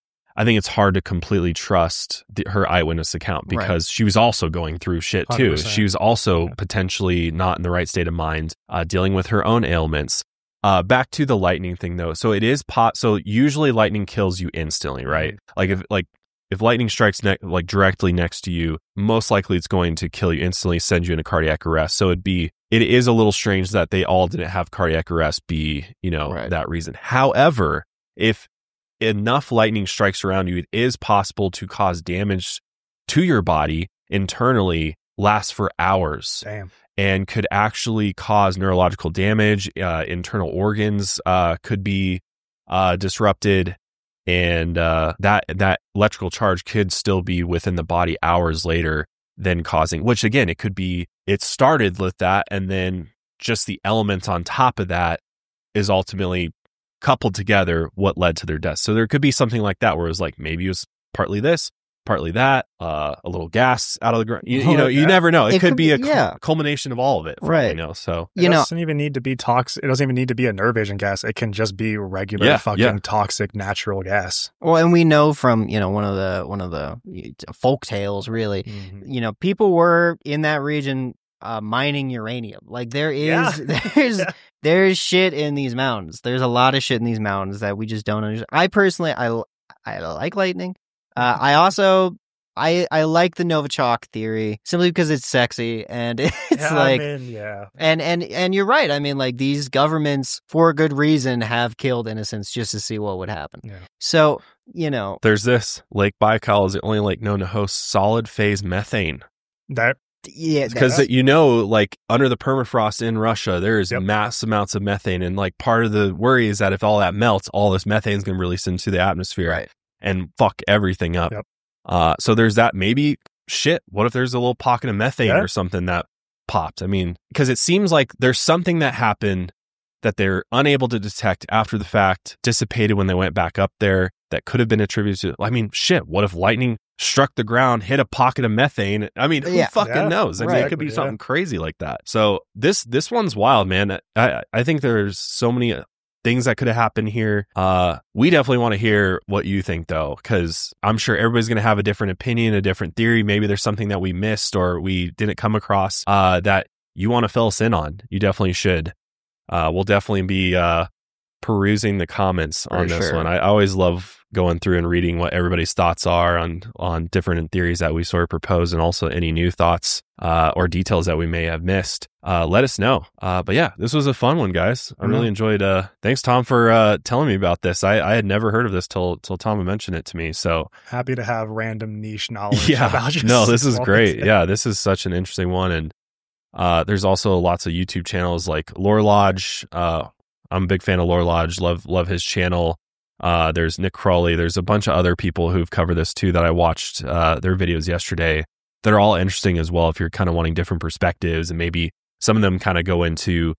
Speaker 3: I think it's hard to completely trust the, her eyewitness account because she was also going through shit too.
Speaker 5: one hundred percent.
Speaker 3: She was also
Speaker 5: Yeah.
Speaker 3: potentially not in the right state of mind, uh, dealing with her own ailments. Uh, back to the lightning thing though. So it is pot. So usually lightning kills you instantly, right? Like if, like if lightning strikes ne- like directly next to you, most likely it's going to kill you instantly, send you into cardiac arrest. So it'd be, it is a little strange that they all didn't have cardiac arrest be, you know,
Speaker 4: Right.
Speaker 3: that reason. However, if enough lightning strikes around you, it is possible to cause damage to your body internally, last for hours,
Speaker 5: Damn.
Speaker 3: and could actually cause neurological damage. Uh, internal organs uh, could be uh, disrupted, and uh, that that electrical charge could still be within the body hours later, then causing. Which again, it could be it started with that, and then just the elements on top of that is ultimately coupled together what led to their death. So there could be something like that where it was like maybe it was partly this, partly that, uh, a little gas out of the ground. You, you know, you
Speaker 5: Yeah.
Speaker 3: never know. It,
Speaker 4: It
Speaker 3: could
Speaker 4: could
Speaker 3: be a
Speaker 4: be-
Speaker 3: cul-
Speaker 4: yeah.
Speaker 3: culmination of all of it. for all
Speaker 4: Right.
Speaker 3: You know, so
Speaker 5: It
Speaker 4: You know,
Speaker 5: doesn't even need to be toxic. It doesn't even need to be a nerve agent gas. It can just be regular
Speaker 3: Yeah,
Speaker 5: fucking
Speaker 3: yeah.
Speaker 5: toxic natural gas.
Speaker 4: well, and we know from, you know, one of the one of the folk tales, really,
Speaker 5: Mm-hmm.
Speaker 4: you know, people were in that region uh, mining uranium. Like there is,
Speaker 5: Yeah.
Speaker 4: there's,
Speaker 5: Yeah.
Speaker 4: there's shit in these mountains. There's a lot of shit in these mountains that we just don't understand. I personally, I, I like lightning. Uh, I also, I, I like the Novichok theory simply because it's sexy and it's
Speaker 5: Yeah,
Speaker 4: like,
Speaker 5: I mean, yeah.
Speaker 4: and, and, and you're right. I mean, like these governments for good reason have killed innocents just to see what would happen.
Speaker 5: Yeah.
Speaker 4: So, you know,
Speaker 3: there's this Lake Baikal is the only lake known to host solid phase methane.
Speaker 5: That
Speaker 4: yeah,
Speaker 3: Because
Speaker 4: that's-
Speaker 3: you know, like under the permafrost in Russia, there's
Speaker 5: Yep.
Speaker 3: mass amounts of methane, and like part of the worry is that if all that melts, all this methane is going to release into the atmosphere
Speaker 4: right.
Speaker 3: and fuck everything up.
Speaker 5: Yep.
Speaker 3: Uh, so there's that. Maybe shit. What if there's a little pocket of methane
Speaker 5: Yeah.
Speaker 3: or something that popped? I mean, because it seems like there's something that happened that they're unable to detect after the fact, dissipated when they went back up there. That could have been attributed to. I mean, shit. What if lightning struck the ground, hit a pocket of methane? I mean, who
Speaker 4: Yeah.
Speaker 3: fucking
Speaker 5: Yeah.
Speaker 3: knows? I mean,
Speaker 4: Right.
Speaker 3: it could be
Speaker 5: Yeah.
Speaker 3: something crazy like that. So this this one's wild, man. I I think there's so many uh, things that could have happened here. Uh, we definitely want to hear what you think, though, because I'm sure everybody's going to have a different opinion, a different theory. Maybe there's something that we missed or we didn't come across uh, that you want to fill us in on. You definitely should. Uh, we'll definitely be uh, perusing the comments on
Speaker 4: For
Speaker 3: this
Speaker 4: sure.
Speaker 3: one. I always love going through and reading what everybody's thoughts are on on different theories that we sort of propose, and also any new thoughts uh, or details that we may have missed. Uh, let us know. Uh, but yeah, this was a fun one, guys. I really
Speaker 5: Mhm.
Speaker 3: enjoyed. Uh, thanks, Tom, for uh, telling me about this. I, I had never heard of this till till Tom had mentioned it to me. So
Speaker 5: happy to have random niche knowledge
Speaker 3: yeah,
Speaker 5: about just
Speaker 3: no, this is
Speaker 5: small
Speaker 3: great.
Speaker 5: things.
Speaker 3: Yeah, this is such an interesting one, and uh, there's also lots of YouTube channels like Lore Lodge. Uh, I'm a big fan of Lore Lodge. Love love his channel. Uh, there's Nick Crawley. There's a bunch of other people who've covered this too that I watched uh, their videos yesterday. They're all interesting as well if you're kind of wanting different perspectives, and maybe some of them kind of go into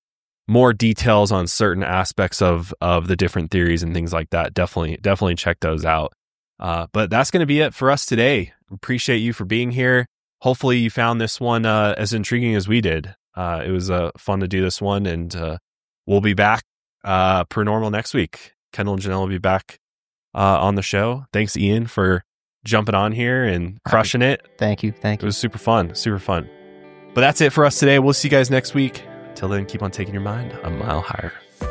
Speaker 3: more details on certain aspects of of the different theories and things like that, definitely definitely check those out. Uh, but that's going to be it for us today. Appreciate you for being here. Hopefully you found this one uh, as intriguing as we did. Uh, it was uh, fun to do this one, and uh, we'll be back uh, per normal next week. Kendall and Janelle will be back uh, on the show. Thanks, Ian, for jumping on here and crushing it.
Speaker 4: Thank you. Thank you.
Speaker 3: It was super fun, super fun. But that's it for us today. We'll see you guys next week. Till then, keep on taking your mind a mile higher.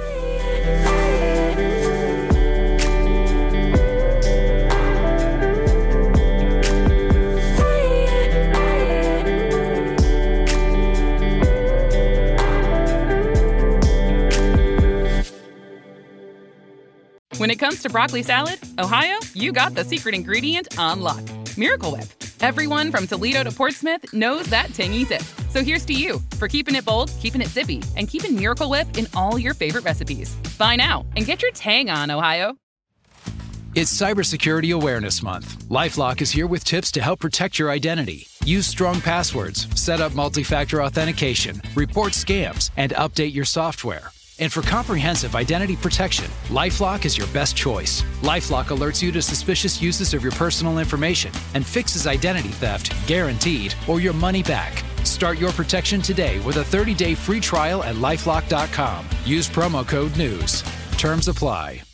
Speaker 1: When it comes to broccoli salad, Ohio, you got the secret ingredient on lock. Miracle Whip. Everyone from Toledo to Portsmouth knows that tangy zip. So here's to you for keeping it bold, keeping it zippy, and keeping Miracle Whip in all your favorite recipes. Buy now and get your tang on, Ohio.
Speaker 7: It's Cybersecurity Awareness Month. LifeLock is here with tips to help protect your identity. Use strong passwords, set up multi-factor authentication, report scams, and update your software. And for comprehensive identity protection, LifeLock is your best choice. LifeLock alerts you to suspicious uses of your personal information and fixes identity theft, guaranteed, or your money back. Start your protection today with a thirty-day free trial at LifeLock dot com. Use promo code NEWS. Terms apply.